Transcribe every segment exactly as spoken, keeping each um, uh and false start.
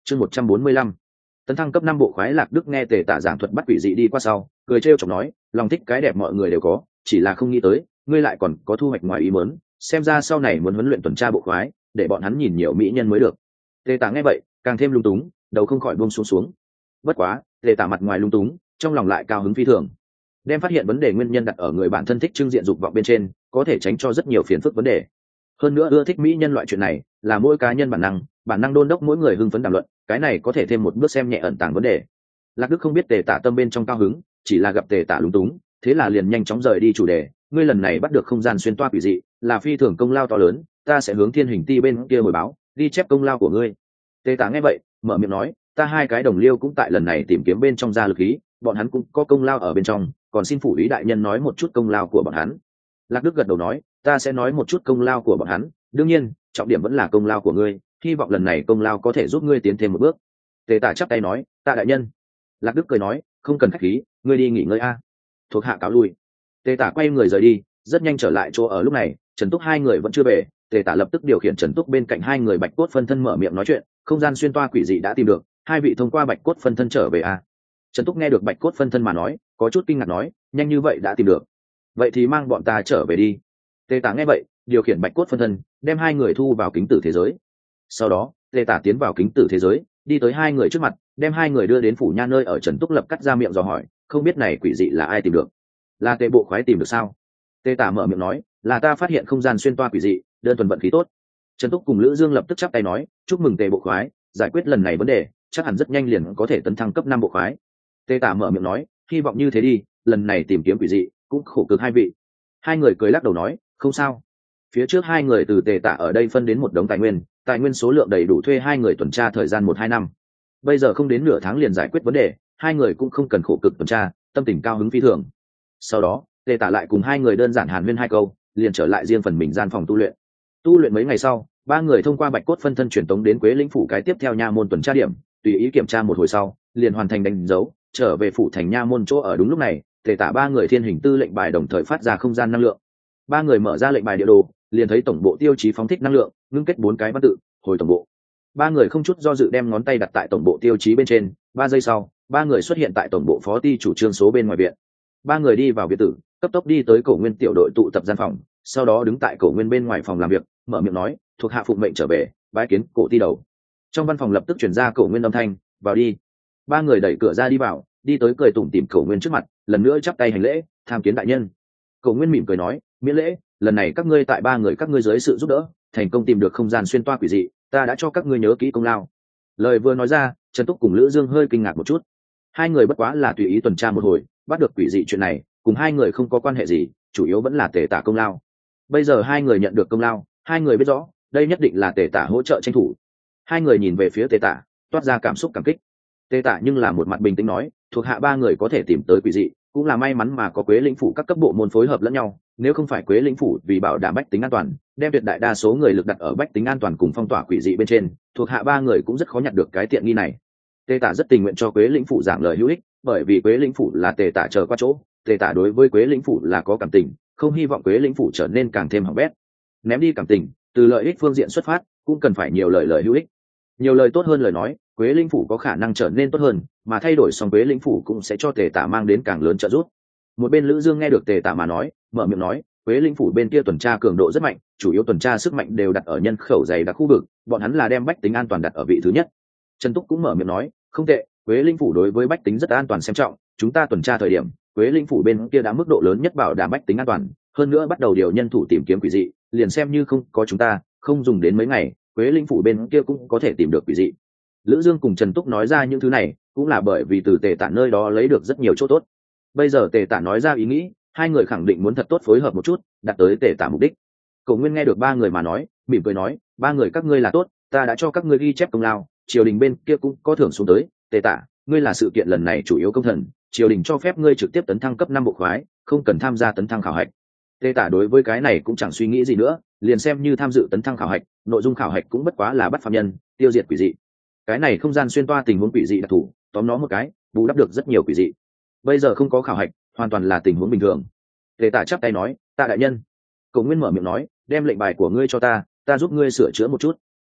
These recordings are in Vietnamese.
chương một trăm bốn mươi lăm tấn thăng cấp năm bộ khoái. Lạc Đức nghe Tề Tả giảng thuật bắt quỷ dị đi qua sau, cười trêu chọc nói, lòng thích cái đẹp mọi người đều có, chỉ là không nghĩ tới ngươi lại còn có thu hoạch ngoài ý muốn, xem ra sau này muốn huấn luyện tuần tra bộ khoái, để bọn hắn nhìn nhiều mỹ nhân mới được. Tề Tả nghe vậy càng thêm lung túng, đầu không khỏi buông xuống xuống. Bất quá Tề Tả mặt ngoài lung túng, trong lòng lại cao hứng phi thường. Đem phát hiện vấn đề nguyên nhân đặt ở người bản thân thích trưng diện dục vọng bên trên, có thể tránh cho rất nhiều phiền phức vấn đề. Hơn nữa ưa thích mỹ nhân loại chuyện này là mỗi cá nhân bản năng, bản năng đôn đốc mỗi người hưng phấn đàm luận, cái này có thể thêm một bước xem nhẹ ẩn tàng vấn đề. Lạc Đức không biết Tề Tả tâm bên trong cao hứng, chỉ là gặp Tề Tả lúng túng, thế là liền nhanh chóng rời đi chủ đề. Ngươi lần này bắt được không gian xuyên toa quỷ dị, là phi thường công lao to lớn, ta sẽ hướng Thiên Hình Ti bên kia hồi báo, ghi chép công lao của ngươi. Tề Tả nghe vậy mở miệng nói, ta hai cái đồng liêu cũng tại lần này tìm kiếm bên trong ra lực ý, bọn hắn cũng có công lao ở bên trong, còn xin phủ ý đại nhân nói một chút công lao của bọn hắn. Lạc Đức gật đầu nói, ta sẽ nói một chút công lao của bọn hắn, đương nhiên trọng điểm vẫn là công lao của ngươi, hy vọng lần này công lao có thể giúp ngươi tiến thêm một bước. Tề Tả chắp tay nói, tạ đại nhân. Lạc Đức cười nói, không cần khách khí, ngươi đi nghỉ ngơi a. Thuộc hạ cáo lui. Tề Tả quay người rời đi, rất nhanh trở lại chỗ ở. Lúc này Trần Túc hai người vẫn chưa về, Tề Tả lập tức điều khiển Trần Túc bên cạnh hai người bạch cốt phân thân mở miệng nói chuyện, không gian xuyên toa quỷ dị đã tìm được, hai vị thông qua bạch cốt phân thân trở về a. Trần Túc nghe được bạch cốt phân thân mà nói, có chút kinh ngạc nói, nhanh như vậy đã tìm được, vậy thì mang bọn ta trở về đi. Tề Tả nghe vậy điều khiển bạch cốt phân thân đem hai người thu vào kính tử thế giới. Sau đó Tề Tả tiến vào kính tử thế giới, đi tới hai người trước mặt, đem hai người đưa đến phủ nha nơi ở. Trần Túc lập cắt ra miệng dò hỏi, không biết này quỷ dị là ai tìm được? Là Tề bộ khoái tìm được sao? Tề Tả mở miệng nói, là ta phát hiện không gian xuyên toa quỷ dị, đơn thuần vận khí tốt. Trần Túc cùng Lữ Dương lập tức chắp tay nói, chúc mừng Tề bộ khoái, giải quyết lần này vấn đề, chắc hẳn rất nhanh liền có thể tấn thăng cấp năm bộ khoái. Tề Tả mở miệng nói, hy vọng như thế đi, lần này tìm kiếm quỷ dị cũng khổ cực hai vị. Hai người cười lắc đầu nói, không sao. Phía trước hai người từ Tề Tả ở đây phân đến một đống tài nguyên, tài nguyên số lượng đầy đủ thuê hai người tuần tra thời gian một hai năm. Bây giờ không đến nửa tháng liền giải quyết vấn đề, hai người cũng không cần khổ cực tuần tra, tâm tình cao hứng phi thường. Sau đó Tề Tả lại cùng hai người đơn giản hàn huyên hai câu, liền trở lại riêng phần mình gian phòng tu luyện. Tu luyện mấy ngày sau, ba người thông qua bạch cốt phân thân truyền tống đến Quế Lĩnh phủ cái tiếp theo nha môn tuần tra điểm, tùy ý kiểm tra một hồi sau, liền hoàn thành đánh dấu, trở về phủ thành nha môn chỗ ở. Đúng lúc này Tề Tả ba người thiên hình tư lệnh bài đồng thời phát ra không gian năng lượng. Ba người mở ra lệnh bài địa đồ, liền thấy tổng bộ tiêu chí phóng thích năng lượng, ngưng kết bốn cái văn tự, hồi tổng bộ. Ba người không chút do dự đem ngón tay đặt tại tổng bộ tiêu chí bên trên, ba giây sau ba người xuất hiện tại tổng bộ phó ty chủ trương số bên ngoài viện. Ba người đi vào biệt tử, cấp tốc đi tới Cổ Nguyên tiểu đội tụ tập gian phòng, sau đó đứng tại Cổ Nguyên bên ngoài phòng làm việc, mở miệng nói, thuộc hạ phụng mệnh trở về, bái kiến Cổ ty đầu. Trong văn phòng lập tức truyền ra Cổ Nguyên âm thanh, vào đi. Ba người đẩy cửa ra đi vào, đi tới cười tủm tỉm Cổ Nguyên trước mặt, lần nữa chắp tay hành lễ, tham kiến đại nhân. Cổ Nguyên mỉm cười nói, miễn lễ, lần này các ngươi tại ba người các ngươi dưới sự giúp đỡ thành công tìm được không gian xuyên toa quỷ dị, ta đã cho các ngươi nhớ kỹ công lao. Lời vừa nói ra, Trần Túc cùng Lữ Dương hơi kinh ngạc một chút. Hai người bất quá là tùy ý tuần tra một hồi, bắt được quỷ dị chuyện này cùng hai người không có quan hệ gì, chủ yếu vẫn là Tề Tả công lao. Bây giờ hai người nhận được công lao, hai người biết rõ đây nhất định là Tề Tả hỗ trợ tranh thủ. Hai người nhìn về phía Tề Tả, toát ra cảm xúc cảm kích. Tề Tả nhưng là một mặt bình tĩnh nói, thuộc hạ ba người có thể tìm tới quỷ dị, cũng là may mắn mà có Quế Lĩnh phủ các cấp bộ môn phối hợp lẫn nhau, nếu không phải Quế Lĩnh phủ vì bảo đảm bách tính an toàn, đem tuyệt đại đa số người lực đặt ở bách tính an toàn cùng phong tỏa quỷ dị bên trên, thuộc hạ ba người cũng rất khó nhặt được cái tiện nghi này. Tề Tả rất tình nguyện cho Quế Lĩnh phủ giảng lời hữu ích, bởi vì Quế Lĩnh phủ là Tề Tả chờ qua chỗ, Tề Tả đối với Quế Lĩnh phủ là có cảm tình, không hy vọng Quế Lĩnh phủ trở nên càng thêm hỏng bét. Ném đi cảm tình, từ lợi ích phương diện xuất phát, cũng cần phải nhiều lời lời hữu ích. Nhiều lời tốt hơn lời nói, Quế Lĩnh phủ có khả năng trở nên tốt hơn, mà thay đổi xong Quế Lĩnh phủ cũng sẽ cho Tề Tả mang đến càng lớn trợ giúp. Một bên Lữ Dương nghe được Tề Tả mà nói, mở miệng nói, Quế Lĩnh phủ bên kia tuần tra cường độ rất mạnh, chủ yếu tuần tra sức mạnh đều đặt ở nhân khẩu dày đặc khu vực, bọn hắn là đem bách tính an toàn đặt ở vị thứ nhất. Trần Túc cũng mở miệng nói, không tệ, Quế Lĩnh phủ đối với bách tính rất an toàn xem trọng, chúng ta tuần tra thời điểm, Quế Lĩnh phủ bên kia đã mức độ lớn nhất bảo đảm bách tính an toàn, hơn nữa bắt đầu điều nhân thủ tìm kiếm quỷ dị, liền xem như không có chúng ta, không dùng đến mấy ngày, Quế Lĩnh phủ bên kia cũng có thể tìm được quỷ dị. Lữ Dương cùng Trần Túc nói ra những thứ này, cũng là bởi vì từ Tề Tả nơi đó lấy được rất nhiều chỗ tốt. Bây giờ Tề Tả nói ra ý nghĩ, hai người khẳng định muốn thật tốt phối hợp một chút, đạt tới Tề Tả mục đích. Cổ Nguyên nghe được ba người mà nói, mỉm cười nói, ba người các ngươi là tốt, ta đã cho các ngươi ghi chép công lao, triều đình bên kia cũng có thưởng xuống tới. Tề Tả, ngươi là sự kiện lần này chủ yếu công thần, triều đình cho phép ngươi trực tiếp tấn thăng cấp năm bộ khoái, không cần tham gia tấn thăng khảo hạch. Tề Tả đối với cái này cũng chẳng suy nghĩ gì nữa, liền xem như tham dự tấn thăng khảo hạch, nội dung khảo hạch cũng bất quá là bắt phạm nhân, tiêu diệt quỷ dị. Cái này không gian xuyên toa tình huống quỷ dị đặc thù, tóm nó một cái, bù đắp được rất nhiều quỷ dị. Bây giờ không có khảo hạch, hoàn toàn là tình huống bình thường. Tề Tả chắp tay nói, tạ đại nhân. Cổ Nguyên mở miệng nói, đem lệnh bài của ngươi cho ta, ta giúp ngươi sửa chữa một chút.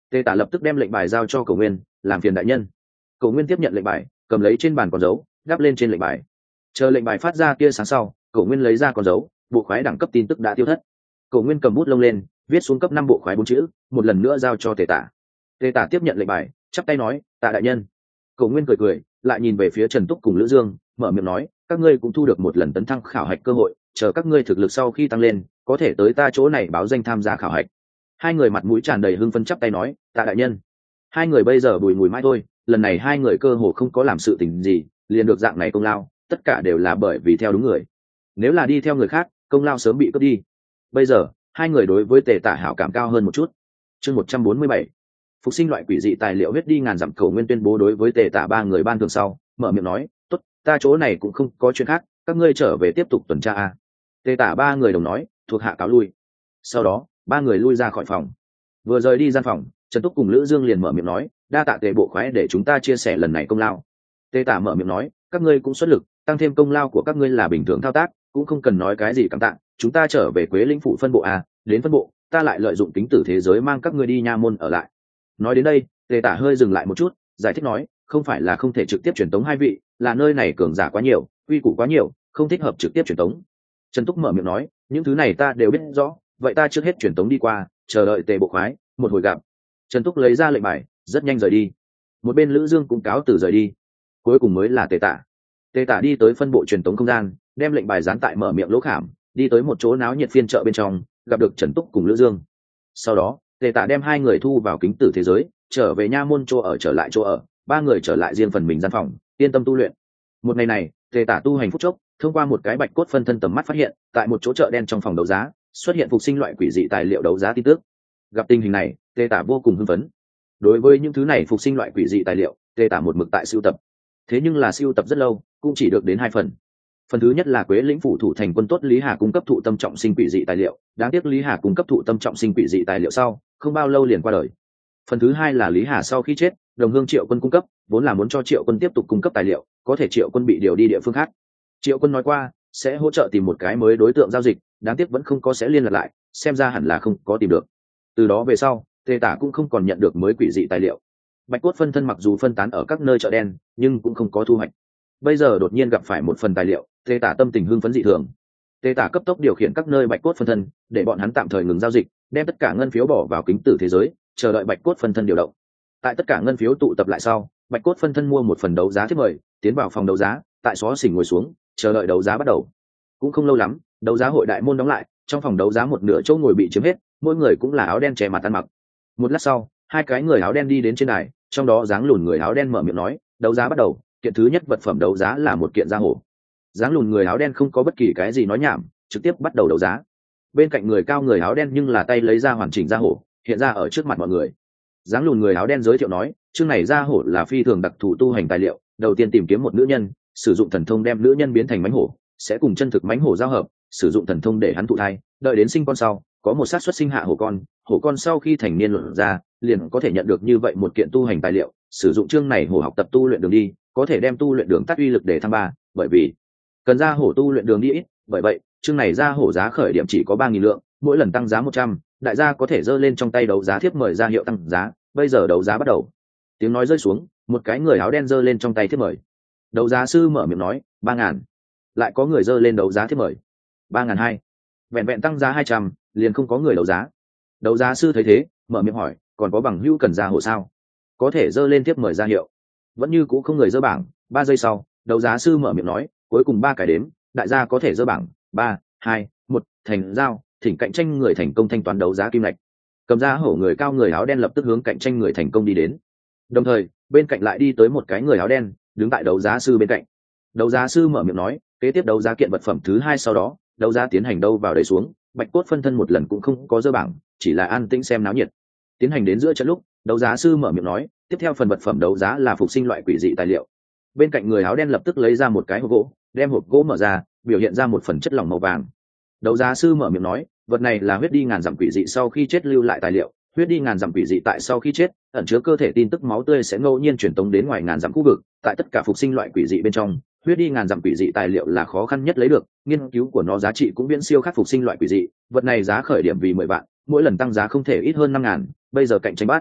Tề Tả lập tức đem lệnh bài giao cho Cổ Nguyên, làm phiền đại nhân. Cổ Nguyên tiếp nhận lệnh bài, cầm lấy trên bàn con dấu, đắp lên trên lệnh bài. Chờ lệnh bài phát ra tia sáng sau, Cổ Nguyên lấy ra con dấu, bộ khoái đẳng cấp tin tức đã tiêu thất. Cổ Nguyên cầm bút lông lên, viết xuống cấp năm bộ khoái bốn chữ, một lần nữa giao cho Tề Tả. Tề Tả tiếp nhận lệnh bài, chắp tay nói, tạ đại nhân. Cổ Nguyên cười cười, lại nhìn về phía Trần Túc cùng Lữ Dương, mở miệng nói, các ngươi cũng thu được một lần tấn thăng khảo hạch cơ hội, chờ các ngươi thực lực sau khi tăng lên, có thể tới ta chỗ này báo danh tham gia khảo hạch. Hai người mặt mũi tràn đầy hưng phấn chắp tay nói, tạ đại nhân. Hai người bây giờ bùi mùi mãi thôi, lần này hai người cơ hồ không có làm sự tình gì, liền được dạng này công lao, tất cả đều là bởi vì theo đúng người. Nếu là đi theo người khác, công lao sớm bị cướp đi. Bây giờ, hai người đối với Tề Tả hảo cảm cao hơn một chút. Chương một trăm bốn mươi bảy, phục sinh loại quỷ dị tài liệu huyết đi ngàn dặm. Cổ Nguyên tuyên bố đối với Tề Tả ba người ban thường sau, mở miệng nói, tốt, ta chỗ này cũng không có chuyện khác, các ngươi trở về tiếp tục tuần tra a. Tề Tả ba người đồng nói, thuộc hạ cáo lui. Sau đó, ba người lui ra khỏi phòng. Vừa rời đi gian phòng, Trần Túc cùng Lữ Dương liền mở miệng nói, đa tạ Tề bộ khoái để chúng ta chia sẻ lần này công lao. Tề Tả mở miệng nói, các ngươi cũng xuất lực, tăng thêm công lao của các ngươi là bình thường thao tác, cũng không cần nói cái gì cảm tạ, chúng ta trở về Quế Lĩnh phủ phân bộ a, đến phân bộ, ta lại lợi dụng tính tử thế giới mang các ngươi đi nha môn ở lại. Nói đến đây, Tề Tả hơi dừng lại một chút, giải thích nói, không phải là không thể trực tiếp truyền tống hai vị, là nơi này cường giả quá nhiều, uy củ quá nhiều, không thích hợp trực tiếp truyền tống. Trần Túc mở miệng nói, những thứ này ta đều biết rõ, vậy ta trước hết truyền tống đi qua, chờ đợi Tề bộ khoái, một hồi gặp. Trần Túc lấy ra lệnh bài, rất nhanh rời đi. Một bên Lữ Dương cũng cáo từ rời đi. Cuối cùng mới là Tề Tả. Tề Tả đi tới phân bộ truyền tống không gian, đem lệnh bài dán tại mở miệng lỗ khảm, đi tới một chỗ náo nhiệt phiên chợ bên trong, gặp được Trần Túc cùng Lữ Dương. Sau đó, Tề Tả đem hai người thu vào kính tử thế giới, trở về nha môn chỗ ở trở lại chỗ ở, ba người trở lại riêng phần mình gian phòng, yên tâm tu luyện. Một ngày này, Tề Tả tu hành phút chốc, thông qua một cái bạch cốt phân thân tầm mắt phát hiện, tại một chỗ chợ đen trong phòng đấu giá, xuất hiện phục sinh loại quỷ dị tài liệu đấu giá tin tức. Gặp tình hình này, Tề Tả vô cùng hưng phấn. Đối với những thứ này phục sinh loại quỷ dị tài liệu, Tề Tả một mực tại sưu tập. Thế nhưng là sưu tập rất lâu, cũng chỉ được đến hai phần. Phần thứ nhất là Quế Lĩnh phủ thủ thành quân tốt Lý Hà cung cấp thụ tâm trọng sinh quỷ dị tài liệu, đáng tiếc Lý Hà cung cấp thụ tâm trọng sinh quỷ dị tài liệu sau, không bao lâu liền qua đời. Phần thứ hai là Lý Hà sau khi chết, đồng hương Triệu Quân cung cấp, vốn là muốn cho Triệu Quân tiếp tục cung cấp tài liệu, có thể Triệu Quân bị điều đi địa phương khác. Triệu Quân nói qua sẽ hỗ trợ tìm một cái mới đối tượng giao dịch, đáng tiếc vẫn không có sẽ liên lạc lại, xem ra hẳn là không có tìm được. Từ đó về sau, Tề Tả cũng không còn nhận được mới quỷ dị tài liệu. Bạch cốt phân thân mặc dù phân tán ở các nơi chợ đen, nhưng cũng không có thu hoạch. Bây giờ đột nhiên gặp phải một phần tài liệu, Tề Tả tâm tình hưng phấn dị thường. Tề Tả cấp tốc điều khiển các nơi bạch cốt phân thân, để bọn hắn tạm thời ngừng giao dịch, đem tất cả ngân phiếu bỏ vào kính tử thế giới, chờ đợi bạch cốt phân thân điều động. Tại tất cả ngân phiếu tụ tập lại sau, bạch cốt phân thân mua một phần đấu giá thiết mời, tiến vào phòng đấu giá, tại xó xỉnh ngồi xuống, chờ đợi đấu giá bắt đầu. Cũng không lâu lắm, đấu giá hội đại môn đóng lại, trong phòng đấu giá một nửa chỗ ngồi bị chiếm hết, mỗi người cũng là áo đen che mặt ăn mặc. Một lát sau, hai cái người áo đen đi đến trên đài, trong đó dáng lùn người áo đen mở miệng nói, đấu giá bắt đầu, kiện thứ nhất vật phẩm đấu giá là một kiện da hổ. Dáng lùn người áo đen không có bất kỳ cái gì nói nhảm, trực tiếp bắt đầu đấu giá. Bên cạnh người cao người áo đen nhưng là tay lấy ra hoàn chỉnh da hổ, hiện ra ở trước mặt mọi người. Dáng lùn người áo đen giới thiệu nói, chương này da hổ là phi thường đặc thù tu hành tài liệu, đầu tiên tìm kiếm một nữ nhân, sử dụng thần thông đem nữ nhân biến thành mãnh hổ, sẽ cùng chân thực mãnh hổ giao hợp, sử dụng thần thông để hắn thụ thai, đợi đến sinh con sau, có một xác suất sinh hạ hổ con, hổ con sau khi thành niên luận ra, liền có thể nhận được như vậy một kiện tu hành tài liệu, sử dụng chương này hổ học tập tu luyện đường đi, có thể đem tu luyện đường tắt uy lực để thăng ba, bởi vì cần ra hổ tu luyện đường đi ít, bởi vậy chương này ra hổ giá khởi điểm chỉ có ba nghìn lượng, mỗi lần tăng giá một trăm, đại gia có thể giơ lên trong tay đấu giá thiếp mời ra hiệu tăng giá, bây giờ đấu giá bắt đầu. Tiếng nói rơi xuống, một cái người áo đen giơ lên trong tay thiếp mời. Đấu giá sư mở miệng nói, ba ngàn. Lại có người giơ lên đấu giá thiếp mời, ba ngàn hai. Vẹn vẹn tăng giá hai trăm, liền không có người đấu giá. Đấu giá sư thấy thế, mở miệng hỏi, còn có bằng hữu cần ra hổ sao? Có thể giơ lên thiếp mời ra hiệu. Vẫn như cũ không người giơ bảng, ba giây sau, đấu giá sư mở miệng nói, cuối cùng ba cái đếm, đại gia có thể giơ bảng, ba, hai, một, thành giao, thỉnh cạnh tranh người thành công thanh toán đấu giá kim lạch. Cầm ra hổ người cao người áo đen lập tức hướng cạnh tranh người thành công đi đến. Đồng thời, bên cạnh lại đi tới một cái người áo đen, đứng tại đấu giá sư bên cạnh. Đấu giá sư mở miệng nói, kế tiếp đấu giá kiện vật phẩm thứ hai, sau đó đấu giá tiến hành đâu vào đấy xuống, bạch cốt phân thân một lần cũng không có giơ bảng, chỉ là an tĩnh xem náo nhiệt. Tiến hành đến giữa trận lúc, đấu giá sư mở miệng nói, tiếp theo phần vật phẩm đấu giá là phục sinh loại quỷ dị tài liệu. Bên cạnh người áo đen lập tức lấy ra một cái hộp gỗ, đem hộp gỗ mở ra, biểu hiện ra một phần chất lỏng màu vàng. Đấu giá sư mở miệng nói, vật này là huyết đi ngàn dặm quỷ dị sau khi chết lưu lại tài liệu, huyết đi ngàn dặm quỷ dị tại sau khi chết ẩn chứa cơ thể tin tức máu tươi sẽ ngẫu nhiên truyền tống đến ngoài ngàn dặm khu vực, tại tất cả phục sinh loại quỷ dị bên trong, huyết đi ngàn dặm quỷ dị tài liệu là khó khăn nhất lấy được, nghiên cứu của nó giá trị cũng viễn siêu khắc phục sinh loại quỷ dị, vật này giá khởi điểm vì mười vạn, mỗi lần tăng giá không thể ít hơn năm ngàn, bây giờ cạnh tranh bắt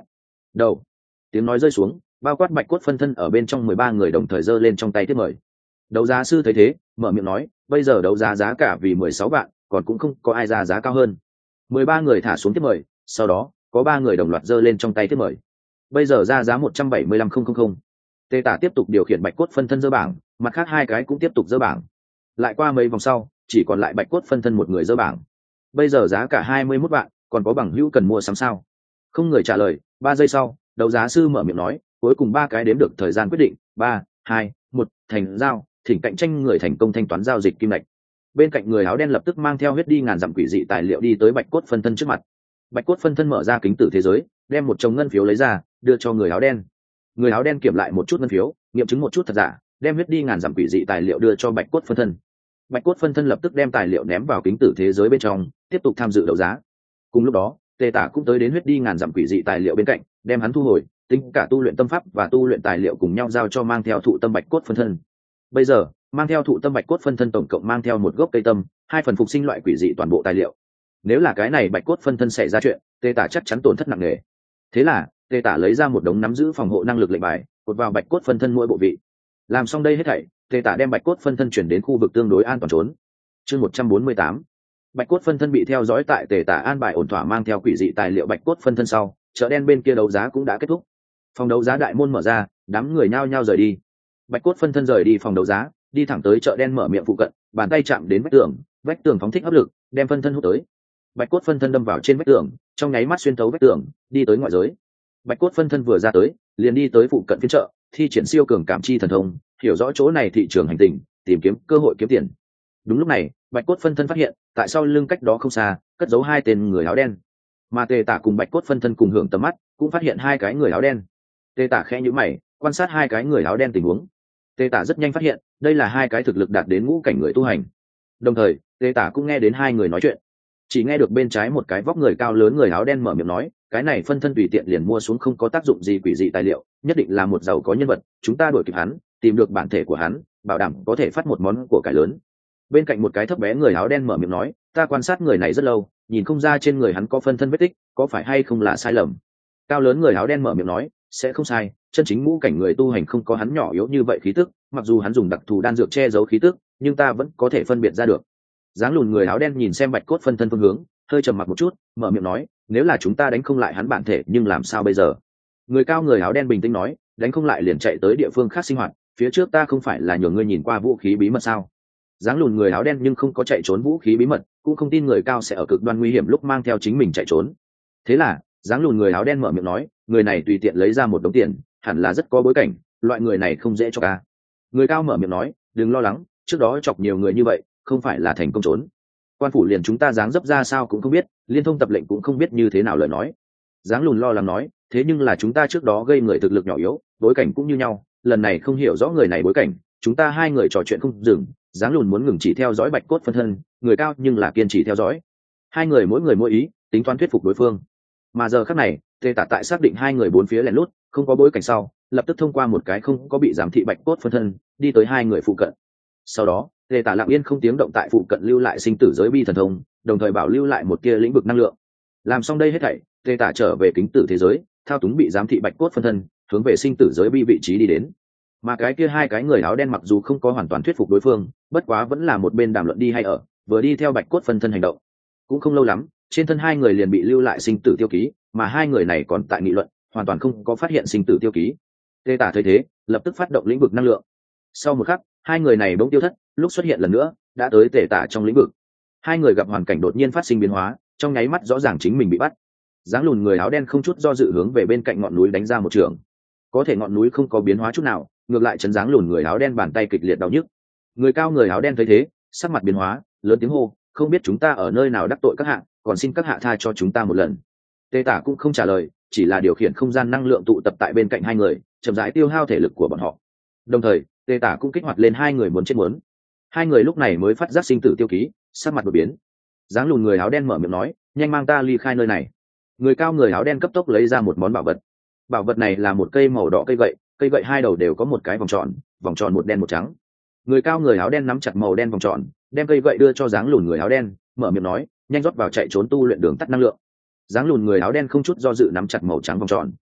đầu. Tiếng nói rơi xuống, bao quát bạch cốt phân thân ở bên trong mười ba người đồng thời giơ lên trong tay tiếp mời. Đấu giá sư thấy thế, mở miệng nói, bây giờ đấu giá giá cả vì mười sáu vạn, còn cũng không có ai ra giá cao hơn. mười ba người thả xuống tiếp mời, sau đó có ba người đồng loạt giơ lên trong tay tiếp mời. Bây giờ ra giá một trăm bảy mươi lăm nghìn. Tê Tả tiếp tục điều khiển bạch cốt phân thân dơ bảng, mặt khác hai cái cũng tiếp tục dơ bảng. Lại qua mấy vòng sau, chỉ còn lại bạch cốt phân thân một người dơ bảng. Bây giờ giá cả hai mươi mốt vạn, còn có bằng hữu cần mua sắm sao? Không người trả lời. Ba giây sau, đấu giá sư mở miệng nói, cuối cùng ba cái đếm được thời gian quyết định. Ba, hai, một, thành giao. Thỉnh cạnh tranh người thành công thanh toán giao dịch kim lệch. Bên cạnh người áo đen lập tức mang theo huyết đi ngàn dặm quỷ dị tài liệu đi tới bạch cốt phân thân trước mặt. Bạch cốt phân thân mở ra kính tử thế giới, đem một chồng ngân phiếu lấy ra, đưa cho người áo đen. Người áo đen kiểm lại một chút ngân phiếu, nghiệm chứng một chút thật giả, đem huyết đi ngàn dặm quỷ dị tài liệu đưa cho bạch cốt phân thân. Bạch cốt phân thân lập tức đem tài liệu ném vào kính tử thế giới bên trong, tiếp tục tham dự đấu giá. Cùng lúc đó, Tề Tả cũng tới đến huyết đi ngàn dặm quỷ dị tài liệu bên cạnh, đem hắn thu hồi, tính cả tu luyện tâm pháp và tu luyện tài liệu cùng nhau giao cho mang theo thụ tâm bạch cốt phân thân. Bây giờ, mang theo thụ tâm bạch cốt phân thân tổng cộng mang theo một gốc cây tâm, hai phần phục sinh loại quỷ dị toàn bộ tài liệu. Nếu là cái này bạch cốt phân thân xảy ra chuyện, Tề Tả chắc chắn tổn thất nặng nề. Thế là, Tề Tả lấy ra một đống nắm giữ phòng hộ năng lực lệnh bài, cột vào bạch cốt phân thân mỗi bộ vị. Làm xong đây hết thảy, Tề Tả đem bạch cốt phân thân chuyển đến khu vực tương đối an toàn trốn. Chương một trăm bốn mươi tám. Bạch cốt phân thân bị theo dõi tại Tề Tả an bài ổn thỏa mang theo quỷ dị tài liệu bạch cốt phân thân sau, chợ đen bên kia đấu giá cũng đã kết thúc. Phòng đấu giá đại môn mở ra, đám người nhao nhao rời đi. Bạch cốt phân thân rời đi phòng đấu giá, đi thẳng tới chợ đen mở miệng phụ cận, bàn tay chạm đến vách tường, vách tường phóng thích áp lực, đem phân thân hút tới. Bạch cốt phân thân đâm vào trên vách tường, trong nháy mắt xuyên thấu vách tường, đi tới ngoại giới. Bạch cốt phân thân vừa ra tới, liền đi tới phụ cận phiên chợ, thi triển siêu cường cảm chi thần thông, hiểu rõ chỗ này thị trường hành tình, tìm kiếm cơ hội kiếm tiền. Đúng lúc này, bạch cốt phân thân phát hiện, tại sau lưng cách đó không xa, cất giấu hai tên người áo đen. Mà Tề Tả cùng bạch cốt phân thân cùng hưởng tầm mắt, cũng phát hiện hai cái người áo đen. Tề Tả khẽ nhíu mày, quan sát hai cái người áo đen tình huống. Tề Tả rất nhanh phát hiện, đây là hai cái thực lực đạt đến ngũ cảnh người tu hành. Đồng thời, Tề Tả cũng nghe đến hai người nói chuyện. Chỉ nghe được bên trái một cái vóc người cao lớn người áo đen mở miệng nói, cái này phân thân tùy tiện liền mua xuống không có tác dụng gì quỷ dị tài liệu, nhất định là một giàu có nhân vật, chúng ta đuổi kịp hắn, tìm được bản thể của hắn, bảo đảm có thể phát một món của cải lớn. Bên cạnh một cái thấp bé người áo đen mở miệng nói, ta quan sát người này rất lâu, nhìn không ra trên người hắn có phân thân vết tích, có phải hay không là sai lầm. Cao lớn người áo đen mở miệng nói, sẽ không sai, chân chính ngũ cảnh người tu hành không có hắn nhỏ yếu như vậy khí tức, mặc dù hắn dùng đặc thù đan dược che giấu khí tức, nhưng ta vẫn có thể phân biệt ra được. Dáng lùn người áo đen nhìn xem bạch cốt phân thân phương hướng, hơi trầm mặc một chút, mở miệng nói, nếu là chúng ta đánh không lại hắn bản thể, nhưng làm sao bây giờ? Người cao người áo đen bình tĩnh nói, đánh không lại liền chạy tới địa phương khác sinh hoạt, phía trước ta không phải là nhường ngươi nhìn qua vũ khí bí mật sao? Dáng lùn người áo đen nhưng không có chạy trốn vũ khí bí mật, cũng không tin người cao sẽ ở cực đoan nguy hiểm lúc mang theo chính mình chạy trốn. Thế là, dáng lùn người áo đen mở miệng nói, người này tùy tiện lấy ra một đống tiền, hẳn là rất có bối cảnh, loại người này không dễ cho ca. Người cao mở miệng nói, đừng lo lắng, trước đó chọc nhiều người như vậy, không phải là thành công trốn. Quan phủ liền chúng ta dáng dấp ra sao cũng không biết, liên thông tập lệnh cũng không biết như thế nào lời nói. Dáng lùn lo lắng nói, thế nhưng là chúng ta trước đó gây người thực lực nhỏ yếu, bối cảnh cũng như nhau, lần này không hiểu rõ người này bối cảnh, chúng ta hai người trò chuyện không dừng. Dáng lùn muốn ngừng chỉ theo dõi bạch cốt phân thân, người cao nhưng là kiên trì theo dõi. Hai người mỗi người mỗi ý, tính toán thuyết phục đối phương. Mà giờ khắc này, Tề Tả tại xác định hai người bốn phía lẻn lút, không có bối cảnh sau, lập tức thông qua một cái không có bị giám thị bạch cốt phân thân, đi tới hai người phụ cận. Sau đó, Tề Tả lặng yên không tiếng động tại phụ cận lưu lại sinh tử giới bi thần thông, đồng thời bảo lưu lại một tia lĩnh vực năng lượng. Làm xong đây hết thảy, Tề Tả trở về kính tử thế giới, thao túng bị giám thị bạch cốt phân thân, hướng về sinh tử giới bi vị trí đi đến. Mà cái kia hai cái người áo đen mặc dù không có hoàn toàn thuyết phục đối phương, bất quá vẫn là một bên đàm luận đi hay ở, vừa đi theo bạch cốt phân thân hành động. Cũng không lâu lắm, trên thân hai người liền bị lưu lại sinh tử tiêu ký, mà hai người này còn tại nghị luận, hoàn toàn không có phát hiện sinh tử tiêu ký. Tề Tả thấy thế, lập tức phát động lĩnh vực năng lượng. Sau một khắc, hai người này bỗng tiêu thất, lúc xuất hiện lần nữa, đã tới Tề Tả trong lĩnh vực. Hai người gặp hoàn cảnh đột nhiên phát sinh biến hóa, trong nháy mắt rõ ràng chính mình bị bắt. Dáng lùn người áo đen không chút do dự hướng về bên cạnh ngọn núi đánh ra một trường. Có thể ngọn núi không có biến hóa chút nào, ngược lại chấn dáng lùn người áo đen bàn tay kịch liệt đau nhức. Người cao người áo đen thấy thế, sắc mặt biến hóa, lớn tiếng hô, không biết chúng ta ở nơi nào đắc tội các hạ, còn xin các hạ tha cho chúng ta một lần. Tề Tả cũng không trả lời, chỉ là điều khiển không gian năng lượng tụ tập tại bên cạnh hai người, chậm rãi tiêu hao thể lực của bọn họ. Đồng thời, Tề Tả cũng kích hoạt lên hai người muốn chết muốn. Hai người lúc này mới phát giác sinh tử tiêu ký, sắc mặt đột biến. Dáng lùn người áo đen mở miệng nói, nhanh mang ta ly khai nơi này. Người cao người áo đen cấp tốc lấy ra một món bảo vật. Bảo vật này là một cây màu đỏ cây gậy, cây gậy hai đầu đều có một cái vòng tròn, vòng tròn một đen một trắng. Người cao người áo đen nắm chặt màu đen vòng tròn, đem cây gậy đưa cho dáng lùn người áo đen, mở miệng nói, nhanh rót vào chạy trốn tu luyện đường tắt năng lượng. Dáng lùn người áo đen không chút do dự nắm chặt màu trắng vòng tròn.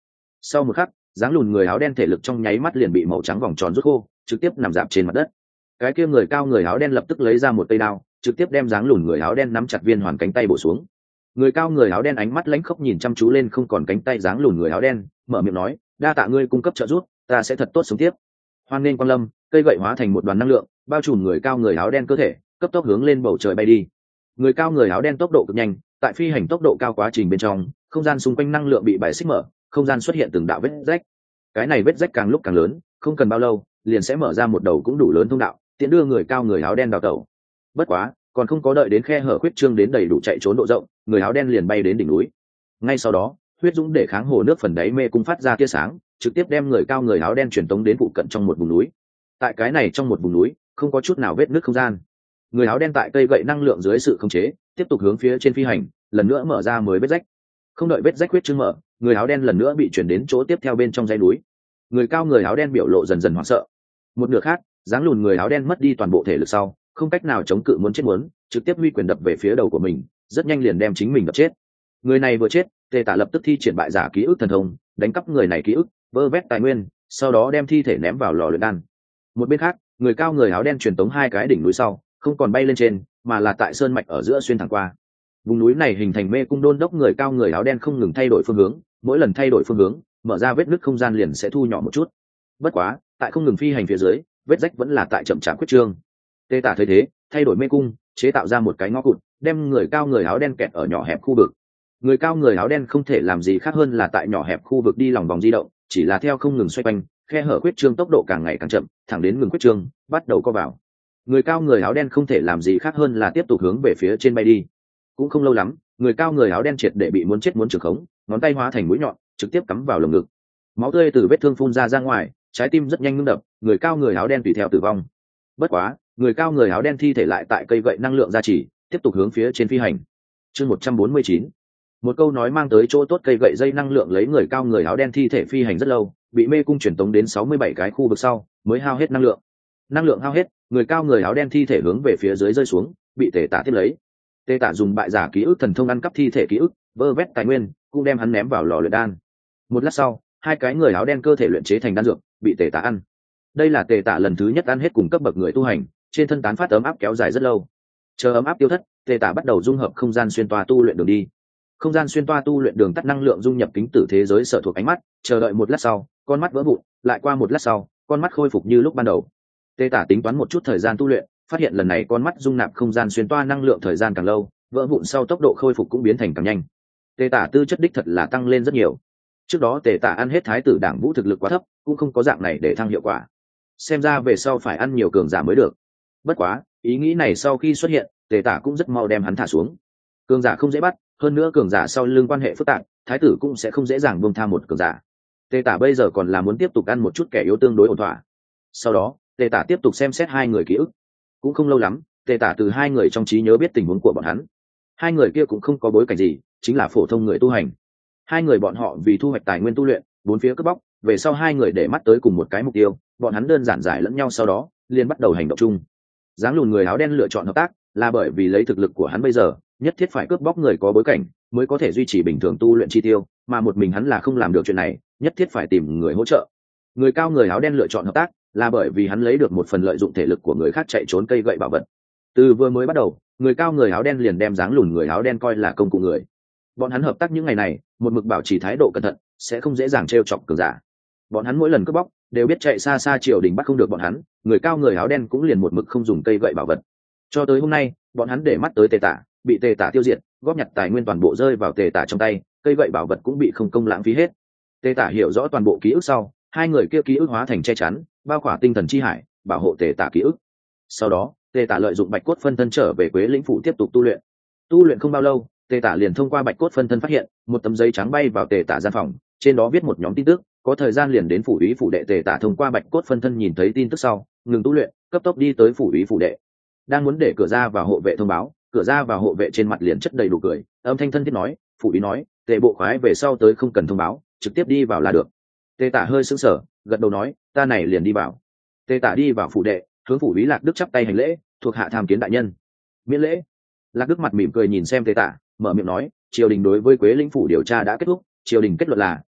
Sau một khắc, dáng lùn người áo đen thể lực trong nháy mắt liền bị màu trắng vòng tròn rút khô, trực tiếp nằm dạp trên mặt đất. Cái kia người cao người áo đen lập tức lấy ra một cây đao, trực tiếp đem dáng lùn người áo đen nắm chặt viên hoàn cánh tay bổ xuống. Người cao người áo đen ánh mắt lãnh khốc nhìn chăm chú lên không còn cánh tay dáng lùn người áo đen, mở miệng nói, đa tạ ngươi cung cấp trợ giúp, ta sẽ thật tốt sống tiếp. Hoan nghênh quang lâm. Cây gậy hóa thành một đoàn năng lượng, bao trùm người cao người áo đen cơ thể, cấp tốc hướng lên bầu trời bay đi. Người cao người áo đen tốc độ cực nhanh, tại phi hành tốc độ cao quá trình bên trong, không gian xung quanh năng lượng bị bài xích mở, không gian xuất hiện từng đạo vết rách. Cái này vết rách càng lúc càng lớn, không cần bao lâu, liền sẽ mở ra một đầu cũng đủ lớn thông đạo, tiện đưa người cao người áo đen đào tẩu. Bất quá, còn không có đợi đến khe hở khuyết trương đến đầy đủ chạy trốn độ rộng, người áo đen liền bay đến đỉnh núi. Ngay sau đó, huyết dũng để kháng hồ nước phần đáy mê cung phát ra tia sáng, trực tiếp đem người cao người áo đen truyền tống đến phụ cận trong một vùng núi. Tại cái này trong một vùng núi, không có chút nào vết nứt không gian. Người áo đen tại cây gậy năng lượng dưới sự khống chế, tiếp tục hướng phía trên phi hành, lần nữa mở ra mới vết rách. Không đợi vết rách huyết trương mở, người áo đen lần nữa bị chuyển đến chỗ tiếp theo bên trong dãy núi. Người cao người áo đen biểu lộ dần dần hoảng sợ. Một nửa khác, dáng lùn người áo đen mất đi toàn bộ thể lực sau, không cách nào chống cự muốn chết muốn, trực tiếp huy quyền đập về phía đầu của mình, rất nhanh liền đem chính mình đập chết. Người này vừa chết, Tề Tả lập tức thi triển bại giả ký ức thần thông, đánh cắp người này ký ức, vơ vét tài nguyên, sau đó đem thi thể ném vào lò luyện đan. Một bên khác, người cao người áo đen truyền tống hai cái đỉnh núi sau, không còn bay lên trên, mà là tại sơn mạch ở giữa xuyên thẳng qua. Vùng núi này hình thành mê cung đôn đốc người cao người áo đen không ngừng thay đổi phương hướng, mỗi lần thay đổi phương hướng, mở ra vết nứt không gian liền sẽ thu nhỏ một chút. Bất quá, tại không ngừng phi hành phía dưới, vết rách vẫn là tại chậm chạp quyết trương. Tê Tả thấy thế, thay đổi mê cung, chế tạo ra một cái ngõ cụt, đem người cao người áo đen kẹt ở nhỏ hẹp khu vực. Người cao người áo đen không thể làm gì khác hơn là tại nhỏ hẹp khu vực đi lòng vòng di động, chỉ là theo không ngừng xoay quanh, khe hở quyết trương tốc độ càng ngày càng chậm, thẳng đến ngừng quyết trương, bắt đầu co vào. Người cao người áo đen không thể làm gì khác hơn là tiếp tục hướng về phía trên bay đi. Cũng không lâu lắm, người cao người áo đen triệt để bị muốn chết muốn trường khống, ngón tay hóa thành mũi nhọn, trực tiếp cắm vào lồng ngực. Máu tươi từ vết thương phun ra ra ngoài, trái tim rất nhanh ngưng đập, người cao người áo đen tùy theo tử vong. Bất quá, người cao người áo đen thi thể lại tại cây gậy năng lượng gia trì, tiếp tục hướng phía trên phi hành. Chương một trăm bốn mươi chín. Một câu nói mang tới chỗ tốt, cây gậy dây năng lượng lấy người cao người áo đen thi thể phi hành rất lâu, bị mê cung truyền tống đến sáu mươi bảy cái khu vực sau, mới hao hết năng lượng. Năng lượng hao hết, người cao người áo đen thi thể hướng về phía dưới rơi xuống, bị Tề Tả tiếp lấy. Tề Tả dùng bại giả ký ức thần thông ăn cắp thi thể ký ức, vơ vét tài nguyên, cũng đem hắn ném vào lò luyện đan. Một lát sau, hai cái người áo đen cơ thể luyện chế thành đan dược, bị Tề Tả ăn. Đây là Tề Tả lần thứ nhất ăn hết cùng cấp bậc người tu hành, trên thân tán phát ấm áp kéo dài rất lâu. Chờ ấm áp tiêu thất, Tề Tả bắt đầu dung hợp không gian xuyên toa tu luyện đường đi. Không gian xuyên toa tu luyện đường tắt năng lượng dung nhập kính tử thế giới sở thuộc ánh mắt, chờ đợi một lát sau, con mắt vỡ vụn, lại qua một lát sau, con mắt khôi phục như lúc ban đầu. Tề Tả tính toán một chút thời gian tu luyện, phát hiện lần này con mắt dung nạp không gian xuyên toa năng lượng thời gian càng lâu, vỡ vụn sau tốc độ khôi phục cũng biến thành càng nhanh. Tề Tả tư chất đích thật là tăng lên rất nhiều. Trước đó Tề Tả ăn hết thái tử đảng vũ thực lực quá thấp, cũng không có dạng này để thăng hiệu quả. Xem ra về sau phải ăn nhiều cường giả mới được. Bất quá, ý nghĩ này sau khi xuất hiện, Tề Tả cũng rất mau đem hắn thả xuống. Cường giả không dễ bắt, hơn nữa cường giả sau lưng quan hệ phức tạp, thái tử cũng sẽ không dễ dàng buông tha một cường giả. Tề Tả bây giờ còn là muốn tiếp tục ăn một chút kẻ yếu tương đối ổn thỏa. Sau đó, Tề Tả tiếp tục xem xét hai người ký ức. Cũng không lâu lắm, Tề Tả từ hai người trong trí nhớ biết tình huống của bọn hắn. Hai người kia cũng không có bối cảnh gì, chính là phổ thông người tu hành. Hai người bọn họ vì thu hoạch tài nguyên tu luyện, bốn phía cướp bóc, về sau hai người để mắt tới cùng một cái mục tiêu, bọn hắn đơn giản giải lẫn nhau, sau đó liền bắt đầu hành động chung. Dáng lùn người áo đen lựa chọn hợp tác, là bởi vì lấy thực lực của hắn bây giờ, nhất thiết phải cướp bóc người có bối cảnh, mới có thể duy trì bình thường tu luyện chi tiêu, mà một mình hắn là không làm được chuyện này, nhất thiết phải tìm người hỗ trợ. Người cao người áo đen lựa chọn hợp tác, là bởi vì hắn lấy được một phần lợi dụng thể lực của người khác chạy trốn cây gậy bảo vật. Từ vừa mới bắt đầu, người cao người áo đen liền đem dáng lùn người áo đen coi là công cụ người. Bọn hắn hợp tác những ngày này, một mực bảo trì thái độ cẩn thận, sẽ không dễ dàng trêu chọc cường giả. Bọn hắn mỗi lần cướp bóc, đều biết chạy xa xa triều đình bắt không được bọn hắn, người cao người áo đen cũng liền một mực không dùng cây gậy bảo vật. Cho tới hôm nay, bọn hắn để mắt tới Tề Tả, bị Tề Tả tiêu diệt, góp nhặt tài nguyên toàn bộ rơi vào Tề Tả trong tay, cây gậy bảo vật cũng bị không công lãng phí hết. Tề Tả hiểu rõ toàn bộ ký ức sau, hai người kia ký ức hóa thành che chắn, bao khỏa tinh thần chi hải, bảo hộ Tề Tả ký ức. Sau đó, Tề Tả lợi dụng bạch cốt phân thân trở về Quế Lĩnh phủ tiếp tục tu luyện. Tu luyện không bao lâu, Tề Tả liền thông qua bạch cốt phân thân phát hiện một tấm giấy trắng bay vào Tề Tả gian phòng, trên đó viết một nhóm tin tức, có thời gian liền đến phủ úy phủ đệ. Tề Tả thông qua bạch cốt phân thân nhìn thấy tin tức sau, ngừng tu luyện, cấp tốc đi tới phủ úy phủ đệ. Đang muốn để cửa ra vào hộ vệ thông báo, cửa ra vào hộ vệ trên mặt liền chất đầy đủ cười, âm thanh thân thiết nói, phủ úy nói, Tề bộ khoái về sau tới không cần thông báo, trực tiếp đi vào là được. Tề Tả hơi sững sờ, gật đầu nói, ta này liền đi vào. Tề Tả đi vào phủ đệ, hướng phủ úy Lạc Đức chắp tay hành lễ, thuộc hạ tham kiến đại nhân. Miễn lễ. Lạc Đức mặt mỉm cười nhìn xem Tề Tả, mở miệng nói, triều đình đối với Quế Lĩnh phủ điều tra đã kết thúc, triều đình kết luận là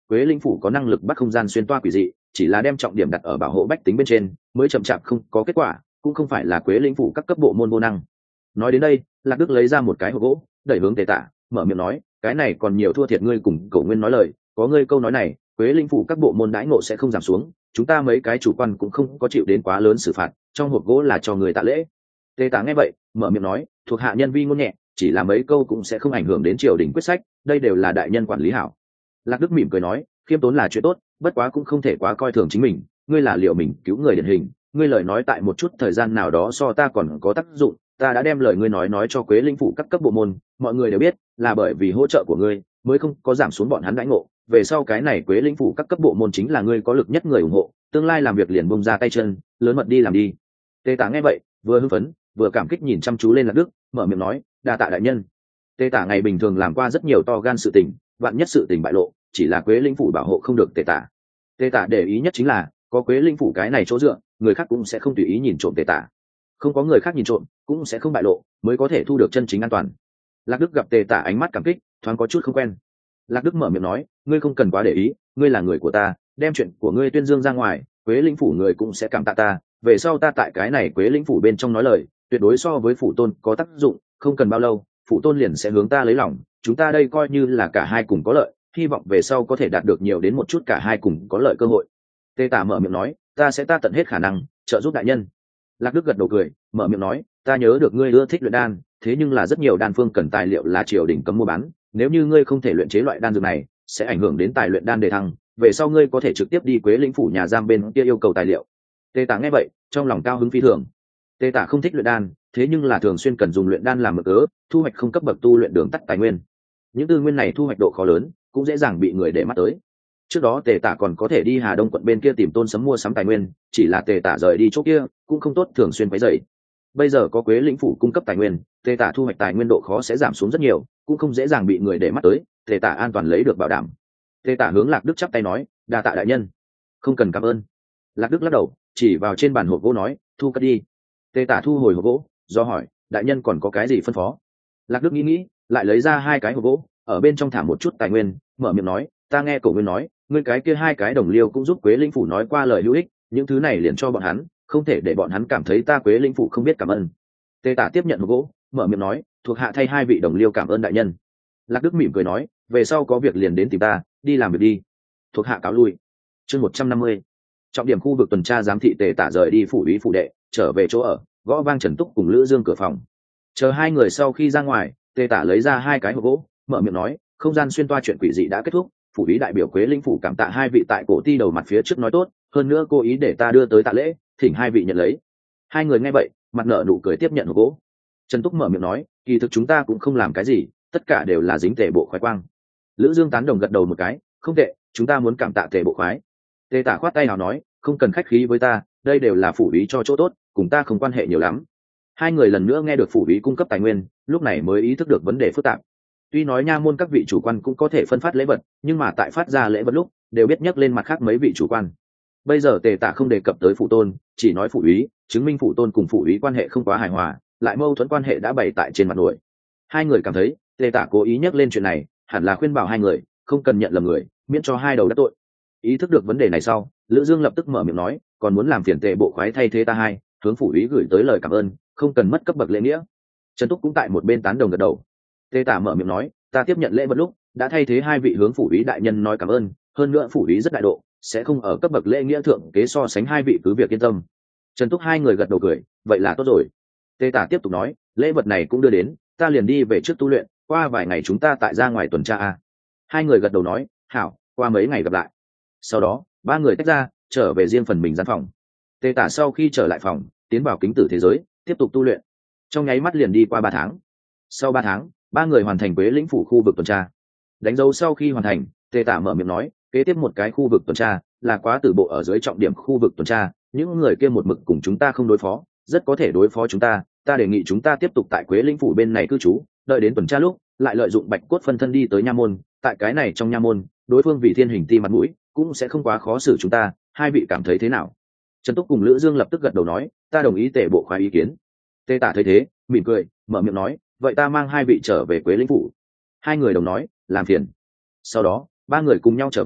quế linh phủ có năng lực bắt không gian xuyên toa quỷ dị, chỉ là đem trọng điểm đặt ở bảo hộ bách tính bên trên mới chậm chạp không có kết quả, cũng không phải là quế linh phủ các cấp bộ môn vô năng. Nói đến đây, Lạc Đức lấy ra một cái hộp gỗ đẩy hướng Tề Tả, mở miệng nói, cái này còn nhiều thua thiệt ngươi cùng Cổ Nguyên nói lời, có ngươi câu nói này, quế linh phủ các bộ môn đãi ngộ sẽ không giảm xuống, chúng ta mấy cái chủ quan cũng không có chịu đến quá lớn xử phạt, trong hộp gỗ là cho người tạ lễ. Tề Tả nghe vậy mở miệng nói, thuộc hạ nhân vi ngôn nhẹ, chỉ là mấy câu cũng sẽ không ảnh hưởng đến triều đình quyết sách, đây đều là đại nhân quản lý hảo. Lạc Đức mỉm cười nói, khiêm tốn là chuyện tốt, bất quá cũng không thể quá coi thường chính mình, ngươi là liệu mình cứu người điển hình, ngươi lời nói tại một chút thời gian nào đó so ta còn có tác dụng, ta đã đem lời ngươi nói nói cho quế linh phủ các cấp bộ môn, mọi người đều biết là bởi vì hỗ trợ của ngươi mới không có giảm xuống bọn hắn đãi ngộ, về sau cái này quế linh phủ các cấp bộ môn chính là ngươi có lực nhất người ủng hộ, tương lai làm việc liền bông ra tay chân, lớn mật đi làm đi. Tề Tả nghe vậy vừa hưng phấn vừa cảm kích nhìn chăm chú lên Lạc Đức, mở miệng nói, đa tạ đại nhân. Tề Tả ngày bình thường làm qua rất nhiều to gan sự tình, vạn nhất sự tình bại lộ, chỉ là quế linh phủ bảo hộ không được Tề Tả. Tề Tả để ý nhất chính là có quế linh phủ cái này chỗ dựa, người khác cũng sẽ không tùy ý nhìn trộm Tề Tả, không có người khác nhìn trộm cũng sẽ không bại lộ, mới có thể thu được chân chính an toàn. Lạc Đức gặp Tề Tả ánh mắt cảm kích, thoáng có chút không quen. Lạc Đức mở miệng nói, ngươi không cần quá để ý, ngươi là người của ta, đem chuyện của ngươi tuyên dương ra ngoài, quế linh phủ người cũng sẽ cảm tạ ta, về sau ta tại cái này quế linh phủ bên trong nói lời, tuyệt đối so với phủ tôn có tác dụng, không cần bao lâu phủ tôn liền sẽ hướng ta lấy lòng, chúng ta đây coi như là cả hai cùng có lợi, hy vọng về sau có thể đạt được nhiều đến một chút cả hai cùng có lợi cơ hội. Tề Tả mở miệng nói, ta sẽ ta tận hết khả năng trợ giúp đại nhân. Lạc Đức gật đầu cười, mở miệng nói, ta nhớ được ngươi ưa thích luyện đan, thế nhưng là rất nhiều đan phương cần tài liệu là triều đình cấm mua bán, nếu như ngươi không thể luyện chế loại đan dược này sẽ ảnh hưởng đến tài luyện đan đề thăng, về sau ngươi có thể trực tiếp đi quế lĩnh phủ nhà giam bên kia yêu cầu tài liệu. Tề Tả nghe vậy trong lòng cao hứng phi thường. Tề Tả không thích luyện đan, thế nhưng là thường xuyên cần dùng luyện đan làm mực cớ thu hoạch không cấp bậc tu luyện đường tắt tài nguyên, những tư nguyên này thu hoạch độ khó lớn, cũng dễ dàng bị người để mắt tới. Trước đó Tề Tả còn có thể đi Hà Đông quận bên kia tìm Tôn Sấm mua sắm tài nguyên, chỉ là Tề Tả rời đi chỗ kia cũng không tốt thường xuyên quấy rầy. Bây giờ có quế lĩnh phủ cung cấp tài nguyên, Tề Tả thu hoạch tài nguyên độ khó sẽ giảm xuống rất nhiều, cũng không dễ dàng bị người để mắt tới, Tề Tả an toàn lấy được bảo đảm. Tề Tả hướng Lạc Đức chắp tay nói, đa tạ đại nhân. Không cần cảm ơn. Lạc Đức lắc đầu chỉ vào trên bàn hộp gỗ nói, thu cất đi. Tề Tả thu hồi hộp gỗ, do hỏi, đại nhân còn có cái gì phân phó? Lạc Đức nghĩ nghĩ lại lấy ra hai cái hộp gỗ, ở bên trong thả một chút tài nguyên, mở miệng nói, ta nghe Cổ Nguyên nói ngươi cái kia hai cái đồng liêu cũng giúp quế linh phủ nói qua lời hữu ích, những thứ này liền cho bọn hắn, không thể để bọn hắn cảm thấy ta quế linh phủ không biết cảm ơn. Tề Tả tiếp nhận hộp gỗ, mở miệng nói, thuộc hạ thay hai vị đồng liêu cảm ơn đại nhân. Lạc Đức mỉm cười nói, về sau có việc liền đến tìm ta, đi làm việc đi. Thuộc hạ cáo lui. Chương một trăm năm mươi. Trọng điểm khu vực tuần tra giám thị. Tề Tả rời đi phủ úy phủ đệ, trở về chỗ ở, gõ vang Trần Túc cùng Lữ Dương cửa phòng. Chờ hai người sau khi ra ngoài, Tề Tả lấy ra hai cái hộp gỗ, mở miệng nói, không gian xuyên toa chuyện quỷ dị đã kết thúc, phủ úy đại biểu quế linh phủ cảm tạ hai vị tại cổ ti đầu mặt phía trước nói tốt, hơn nữa cố ý để ta đưa tới tạ lễ, thỉnh hai vị nhận lấy. Hai người nghe vậy mặt nở nụ cười tiếp nhận hộp gỗ. Trần Túc mở miệng nói, kỳ thực chúng ta cũng không làm cái gì, tất cả đều là dính Tề bộ khoái quang. Lữ Dương tán đồng gật đầu một cái, không tệ, chúng ta muốn cảm tạ Tề bộ khoái. Tề Tả khoát tay nào nói, không cần khách khí với ta, đây đều là phủ úy cho chỗ tốt, cùng ta không quan hệ nhiều lắm. Hai người lần nữa nghe được phủ úy cung cấp tài nguyên, lúc này mới ý thức được vấn đề phức tạp. Tuy nói nha môn các vị chủ quan cũng có thể phân phát lễ vật, nhưng mà tại phát ra lễ vật lúc đều biết nhắc lên mặt khác mấy vị chủ quan. Bây giờ Tề Tả không đề cập tới phủ tôn, chỉ nói phủ úy, chứng minh phủ tôn cùng phủ úy quan hệ không quá hài hòa, lại mâu thuẫn quan hệ đã bày tại trên mặt nổi. Hai người cảm thấy Tề Tả cố ý nhắc lên chuyện này, hẳn là khuyên bảo hai người không cần nhận lầm người, miễn cho hai đầu đắc tội. Ý thức được vấn đề này sau, Lữ Dương lập tức mở miệng nói, còn muốn làm phiền Tề bộ khoái thay thế ta hai, hướng phủ úy gửi tới lời cảm ơn, không cần mất cấp bậc lễ nghĩa. Trần Túc cũng tại một bên tán đồng gật đầu. Tề Tả mở miệng nói, ta tiếp nhận lễ vật lúc đã thay thế hai vị hướng phủ úy đại nhân nói cảm ơn, hơn nữa phủ úy rất đại độ, sẽ không ở cấp bậc lễ nghĩa thượng kế so sánh hai vị, cứ việc yên tâm. Trần Túc hai người gật đầu cười, vậy là tốt rồi. Tề Tả tiếp tục nói, lễ vật này cũng đưa đến, ta liền đi về trước tu luyện, qua vài ngày chúng ta tại ra ngoài tuần tra a. Hai người gật đầu nói, hảo, qua mấy ngày gặp lại. Sau đó ba người tách ra trở về riêng phần mình gian phòng. Tề Tả sau khi trở lại phòng, tiến vào kính tử thế giới tiếp tục tu luyện. Trong nháy mắt liền đi qua ba tháng. Sau ba tháng, ba người hoàn thành quế lĩnh phủ khu vực tuần tra. Đánh dấu sau khi hoàn thành, Tề Tả mở miệng nói, kế tiếp một cái khu vực tuần tra là quá tử bộ ở dưới trọng điểm khu vực tuần tra, những người kia một mực cùng chúng ta không đối phó, rất có thể đối phó chúng ta, ta đề nghị chúng ta tiếp tục tại quế lĩnh phủ bên này cư trú, đợi đến tuần tra lúc lại lợi dụng bạch cốt phân thân đi tới nha môn, tại cái này trong nha môn đối phương vì thiên hình ti mặt mũi cũng sẽ không quá khó xử chúng ta, hai vị cảm thấy thế nào? Trần Túc cùng Lữ Dương lập tức gật đầu nói, ta đồng ý Tề bộ khoái ý kiến. Tề Tả thấy thế mỉm cười mở miệng nói, vậy ta mang hai vị trở về quế lĩnh phủ. Hai người đồng nói, làm phiền. Sau đó ba người cùng nhau trở về,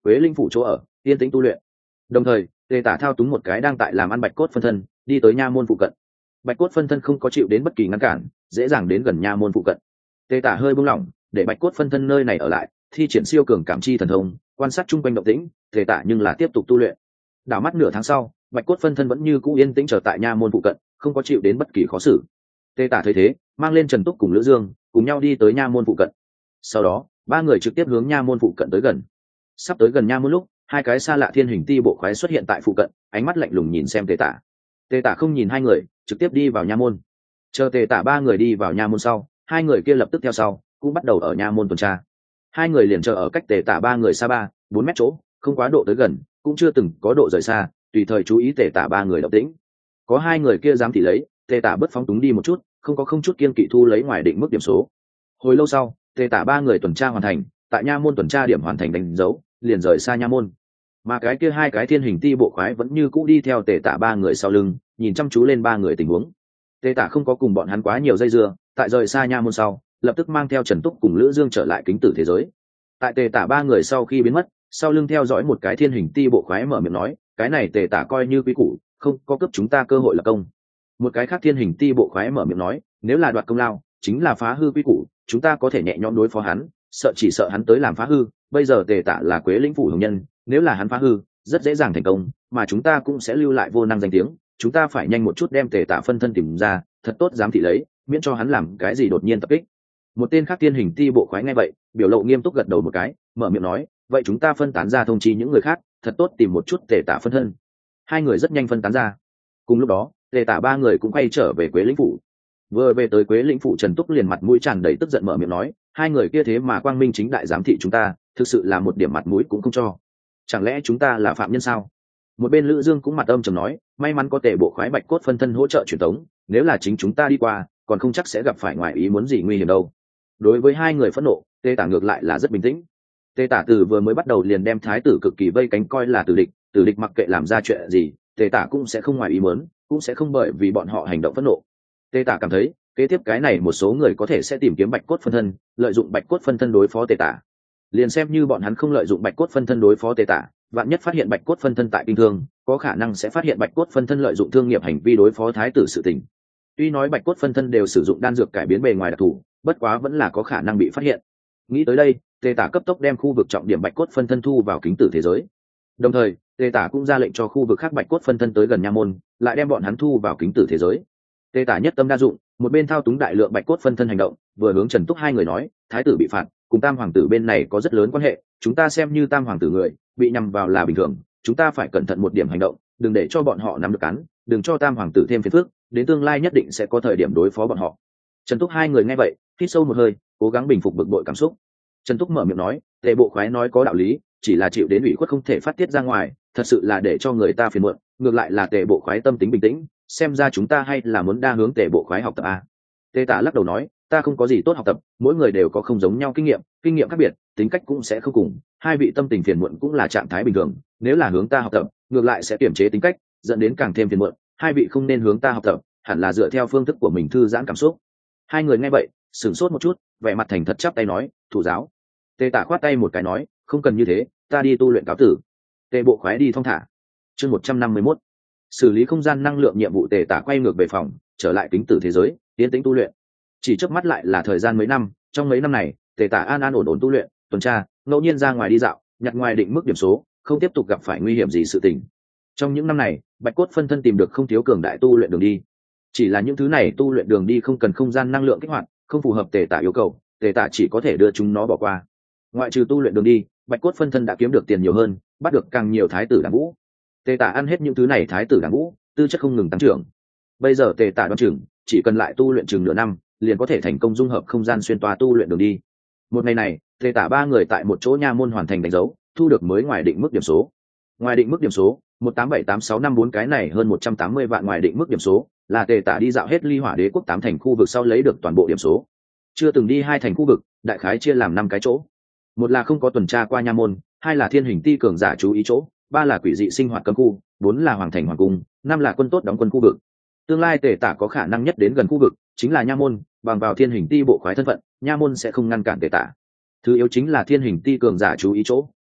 quế linh phủ chỗ ở yên tĩnh tu luyện. Đồng thời tề tả thao túng một cái đang tại làm ăn bạch cốt phân thân đi tới nha môn phụ cận. Bạch cốt phân thân không có chịu đến bất kỳ ngăn cản, dễ dàng đến gần nha môn phụ cận. Tề tả hơi buông lỏng để bạch cốt phân thân nơi này ở lại, thi triển siêu cường cảm chi thần thông quan sát chung quanh động tĩnh. Tề tả nhưng là tiếp tục tu luyện. Đảo mắt nửa tháng sau, bạch cốt phân thân vẫn như cũ yên tĩnh trở tại nha môn phụ cận, không có chịu đến bất kỳ khó xử. Tề tả thấy thế, mang lên Trần Túc cùng Lữ Dương cùng nhau đi tới nha môn phụ cận. Sau đó ba người trực tiếp hướng nha môn phụ cận tới gần. Sắp tới gần nha môn lúc, hai cái xa lạ thiên hình ti bộ khoái xuất hiện tại phụ cận, ánh mắt lạnh lùng nhìn xem Tề tả. Tề tả không nhìn hai người, trực tiếp đi vào nha môn. Chờ Tề tả ba người đi vào nha môn sau, hai người kia lập tức theo sau, cũng bắt đầu ở nha môn tuần tra. Hai người liền chờ ở cách Tề tả ba người xa ba bốn mét chỗ, không quá độ tới gần, cũng chưa từng có độ rời xa, tùy thời chú ý Tề tả ba người động tĩnh. Có hai người kia dám thì lấy, Tề tả bất phóng túng đi một chút, không có không chút kiên kỵ thu lấy ngoài định mức điểm số. Hồi lâu sau, Tề tả ba người tuần tra hoàn thành, tại nha môn tuần tra điểm hoàn thành đánh dấu, liền rời xa nha môn. Mà cái kia hai cái thiên hình ti bộ khoái vẫn như cũ đi theo Tề tả ba người sau lưng, nhìn chăm chú lên ba người tình huống. Tề tả không có cùng bọn hắn quá nhiều dây dưa, tại rời xa nha môn sau, lập tức mang theo Trần Túc cùng Lữ Dương trở lại kính tử thế giới. Tại Tề tả ba người sau khi biến mất, sau lưng theo dõi một cái thiên hình ti bộ khoái mở miệng nói, cái này Tề tả coi như quý củ, không có cấp chúng ta cơ hội lập công. Một cái khác thiên hình ti bộ khoái mở miệng nói, nếu là đoạt công lao, chính là phá hư quý củ, chúng ta có thể nhẹ nhõm đối phó hắn, sợ chỉ sợ hắn tới làm phá hư. Bây giờ Tề tả là Quế Lĩnh phủ hồng nhân, nếu là hắn phá hư, rất dễ dàng thành công, mà chúng ta cũng sẽ lưu lại vô năng danh tiếng. Chúng ta phải nhanh một chút đem Tề tả phân thân tìm ra, thật tốt giám thị lấy, miễn cho hắn làm cái gì đột nhiên tập kích. Một tên khác thiên hình ti bộ khoái nghe vậy, biểu lộ nghiêm túc gật đầu một cái, mở miệng nói, vậy chúng ta phân tán ra thông chi những người khác, thật tốt tìm một chút Tề tả phân thân. Hai người rất nhanh phân tán ra. Cùng lúc đó, Tề tả ba người cũng quay trở về Quế Lĩnh phủ. Vừa về tới Quế Lĩnh phủ, Trần Túc liền mặt mũi tràn đầy tức giận mở miệng nói, hai người kia thế mà quang minh chính đại giám thị chúng ta, thực sự là một điểm mặt mũi cũng không cho. Chẳng lẽ chúng ta là phạm nhân sao? Một bên Lữ Dương cũng mặt âm trầm nói, may mắn có Tề bộ khoái bạch cốt phân thân hỗ trợ truyền tống, nếu là chính chúng ta đi qua, còn không chắc sẽ gặp phải ngoại ý muốn gì nguy hiểm đâu. Đối với hai người phẫn nộ, Tề tả ngược lại là rất bình tĩnh. Tề tả từ vừa mới bắt đầu liền đem thái tử cực kỳ vây cánh coi là tử địch, tử địch mặc kệ làm ra chuyện gì, Tề tả cũng sẽ không ngoài ý muốn, cũng sẽ không bởi vì bọn họ hành động phẫn nộ. Tề tả cảm thấy, kế tiếp cái này một số người có thể sẽ tìm kiếm bạch cốt phân thân, lợi dụng bạch cốt phân thân đối phó Tề tả. Liền xem như bọn hắn không lợi dụng bạch cốt phân thân đối phó Tề tả, vạn nhất phát hiện bạch cốt phân thân tại kinh thương, có khả năng sẽ phát hiện bạch cốt phân thân lợi dụng thương nghiệp hành vi đối phó thái tử sự tình. Tuy nói bạch cốt phân thân đều sử dụng đan dược cải biến bề ngoài đặc thù, bất quá vẫn là có khả năng bị phát hiện. Nghĩ tới đây, Tề tả cấp tốc đem khu vực trọng điểm bạch cốt phân thân thu vào kính tử thế giới. Đồng thời, Tề tả cũng ra lệnh cho khu vực khác bạch cốt phân thân tới gần nha môn, lại đem bọn hắn thu vào kính tử thế giới. Tề tả nhất tâm đa dụng, một bên thao túng đại lượng bạch cốt phân thân hành động, vừa hướng Trần Túc hai người nói, thái tử bị phạt, cùng tam hoàng tử bên này có rất lớn quan hệ, chúng ta xem như tam hoàng tử người, bị nhằm vào là bình thường, chúng ta phải cẩn thận một điểm hành động, đừng để cho bọn họ nắm được cắn, đừng cho tam hoàng tử thêm phiền phức, đến tương lai nhất định sẽ có thời điểm đối phó bọn họ. Trần Túc hai người nghe vậy, hít sâu một hơi, cố gắng bình phục bực bội cảm xúc. Trần Túc mở miệng nói, Tề bộ khoái nói có đạo lý, chỉ là chịu đến ủy khuất không thể phát tiết ra ngoài, thật sự là để cho người ta phiền muộn, ngược lại là Tề bộ khoái tâm tính bình tĩnh, xem ra chúng ta hay là muốn đa hướng Tề bộ khoái học tập a. Tề tả lắc đầu nói, ta không có gì tốt học tập, mỗi người đều có không giống nhau kinh nghiệm, kinh nghiệm khác biệt, tính cách cũng sẽ không cùng, hai vị tâm tình phiền muộn cũng là trạng thái bình thường, nếu là hướng ta học tập, ngược lại sẽ kiềm chế tính cách, dẫn đến càng thêm phiền muộn, hai vị không nên hướng ta học tập, hẳn là dựa theo phương thức của mình thư giãn cảm xúc. Hai người nghe vậy, sửng sốt một chút, vẻ mặt thành thật chắp tay nói, thủ giáo. Tề tả khoát tay một cái nói, không cần như thế, ta đi tu luyện cáo tử. Tề bộ khoái đi thong thả. Chương một trăm năm mươi mốt, xử lý không gian năng lượng nhiệm vụ. Tề tả quay ngược về phòng, trở lại kính tử thế giới, tiến tĩnh tu luyện. Chỉ chớp mắt lại là thời gian mấy năm, trong mấy năm này, Tề tả an an ổn ổn tu luyện, tuần tra, ngẫu nhiên ra ngoài đi dạo, nhặt ngoài định mức điểm số, không tiếp tục gặp phải nguy hiểm gì sự tình. Trong những năm này, bạch cốt phân thân tìm được không thiếu cường đại tu luyện đường đi. Chỉ là những thứ này tu luyện đường đi không cần không gian năng lượng kích hoạt, không phù hợp Tề tả yêu cầu, Tề tả chỉ có thể đưa chúng nó bỏ qua. Ngoại trừ tu luyện đường đi, bạch cốt phân thân đã kiếm được tiền nhiều hơn, bắt được càng nhiều thái tử đảng vũ. Tề tả ăn hết những thứ này thái tử đảng vũ, tư chất không ngừng tăng trưởng. Bây giờ Tề tả đoán chừng chỉ cần lại tu luyện chừng nửa năm, liền có thể thành công dung hợp không gian xuyên toa tu luyện đường đi. Một ngày này, Tề tả ba người tại một chỗ nha môn hoàn thành đánh dấu, thu được mới ngoài định mức điểm số. Ngoài định mức điểm số một tám bảy tám sáu năm bốn, cái này hơn một trăm tám mươi vạn ngoài định mức điểm số, là Tề tả đi dạo hết Ly Hỏa Đế quốc tám thành khu vực sau lấy được toàn bộ điểm số. Chưa từng đi hai thành khu vực, đại khái chia làm năm cái chỗ. Một là không có tuần tra qua nha môn, hai là thiên hình ti cường giả chú ý chỗ, ba là quỷ dị sinh hoạt cấm khu, bốn là hoàng thành hoàng cung, năm là quân tốt đóng quân khu vực. Tương lai Tề tả có khả năng nhất đến gần khu vực chính là nha môn, bằng vào thiên hình ti bộ khoái thân phận, nha môn sẽ không ngăn cản Tề tả. Thứ yếu chính là thiên hình ti cường giả chú ý chỗ,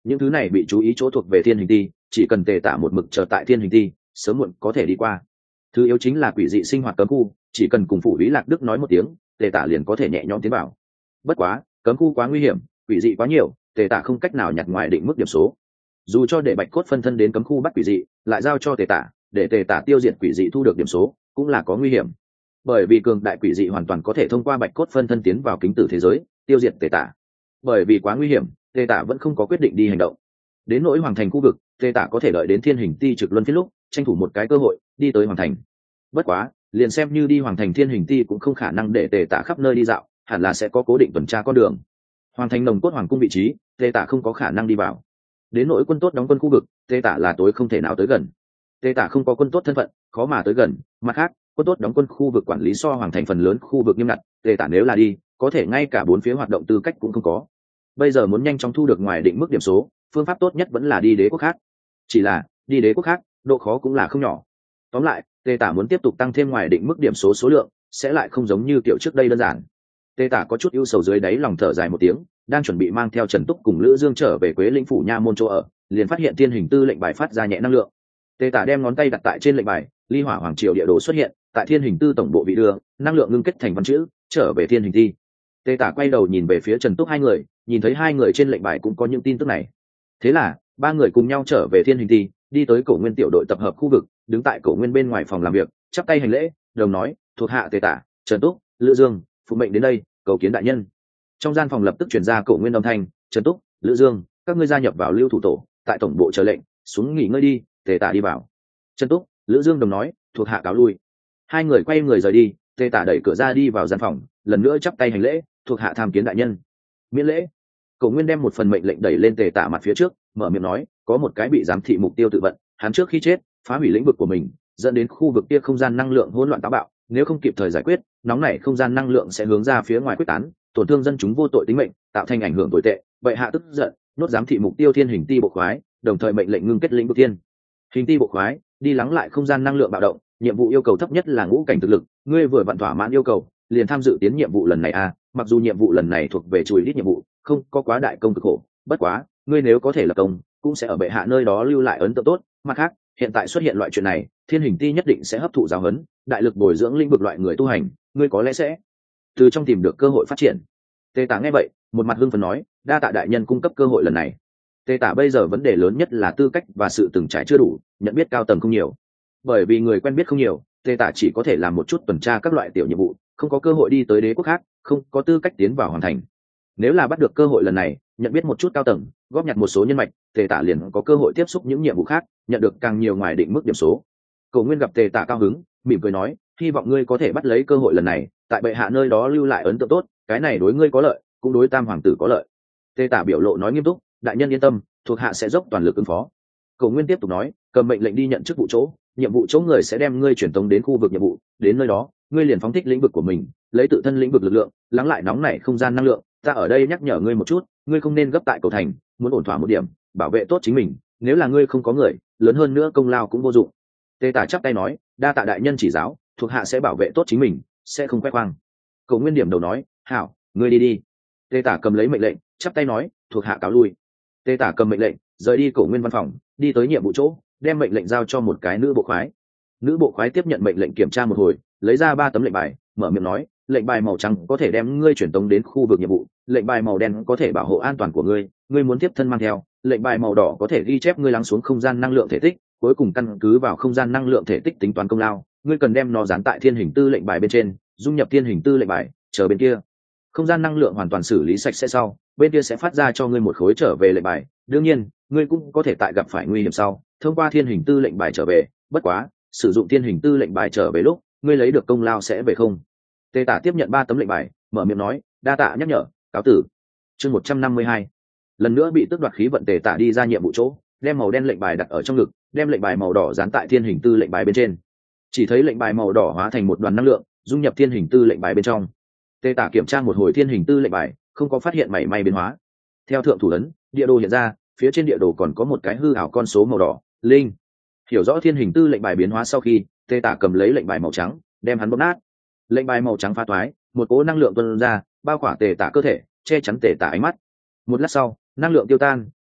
những thứ này bị chú ý chỗ thuộc về thiên hình ti, chỉ cần tề tả một mực chờ tại thiên hình ti, sớm muộn có thể đi qua. Thứ yếu chính là quỷ dị sinh hoạt cấm khu, chỉ cần cùng phủ lý lạc đức nói một tiếng, tề tả liền có thể nhẹ nhõm tiến vào. Bất quá cấm khu quá nguy hiểm, quỷ dị quá nhiều, tề tả không cách nào nhặt ngoài định mức điểm số. Dù cho để bạch cốt phân thân đến cấm khu bắt quỷ dị, lại giao cho tề tả để tề tả tiêu diệt quỷ dị thu được điểm số, cũng là có nguy hiểm. Bởi vì cường đại quỷ dị hoàn toàn có thể thông qua bạch cốt phân thân tiến vào kính tử thế giới, tiêu diệt tề tả. Bởi vì quá nguy hiểm, tề tả vẫn không có quyết định đi hành động. Đến nỗi hoàng thành khu vực, tề tả có thể đợi đến thiên hình ti trực luân phiết lúc, tranh thủ một cái cơ hội đi tới hoàng thành. Bất quá liền xem như đi hoàng thành, thiên hình ti cũng không khả năng để tề tả khắp nơi đi dạo, hẳn là sẽ có cố định tuần tra con đường. Hoàng thành nồng cốt hoàng cung vị trí, tề tả không có khả năng đi vào. Đến nỗi quân tốt đóng quân khu vực, tề tả là tối không thể nào tới gần. Tề tả không có quân tốt thân phận, khó mà tới gần. Mặt khác, quân tốt đóng quân khu vực quản lý so hoàng thành phần lớn khu vực nghiêm ngặt, tề tả nếu là đi, có thể ngay cả bốn phía hoạt động tư cách cũng không có. Bây giờ muốn nhanh chóng thu được ngoài định mức điểm số, phương pháp tốt nhất vẫn là đi đế quốc khác. Chỉ là đi đế quốc khác, độ khó cũng là không nhỏ. Tóm lại, tề tả muốn tiếp tục tăng thêm ngoài định mức điểm số số lượng, sẽ lại không giống như kiểu trước đây đơn giản. Tề tả có chút ưu sầu dưới đáy lòng thở dài một tiếng, đang chuẩn bị mang theo Trần Túc cùng Lữ Dương trở về Quế Linh phủ nha môn chỗ ở, liền phát hiện thiên hình tư lệnh bài phát ra nhẹ năng lượng. Tề tả đem ngón tay đặt tại trên lệnh bài, ly hỏa hoàng triều địa đồ xuất hiện tại thiên hình tư tổng bộ vị đưa, năng lượng ngưng kết thành văn chữ, trở về thiên hình ti. Tề tả quay đầu nhìn về phía Trần Túc hai người, nhìn thấy hai người trên lệnh bài cũng có những tin tức này. Thế là ba người cùng nhau trở về thiên hình ti, đi tới cổ nguyên tiểu đội tập hợp khu vực, đứng tại cổ nguyên bên ngoài phòng làm việc, chắp tay hành lễ, đồng nói: thuộc hạ Tề tả, Trần Túc, Lữ Dương, phụ mệnh đến đây cầu kiến đại nhân. Trong gian phòng lập tức truyền ra cổ nguyên âm thanh: Trần Túc, Lữ Dương, các ngươi gia nhập vào lưu thủ tổ, tại tổng bộ chờ lệnh, xuống nghỉ ngơi đi. Tề tả đi vào. Trần Túc, Lữ Dương đồng nói: thuộc hạ cáo lui. Hai người quay người rời đi. Tề tả đẩy cửa ra đi vào gian phòng, lần nữa chắp tay hành lễ: thuộc hạ tham kiến đại nhân. Miễn lễ. Cổ nguyên đem một phần mệnh lệnh đẩy lên tề tả mặt phía trước, mở miệng nói: có một cái bị giám thị mục tiêu tự vận, hắn trước khi chết phá hủy lĩnh vực của mình, dẫn đến khu vực kia không gian năng lượng hỗn loạn táo bạo, nếu không kịp thời giải quyết, nóng nảy không gian năng lượng sẽ hướng ra phía ngoài quyết tán, tổn thương dân chúng vô tội tính mệnh, tạo thành ảnh hưởng tồi tệ. Vậy hạ tức giận, nốt giám thị mục tiêu thiên hình ti bộ khoái, đồng thời mệnh lệnh ngưng kết lĩnh vực thiên hình ti bộ khoái đi lắng lại không gian năng lượng bạo động. Nhiệm vụ yêu cầu thấp nhất là ngũ cảnh thực lực, ngươi vừa vặn thỏa mãn yêu cầu, liền tham dự tiến nhiệm vụ lần này à. Mặc dù nhiệm vụ lần này thuộc về chùi đít nhiệm vụ, không có quá đại công cực khổ, bất quá ngươi nếu có thể lập công, cũng sẽ ở bệ hạ nơi đó lưu lại ấn tượng tốt. Mặt khác, hiện tại xuất hiện loại chuyện này, thiên hình ti nhất định sẽ hấp thụ giáo huấn, đại lực bồi dưỡng lĩnh vực loại người tu hành, ngươi có lẽ sẽ từ trong tìm được cơ hội phát triển. Tề tả nghe vậy, một mặt hưng phấn nói: đa tạ đại nhân cung cấp cơ hội lần này. Tề tả bây giờ vấn đề lớn nhất là tư cách và sự từng trải chưa đủ, nhận biết cao tầng không nhiều. Bởi vì người quen biết không nhiều, Tề tả chỉ có thể làm một chút tuần tra các loại tiểu nhiệm vụ, không có cơ hội đi tới đế quốc khác, không có tư cách tiến vào hoàn thành. Nếu là bắt được cơ hội lần này, nhận biết một chút cao tầng, góp nhặt một số nhân mạch, Tề tả liền có cơ hội tiếp xúc những nhiệm vụ khác, nhận được càng nhiều ngoài định mức điểm số. Cổ Nguyên gặp Tề tả cao hứng, mỉm cười nói: hy vọng ngươi có thể bắt lấy cơ hội lần này, tại bệ hạ nơi đó lưu lại ấn tượng tốt, cái này đối ngươi có lợi, cũng đối tam hoàng tử có lợi. Tề tả biểu lộ nói nghiêm túc: đại nhân yên tâm, thuộc hạ sẽ dốc toàn lực ứng phó. Cổ Nguyên tiếp tục nói: cầm mệnh lệnh đi nhận chức vụ chỗ, nhiệm vụ chỗ người sẽ đem ngươi chuyển tống đến khu vực nhiệm vụ, đến nơi đó ngươi liền phóng thích lĩnh vực của mình, lấy tự thân lĩnh vực lực lượng lắng lại nóng nảy không gian năng lượng. Ta ở đây nhắc nhở ngươi một chút, ngươi không nên gấp tại cầu thành, muốn ổn thỏa một điểm, bảo vệ tốt chính mình, nếu là ngươi không có người, lớn hơn nữa công lao cũng vô dụng. Tề tả chắp tay nói: đa tạ đại nhân chỉ giáo, thuộc hạ sẽ bảo vệ tốt chính mình, sẽ không khoe khoang. Cổ Nguyên điểm đầu nói: hảo, ngươi đi đi. Tề tả cầm lấy mệnh lệnh, chắp tay nói: thuộc hạ cáo lui. Tề tả cầm mệnh lệnh rời đi Cổ Nguyên văn phòng, đi tới nhiệm vụ chỗ, đem mệnh lệnh giao cho một cái nữ bộ khoái. Nữ bộ khoái tiếp nhận mệnh lệnh kiểm tra một hồi, lấy ra ba tấm lệnh bài, mở miệng nói: lệnh bài màu trắng có thể đem ngươi chuyển tống đến khu vực nhiệm vụ, lệnh bài màu đen có thể bảo hộ an toàn của ngươi, ngươi muốn tiếp thân mang theo, lệnh bài màu đỏ có thể ghi chép ngươi lắng xuống không gian năng lượng thể tích, cuối cùng căn cứ vào không gian năng lượng thể tích tính toán công lao, ngươi cần đem nó dán tại thiên hình tư lệnh bài bên trên, dung nhập thiên hình tư lệnh bài, chờ bên kia không gian năng lượng hoàn toàn xử lý sạch sẽ sau, bên kia sẽ phát ra cho ngươi một khối trở về lệnh bài. Đương nhiên, ngươi cũng có thể tại gặp phải nguy hiểm sau, thông qua thiên hình tư lệnh bài trở về, bất quá sử dụng thiên hình tư lệnh bài trở về lúc, ngươi lấy được công lao sẽ về không. Tề tả tiếp nhận ba tấm lệnh bài, mở miệng nói: đa tạ nhắc nhở, cáo tử. Chương một trăm năm mươi hai, lần nữa bị tước đoạt khí vận. Tề tả đi ra nhiệm vụ chỗ, đem màu đen lệnh bài đặt ở trong ngực, đem lệnh bài màu đỏ dán tại thiên hình tư lệnh bài bên trên. Chỉ thấy lệnh bài màu đỏ hóa thành một đoàn năng lượng, dung nhập thiên hình tư lệnh bài bên trong. Tề tả kiểm tra một hồi thiên hình tư lệnh bài, không có phát hiện mảy may biến hóa. Theo thượng thủ ấn, địa đồ hiện ra, phía trên địa đồ còn có một cái hư ảo con số màu đỏ, linh. Hiểu rõ thiên hình tư lệnh bài biến hóa sau khi, Tề tả cầm lấy lệnh bài màu trắng, đem hắn bóp nát. Lệnh bài màu trắng phá toái, một cỗ năng lượng tuôn ra, bao khỏa Tề tả cơ thể, che chắn Tề tả ánh mắt. Một lát sau, năng lượng tiêu tan,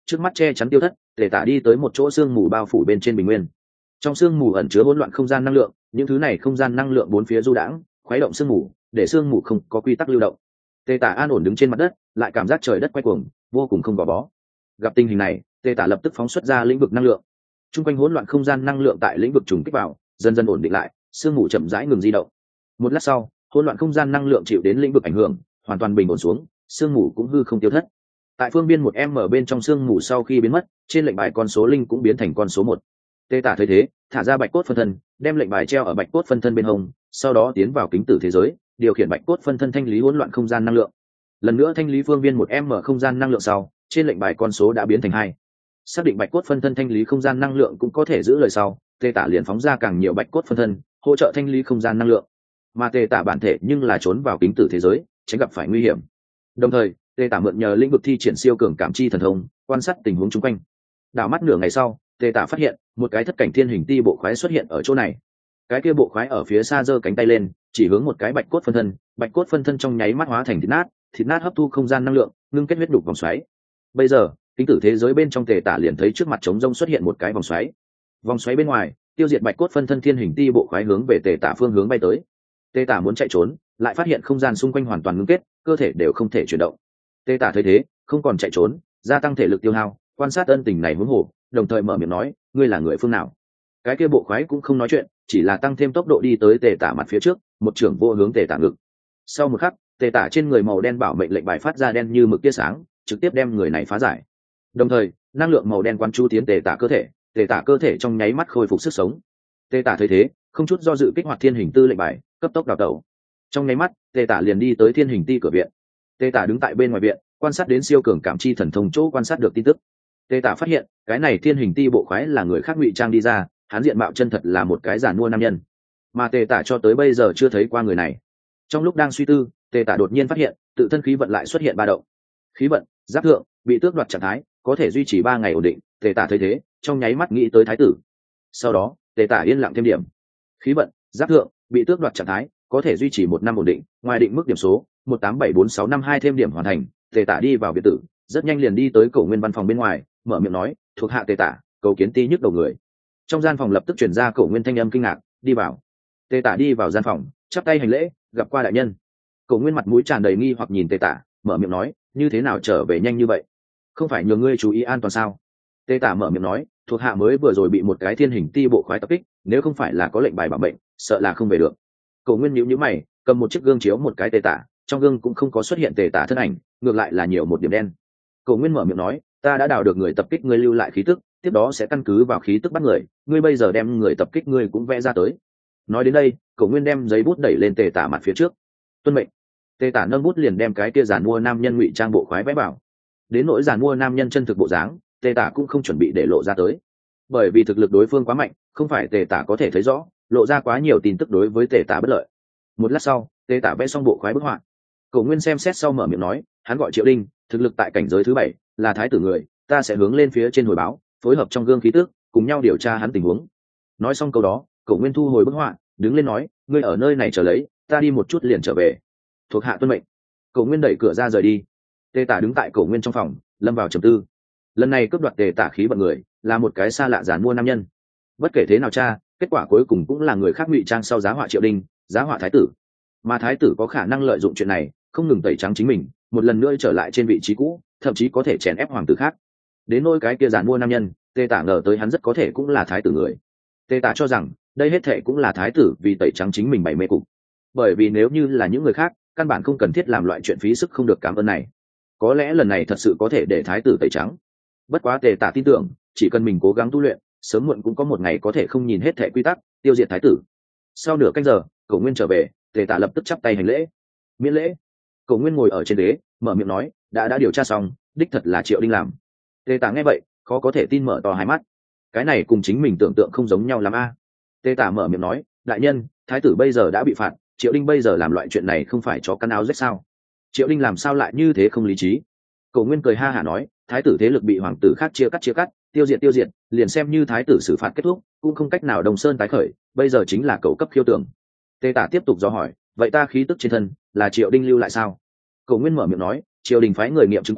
trước mắt che chắn tiêu thất, tề tả đi tới một chỗ sương mù bao phủ bên trên bình nguyên. Trong sương mù ẩn chứa hỗn loạn không gian năng lượng, những thứ này không gian năng lượng bốn phía du đãng, khuấy động sương mù, để sương mù không có quy tắc lưu động. Tề tả an ổn đứng trên mặt đất, lại cảm giác trời đất quay cuồng, vô cùng không gò bó. Gặp tình hình này, tề tả lập tức phóng xuất ra lĩnh vực năng lượng. Trung quanh hỗn loạn không gian năng lượng tại lĩnh vực trùng kích vào, dần dần ổn định lại, sương mù chậm rãi ngừng di động. Một lát sau, hỗn loạn không gian năng lượng chịu đến lĩnh vực ảnh hưởng, hoàn toàn bình ổn xuống, sương mù cũng hư không tiêu thất. Tại phương biên một em ở bên trong sương mù sau khi biến mất, trên lệnh bài con số linh cũng biến thành con số một. Tề tả thấy thế, thả ra bạch cốt phân thân, đem lệnh bài treo ở bạch cốt phân thân bên hông, sau đó tiến vào kính tử thế giới, điều khiển bạch cốt phân thân thanh lý hỗn loạn không gian năng lượng. Lần nữa thanh lý phương viên một em mở không gian năng lượng sau, trên lệnh bài con số đã biến thành hai. Xác định bạch cốt phân thân thanh lý không gian năng lượng cũng có thể giữ lời sau, tề tả liền phóng ra càng nhiều bạch cốt phân thân, hỗ trợ thanh lý không gian năng lượng. Mà tề tả bản thể nhưng là trốn vào kính tử thế giới, tránh gặp phải nguy hiểm. Đồng thời, tề tả mượn nhờ lĩnh vực thi triển siêu cường cảm chi thần thông, quan sát tình huống chung quanh. Đảo mắt nửa ngày sau, tề tả phát hiện một cái thất cảnh thiên hình ti bộ khoái xuất hiện ở chỗ này. Cái kia bộ khoái ở phía xa giơ cánh tay lên, chỉ hướng một cái bạch cốt phân thân, bạch cốt phân thân trong nháy mắt hóa thành thịt nát, thịt nát hấp thu không gian năng lượng, ngưng kết huyết đục vòng xoáy. Bây giờ, kính tử thế giới bên trong tề tả liền thấy trước mặt trống rông xuất hiện một cái vòng xoáy. Vòng xoáy bên ngoài, tiêu diệt bạch cốt phân thân thiên hình ti bộ khoái hướng về tề tả phương hướng bay tới. Tề tả muốn chạy trốn, lại phát hiện không gian xung quanh hoàn toàn ngưng kết, cơ thể đều không thể chuyển động. Tề tả thấy thế, không còn chạy trốn, gia tăng thể lực tiêu hao, quan sát ân tình này huống hồ, đồng thời mở miệng nói, ngươi là người phương nào? Cái kia bộ khoái cũng không nói chuyện, chỉ là tăng thêm tốc độ đi tới tề tả mặt phía trước, một trưởng vô hướng tề tả ngực. Sau một khắc, tề tả trên người màu đen bảo mệnh lệnh bài phát ra đen như mực tia sáng, trực tiếp đem người này phá giải. Đồng thời, năng lượng màu đen quán chú tiến tề tả cơ thể, tề tả cơ thể trong nháy mắt khôi phục sức sống. Tề tả thấy thế, không chút do dự kích hoạt thiên hình tư lệnh bài, cấp tốc đào tẩu. Trong nháy mắt, tề tả liền đi tới thiên hình ti cửa viện. Tề tả đứng tại bên ngoài viện, quan sát đến siêu cường cảm chi thần thông chỗ quan sát được tin tức. Tề tả phát hiện, cái này thiên hình ti bộ khoái là người khác ngụy trang đi ra, hắn diện mạo chân thật là một cái giản mua nam nhân, mà tề tả cho tới bây giờ chưa thấy qua người này. Trong lúc đang suy tư, tề tả đột nhiên phát hiện tự thân khí vận lại xuất hiện ba động. Khí vận giáp thượng bị tước đoạt trạng thái, có thể duy trì ba ngày ổn định. Tề tả thấy thế, trong nháy mắt nghĩ tới thái tử. Sau đó, tề tả yên lặng thêm điểm. Khí vận giáp thượng bị tước đoạt trạng thái, có thể duy trì một năm ổn định, ngoài định mức điểm số một tám bảy bốn sáu năm hai thêm điểm hoàn thành. Tề tả đi vào biệt tử, rất nhanh liền đi tới cổ nguyên văn phòng bên ngoài, mở miệng nói, thuộc hạ tề tả cầu kiến ti nhức đầu người. Trong gian phòng lập tức truyền ra cổ nguyên thanh âm kinh ngạc, đi vào. Tề tả đi vào gian phòng, chắp tay hành lễ, gặp qua đại nhân. Cổ nguyên mặt mũi tràn đầy nghi hoặc nhìn tề tả, mở miệng nói, như thế nào trở về nhanh như vậy? Không phải nhờ ngươi chú ý an toàn sao? Tề tả mở miệng nói, thuộc hạ mới vừa rồi bị một cái thiên hình ti bộ khoái tập kích, nếu không phải là có lệnh bài bảo mệnh, sợ là không về được. Cổ nguyên nhíu nhíu mày, cầm một chiếc gương chiếu một cái tề tả, trong gương cũng không có xuất hiện tề tả thân ảnh, ngược lại là nhiều một điểm đen. Cổ nguyên mở miệng nói, ta đã đào được người tập kích ngươi lưu lại khí tức, tiếp đó sẽ căn cứ vào khí tức bắt người, ngươi bây giờ đem người tập kích ngươi cũng vẽ ra tới. Nói đến đây, Cổ nguyên đem giấy bút đẩy lên tề tả mặt phía trước. Tuân mệnh. Tề tả nâng bút liền đem cái kia giàn mua nam nhân ngụy trang bộ khoái vẽ bảo. Đến nỗi giàn mua nam nhân chân thực bộ dáng, tề tả cũng không chuẩn bị để lộ ra tới, bởi vì thực lực đối phương quá mạnh, không phải tề tả có thể thấy rõ, lộ ra quá nhiều tin tức đối với tề tả bất lợi. Một lát sau, tề tả vẽ xong bộ khoái bức họa. Cổ nguyên xem xét sau mở miệng nói, hắn gọi Triệu Đinh, thực lực tại cảnh giới thứ bảy, là thái tử người, ta sẽ hướng lên phía trên hồi báo, phối hợp trong gương khí tức, cùng nhau điều tra hắn tình huống. Nói xong câu đó, Cổ nguyên thu hồi bức họa, đứng lên nói, ngươi ở nơi này chờ lấy, ta đi một chút liền trở về. Thuộc hạ tuân mệnh. Cổ nguyên đẩy cửa ra rời đi. Tề tả đứng tại Cổ nguyên trong phòng, lâm vào trầm tư. Lần này cướp đoạt tề tả khí vận người, là một cái xa lạ giàn mua nam nhân. Bất kể thế nào cha, kết quả cuối cùng cũng là người khác ngụy trang sau giá họa Triệu Đinh, giá họa thái tử. Mà thái tử có khả năng lợi dụng chuyện này, không ngừng tẩy trắng chính mình, một lần nữa trở lại trên vị trí cũ, thậm chí có thể chèn ép hoàng tử khác. Đến nỗi cái kia giàn mua nam nhân, tề tả ngờ tới hắn rất có thể cũng là thái tử người. Tề tả cho rằng đây hết thệ cũng là thái tử vì tẩy trắng chính mình bày mê cục, bởi vì nếu như là những người khác, căn bản không cần thiết làm loại chuyện phí sức không được cảm ơn này. Có lẽ lần này thật sự có thể để thái tử tẩy trắng. Bất quá tề tả tin tưởng, chỉ cần mình cố gắng tu luyện, sớm muộn cũng có một ngày có thể không nhìn hết thệ quy tắc, tiêu diệt thái tử. Sau nửa canh giờ, Cổ nguyên trở về, tề tả lập tức chắp tay hành lễ. Miễn lễ. Cổ nguyên ngồi ở trên ghế, mở miệng nói, đã đã điều tra xong, đích thật là Triệu Đinh làm. Tề tả nghe vậy, khó có thể tin mở to hai mắt. Cái này cùng chính mình tưởng tượng không giống nhau lắm a. À. Tề tả mở miệng nói, đại nhân, thái tử bây giờ đã bị phạt, Triệu Đinh bây giờ làm loại chuyện này không phải cho căn áo rách sao? Triệu Đinh làm sao lại như thế không lý trí? Cổ nguyên cười ha hả nói, thái tử thế lực bị hoàng tử khác chia cắt chia cắt, tiêu diệt tiêu diệt, liền xem như thái tử xử phạt kết thúc, cũng không cách nào đồng sơn tái khởi, bây giờ chính là cầu cấp khiêu tưởng. Tề tả tiếp tục do hỏi, vậy ta khí tức trên thân là Triệu Đinh lưu lại sao? Cổ nguyên mở miệng nói, triều đình phái người nghiệm chứng qua,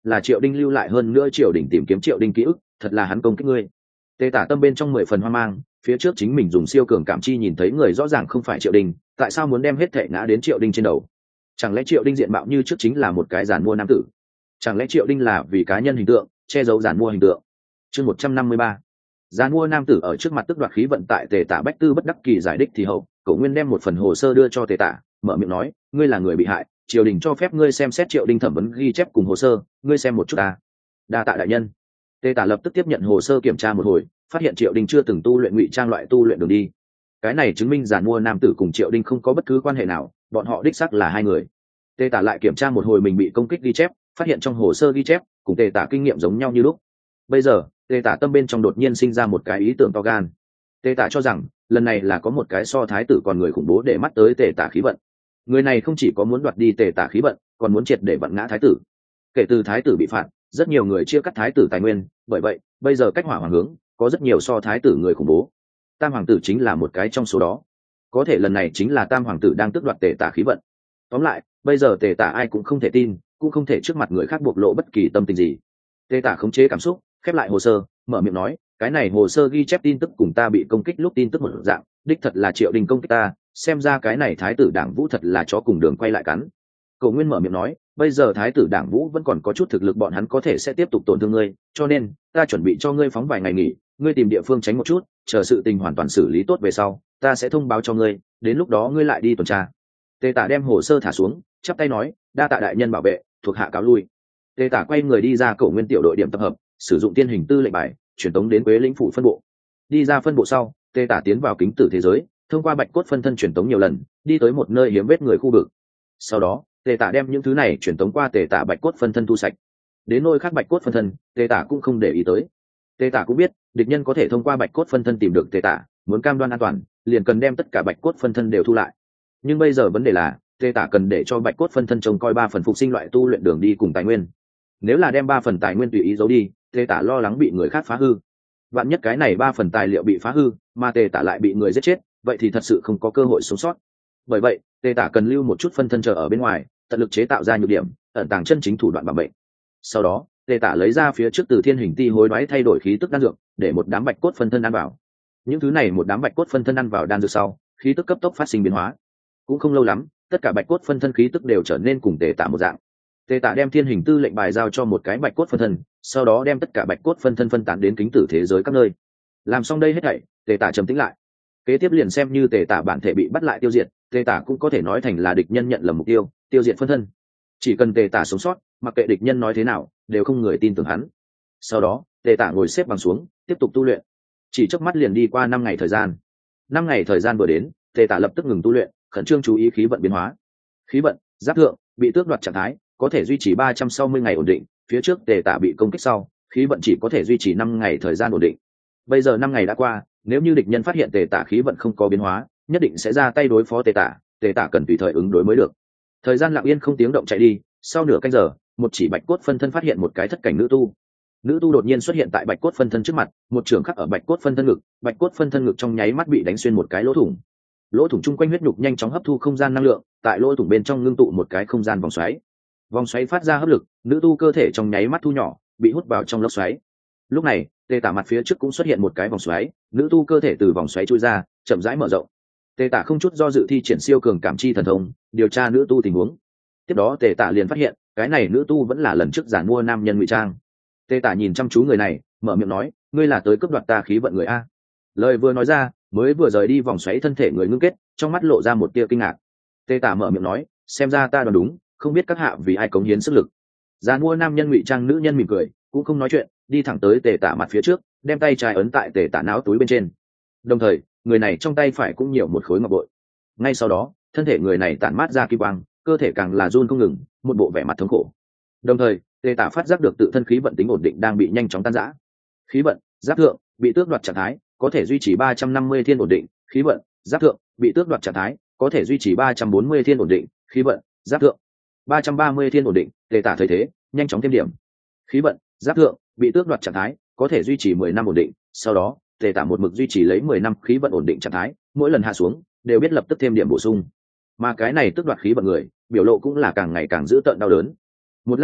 là Triệu Đinh lưu lại, hơn nữa Triều đình tìm kiếm Triệu Đinh ký ức, thật là hắn công kích ngươi. Tề Tả tâm bên trong mười phần hoang mang, phía trước chính mình dùng siêu cường cảm chi nhìn thấy người rõ ràng không phải Triệu Đinh, tại sao muốn đem hết thệ ngã đến Triệu Đinh trên đầu? Chẳng lẽ Triệu Đinh diện mạo như trước chính là một cái giản mua nam tử? Chẳng lẽ Triệu Đinh là vì cá nhân hình tượng che giấu giản mua hình tượng? Chương một trăm năm mươi ba, giản mua nam tử ở trước mặt tức đoạt khí vận. Tại Tề Tả bách tư bất đắc kỳ giải đích thì hậu, Cổ Nguyên đem một phần hồ sơ đưa cho Tề Tả, mở miệng nói, ngươi là người bị hại, triều đình cho phép ngươi xem xét Triệu Đinh thẩm vấn ghi chép cùng hồ sơ, ngươi xem một chút ta. Đa tạ đại nhân. Tề Tả lập tức tiếp nhận hồ sơ kiểm tra một hồi, phát hiện Triệu Đinh chưa từng tu luyện ngụy trang loại tu luyện đường đi. Cái này chứng minh giản mua nam tử cùng Triệu Đinh không có bất cứ quan hệ nào, bọn họ đích xác là hai người. Tề Tả lại kiểm tra một hồi mình bị công kích ghi chép, phát hiện trong hồ sơ ghi chép cùng Tề Tả kinh nghiệm giống nhau như lúc. Bây giờ Tề Tả tâm bên trong đột nhiên sinh ra một cái ý tưởng to gan. Tề Tả cho rằng lần này là có một cái so thái tử còn người khủng bố để mắt tới Tề Tả khí vận. Người này không chỉ có muốn đoạt đi Tề Tả khí vận, còn muốn triệt để vặn ngã thái tử. Kể từ thái tử bị phạt, rất nhiều người chia cắt thái tử tài nguyên, bởi vậy bây giờ cách hỏa hoàng hướng có rất nhiều so thái tử người khủng bố. Tam hoàng tử chính là một cái trong số đó. Có thể lần này chính là tam hoàng tử đang tước đoạt Tề Tả khí vận. Tóm lại bây giờ Tề Tả ai cũng không thể tin, cũng không thể trước mặt người khác bộc lộ bất kỳ tâm tình gì. Tề Tả khống chế cảm xúc, khép lại hồ sơ, mở miệng nói, cái này hồ sơ ghi chép tin tức cùng ta bị công kích lúc tin tức một dạng, đích thật là Triệu Đình công kích ta, xem ra cái này thái tử Đảng Vũ thật là chó cùng đường quay lại cắn. Cổ Nguyên mở miệng nói, bây giờ thái tử Đảng Vũ vẫn còn có chút thực lực, bọn hắn có thể sẽ tiếp tục tổn thương ngươi, cho nên ta chuẩn bị cho ngươi phóng vài ngày nghỉ, ngươi tìm địa phương tránh một chút, chờ sự tình hoàn toàn xử lý tốt về sau, ta sẽ thông báo cho ngươi, đến lúc đó ngươi lại đi tuần tra. Tề Tả đem hồ sơ thả xuống, chắp tay nói, đa tạ đại nhân bảo vệ, thuộc hạ cáo lui. Tề Tả quay người đi ra Cổ Nguyên tiểu đội điểm tập hợp, sử dụng tiên hình tư lệnh bài truyền tống đến Quế lĩnh phủ phân bộ. Đi ra phân bộ sau, Tề Tả tiến vào kính tử thế giới, thông qua bạch cốt phân thân truyền tống nhiều lần, đi tới một nơi hiếm vết người khu vực. Sau đó Tề Tả đem những thứ này truyền tống qua Tề Tả bạch cốt phân thân thu sạch. Đến nơi khác bạch cốt phân thân, Tề Tả cũng không để ý tới. Tề Tả cũng biết địch nhân có thể thông qua bạch cốt phân thân tìm được Tề Tả, muốn cam đoan an toàn liền cần đem tất cả bạch cốt phân thân đều thu lại. Nhưng bây giờ vấn đề là Tề Tả cần để cho bạch cốt phân thân trông coi ba phần phục sinh loại tu luyện đường đi cùng tài nguyên. Nếu là đem ba phần tài nguyên tùy ý giấu đi, Tề Tả lo lắng bị người khác phá hư. Vạn nhất cái này ba phần tài liệu bị phá hư, mà Tề Tả lại bị người giết chết, vậy thì thật sự không có cơ hội sống sót. Bởi vậy Tề Tả cần lưu một chút phân thân chờ ở bên ngoài, tận lực chế tạo ra nhược điểm, ẩn tàng chân chính thủ đoạn bảo mệnh. Sau đó Tề Tả lấy ra phía trước từ thiên hình ti hối đoái thay đổi khí tức đan dược, để một đám bạch cốt phân thân ăn vào. Những thứ này một đám bạch cốt phân thân ăn vào đan dược sau, khí tức cấp tốc phát sinh biến hóa. Cũng không lâu lắm, tất cả bạch cốt phân thân khí tức đều trở nên cùng Tề Tả một dạng. Tề Tả đem thiên hình tư lệnh bài giao cho một cái bạch cốt phân thân, sau đó đem tất cả bạch cốt phân thân phân tán đến kính tử thế giới các nơi. Làm xong đây hết thảy, Tề Tả trầm tĩnh lại. Kế tiếp liền xem như Tề Tả bản thể bị bắt lại tiêu diệt, Tề Tả cũng có thể nói thành là địch nhân nhận lầm mục tiêu, tiêu diệt phân thân. Chỉ cần Tề Tả sống sót, mặc kệ địch nhân nói thế nào, đều không người tin tưởng hắn. Sau đó Tề Tả ngồi xếp bằng xuống, tiếp tục tu luyện. Chỉ chớp mắt liền đi qua năm ngày thời gian. Năm ngày thời gian vừa đến, Tề Tả lập tức ngừng tu luyện, khẩn trương chú ý khí vận biến hóa. Khí vận giáp thượng bị tước đoạt trạng thái, có thể duy trì ba trăm sáu mươi ngày ổn định. Phía trước Tề Tả bị công kích sau, khí vận chỉ có thể duy trì năm ngày thời gian ổn định. Bây giờ năm ngày đã qua, nếu như địch nhân phát hiện Tề Tả khí vận không có biến hóa, nhất định sẽ ra tay đối phó Tề Tả. Tề Tả cần tùy thời ứng đối mới được. Thời gian lặng yên không tiếng động chạy đi, sau nửa canh giờ, một chỉ bạch cốt phân thân phát hiện một cái thất cảnh nữ tu. Nữ tu đột nhiên xuất hiện tại bạch cốt phân thân trước mặt, một trường khắc ở bạch cốt phân thân ngực, bạch cốt phân thân ngực trong nháy mắt bị đánh xuyên một cái lỗ thủng. Lỗ thủng chung quanh huyết nhục nhanh chóng hấp thu không gian năng lượng, tại lỗ thủng bên trong ngưng tụ một cái không gian vòng xoáy. Vòng xoáy phát ra hấp lực, nữ tu cơ thể trong nháy mắt thu nhỏ, bị hút vào trong lốc xoáy. Lúc này Tề Tả mặt phía trước cũng xuất hiện một cái vòng xoáy, nữ tu cơ thể từ vòng xoáy chui ra, chậm rãi mở rộng. Tề Tả không chút do dự thi triển siêu cường cảm chi thần thông, điều tra nữ tu tình huống. Tiếp đó Tề Tả liền phát hiện, cái này nữ tu vẫn là lần trước giản mua nam nhân ngụy trang. Tề Tả nhìn chăm chú người này, mở miệng nói, ngươi là tới cướp đoạt ta khí vận người a. Lời vừa nói ra, mới vừa rời đi vòng xoáy thân thể người ngưng kết, trong mắt lộ ra một tia kinh ngạc. Tề Tả mở miệng nói, xem ra ta đoán đúng, không biết các hạ vì ai cống hiến sức lực. Giản mua nam nhân ngụy trang nữ nhân mỉm cười, cũng không nói chuyện, đi thẳng tới Tề Tả mặt phía trước, đem tay trái ấn tại Tề Tả não túi bên trên. Đồng thời người này trong tay phải cũng nhiều một khối ngọc bội. Ngay sau đó thân thể người này tản mát ra kim quang, cơ thể càng là run không ngừng, một bộ vẻ mặt thống khổ. Đồng thời Tề Tả phát giác được tự thân khí vận tính ổn định đang bị nhanh chóng tan rã. Khí vận giáp thượng bị tước đoạt trạng thái, có thể duy trì ba trăm năm mươi thiên ổn định. Khí vận giáp thượng bị tước đoạt trạng thái, có thể duy trì ba trăm bốn mươi thiên ổn định. Khí vận giáp thượng ba trăm ba mươi thiên ổn định. Tề Tả thấy thế, nhanh chóng thêm điểm. Khí vận giáp thượng bị tước đoạt trạng thái, có thể duy trì mười năm ổn định. Sau đó Tề Tả một mực duy trì lấy mười năm khí vận ổn định trạng thái, mỗi lần hạ xuống đều biết lập tức thêm điểm bổ sung. Mà cái này tước đoạt khí vận người, biểu lộ cũng là càng ngày càng dữ tợn đau đớn. Một lát sau,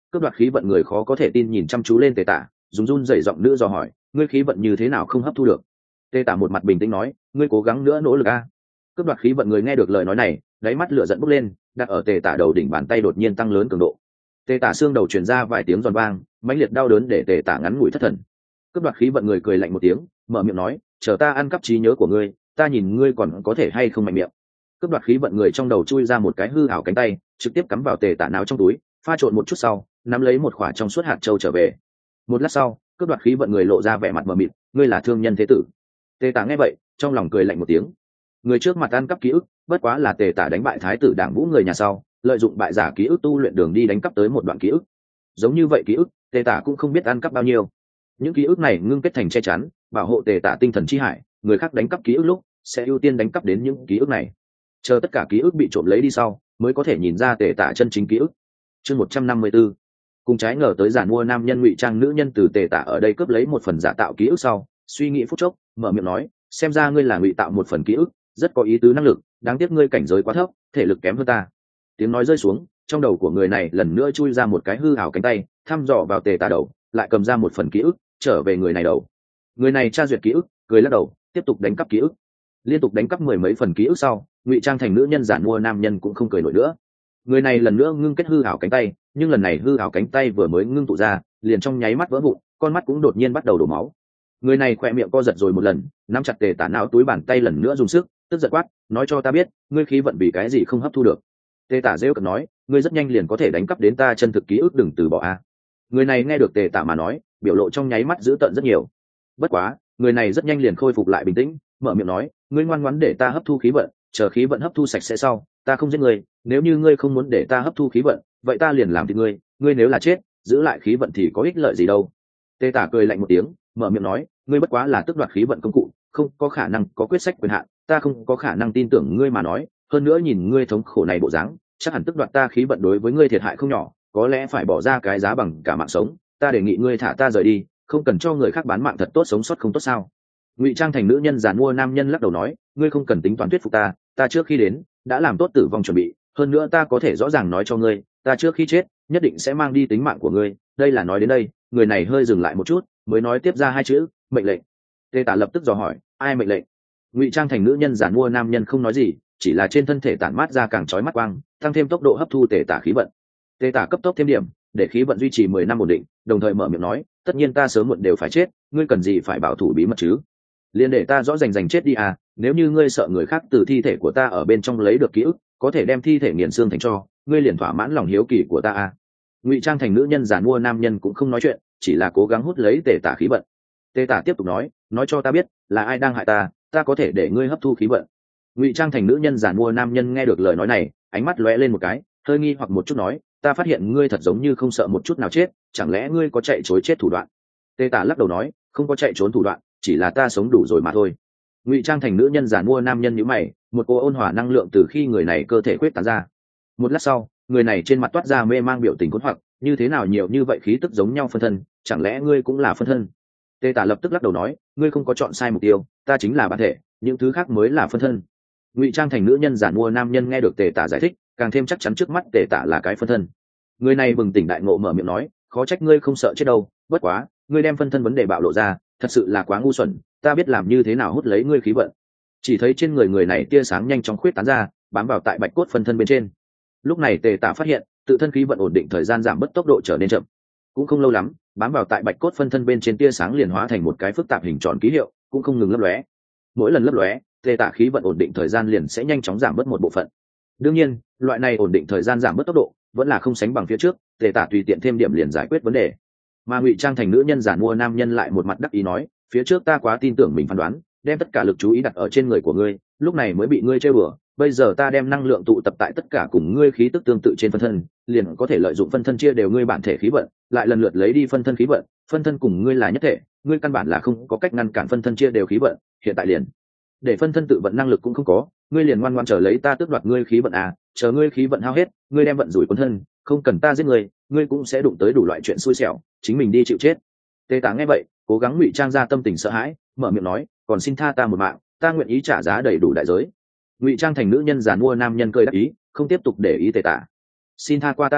cướp đoạt khí vận người khó có thể tin nhìn chăm chú lên tề tả, dùng run rẩy giọng nữ dò hỏi, ngươi khí vận như thế nào không hấp thu được? Tề tả một mặt bình tĩnh nói, ngươi cố gắng nữa nỗ lực a. Cướp đoạt khí vận người nghe được lời nói này, đáy mắt lửa giận bốc lên, đặt ở tề tả đầu đỉnh bàn tay đột nhiên tăng lớn cường độ. Tề tả xương đầu truyền ra vài tiếng giòn vang, mãnh liệt đau đớn để tề tả ngắn ngủi thất thần. Cướp đoạt khí vận người cười lạnh một tiếng, mở miệng nói, chờ ta ăn cắp trí nhớ của ngươi, ta nhìn ngươi còn có thể hay không mạnh miệng. Cướp đoạt khí vận người trong đầu chui ra một cái hư ảo cánh tay, trực tiếp cắm vào tề tả não trong túi, pha trộn một chút sau, nắm lấy một quả trong suốt hạt châu trở về. Một lát sau, cướp đoạt khí vận người lộ ra vẻ mặt mờ mịt, ngươi là thương nhân thế tử? Tề tả nghe vậy, trong lòng cười lạnh một tiếng. Người trước mặt ăn cắp ký ức, bất quá là tề tả đánh bại thái tử Đảng Vũ người nhà sau, lợi dụng bại giả ký ức tu luyện đường đi đánh cắp tới một đoạn ký ức. Giống như vậy ký ức, tề tả cũng không biết ăn cắp bao nhiêu. Những ký ức này ngưng kết thành che chắn, bảo hộ tề tả tinh thần chi hải, người khác đánh cắp ký ức lúc sẽ ưu tiên đánh cắp đến những ký ức này. Chờ tất cả ký ức bị trộm lấy đi sau, mới có thể nhìn ra tề tả chân chính ký ức. Chương một trăm năm mươi tư. Cùng trái ngờ tới giản mua nam nhân ngụy trang nữ nhân từ tề tả ở đây cướp lấy một phần giả tạo ký ức sau, suy nghĩ phút chốc, mở miệng nói, xem ra ngươi là ngụy tạo một phần ký ức, rất có ý tứ năng lực, đáng tiếc ngươi cảnh giới quá thấp, thể lực kém hơn ta. Tiếng nói rơi xuống, trong đầu của người này lần nữa chui ra một cái hư ảo cánh tay, thăm dò vào tề tả đầu, lại cầm ra một phần ký ức, trở về người này đầu. Người này tra duyệt ký ức, cười lắc đầu, tiếp tục đánh cắp ký ức. Liên tục đánh cắp mười mấy phần ký ức sau, ngụy trang thành nữ nhân giản mua nam nhân cũng không cười nổi nữa. Người này lần nữa ngưng kết hư ảo cánh tay, nhưng lần này hư ảo cánh tay vừa mới ngưng tụ ra, liền trong nháy mắt vỡ vụn, con mắt cũng đột nhiên bắt đầu đổ máu. Người này khỏe miệng co giật rồi một lần, nắm chặt tề tả não túi bàn tay lần nữa dùng sức, tức giận quát, nói cho ta biết, ngươi khí vận vì cái gì không hấp thu được? Tề tả rêu cợt nói, ngươi rất nhanh liền có thể đánh cắp đến ta chân thực ký ức, đừng từ bỏ a. Người này nghe được tề tả mà nói, biểu lộ trong nháy mắt dữ tợn rất nhiều. Bất quá, người này rất nhanh liền khôi phục lại bình tĩnh, mở miệng nói, ngươi ngoan ngoãn để ta hấp thu khí vận, chờ khí vận hấp thu sạch sẽ sau, ta không giết ngươi, nếu như ngươi không muốn để ta hấp thu khí vận, vậy ta liền làm thịt ngươi, ngươi nếu là chết, giữ lại khí vận thì có ích lợi gì đâu. Tề tả cười lạnh một tiếng, mở miệng nói, ngươi bất quá là tước đoạt khí vận công cụ, không có khả năng có quyết sách quyền hạn, ta không có khả năng tin tưởng ngươi mà nói, hơn nữa nhìn ngươi thống khổ này bộ dáng, chắc hẳn tước đoạt ta khí vận đối với ngươi thiệt hại không nhỏ, có lẽ phải bỏ ra cái giá bằng cả mạng sống, ta đề nghị ngươi thả ta rời đi, không cần cho người khác bán mạng thật tốt sống sót không tốt sao? Ngụy trang thành nữ nhân giàn mua nam nhân lắc đầu nói, ngươi không cần tính toán thuyết phục ta, ta trước khi đến đã làm tốt tử vong chuẩn bị, hơn nữa ta có thể rõ ràng nói cho ngươi, ta trước khi chết nhất định sẽ mang đi tính mạng của ngươi. Đây là nói đến đây, người này hơi dừng lại một chút, mới nói tiếp ra hai chữ, mệnh lệnh. Tề tả lập tức dò hỏi, ai mệnh lệnh? Ngụy trang thành nữ nhân giàn mua nam nhân không nói gì, chỉ là trên thân thể tản mát ra càng chói mắt quang, tăng thêm tốc độ hấp thu tề tả khí vận. Tề tả cấp tốc thêm điểm, để khí vận duy trì mười năm ổn định, đồng thời mở miệng nói, tất nhiên ta sớm muộn đều phải chết, ngươi cần gì phải bảo thủ bí mật chứ? Liền để ta rõ rành rành chết đi à, nếu như ngươi sợ người khác từ thi thể của ta ở bên trong lấy được ký ức, có thể đem thi thể nghiền xương thành tro, ngươi liền thỏa mãn lòng hiếu kỳ của ta à. Ngụy trang thành nữ nhân giản mua nam nhân cũng không nói chuyện, chỉ là cố gắng hút lấy tề tả khí vận. Tề tả tiếp tục nói, nói cho ta biết là ai đang hại ta, ta có thể để ngươi hấp thu khí vận. Ngụy trang thành nữ nhân giản mua nam nhân nghe được lời nói này, ánh mắt lóe lên một cái, hơi nghi hoặc một chút nói, ta phát hiện ngươi thật giống như không sợ một chút nào chết, chẳng lẽ ngươi có chạy trối chết thủ đoạn? Tề tả lắc đầu nói, không có chạy trốn thủ đoạn, chỉ là ta sống đủ rồi mà thôi. Ngụy trang thành nữ nhân giản mua nam nhân nhíu mày, một cô ôn hòa năng lượng từ khi người này cơ thể quyết tán ra. Một lát sau, người này trên mặt toát ra mê mang biểu tình hỗn hoặc, như thế nào nhiều như vậy khí tức giống nhau phân thân, chẳng lẽ ngươi cũng là phân thân? Tề tả lập tức lắc đầu nói, ngươi không có chọn sai mục tiêu, ta chính là bản thể, những thứ khác mới là phân thân. Ngụy trang thành nữ nhân giản mua nam nhân nghe được tề tả giải thích, càng thêm chắc chắn trước mắt tề tả là cái phân thân. Người này bừng tỉnh đại ngộ, mở miệng nói, khó trách ngươi không sợ chết đâu, bất quá ngươi đem phân thân vấn đề bạo lộ ra, thật sự là quá ngu xuẩn, ta biết làm như thế nào hút lấy ngươi khí vận. Chỉ thấy trên người người này tia sáng nhanh chóng khuyết tán ra, bám vào tại bạch cốt phân thân bên trên. Lúc này tề tả phát hiện tự thân khí vận ổn định, thời gian giảm bớt, tốc độ trở nên chậm. Cũng không lâu lắm, bám vào tại bạch cốt phân thân bên trên tia sáng liền hóa thành một cái phức tạp hình tròn ký hiệu, cũng không ngừng lấp lóe. Mỗi lần lấp lóe, tề tả khí vận ổn định thời gian liền sẽ nhanh chóng giảm bớt một bộ phận. Đương nhiên, loại này ổn định thời gian giảm bớt tốc độ vẫn là không sánh bằng phía trước, tề tả tùy tiện thêm điểm liền giải quyết vấn đề. Mà Ngụy trang thành nữ nhân giản mua nam nhân lại một mặt đắc ý nói, phía trước ta quá tin tưởng mình phán đoán, đem tất cả lực chú ý đặt ở trên người của ngươi, lúc này mới bị ngươi chơi bừa. Bây giờ ta đem năng lượng tụ tập tại tất cả cùng ngươi khí tức tương tự trên phân thân, liền có thể lợi dụng phân thân chia đều ngươi bản thể khí vận, lại lần lượt lấy đi phân thân khí vận. Phân thân cùng ngươi là nhất thể, ngươi căn bản là không có cách ngăn cản phân thân chia đều khí vận. Hiện tại liền để phân thân tự vận năng lực cũng không có, ngươi liền ngoan ngoãn chờ lấy ta tước đoạt ngươi khí vận à? Chờ ngươi khí vận hao hết, ngươi đem vận rủi cuốn thân, không cần ta giết ngươi, ngươi cũng sẽ đụng tới đủ loại chuyện xui xẻo, chính mình đi chịu chết. Tề tả nghe vậy, cố gắng ngụy trang ra tâm tình sợ hãi, mở miệng nói, còn xin tha ta một mạng, ta nguyện ý trả giá đầy đủ đại giới. Ngụy trang thành nữ nhân giàn mua nam nhân cười đáp ý, không tiếp tục để ý tề tả. Xin tha qua ta đi,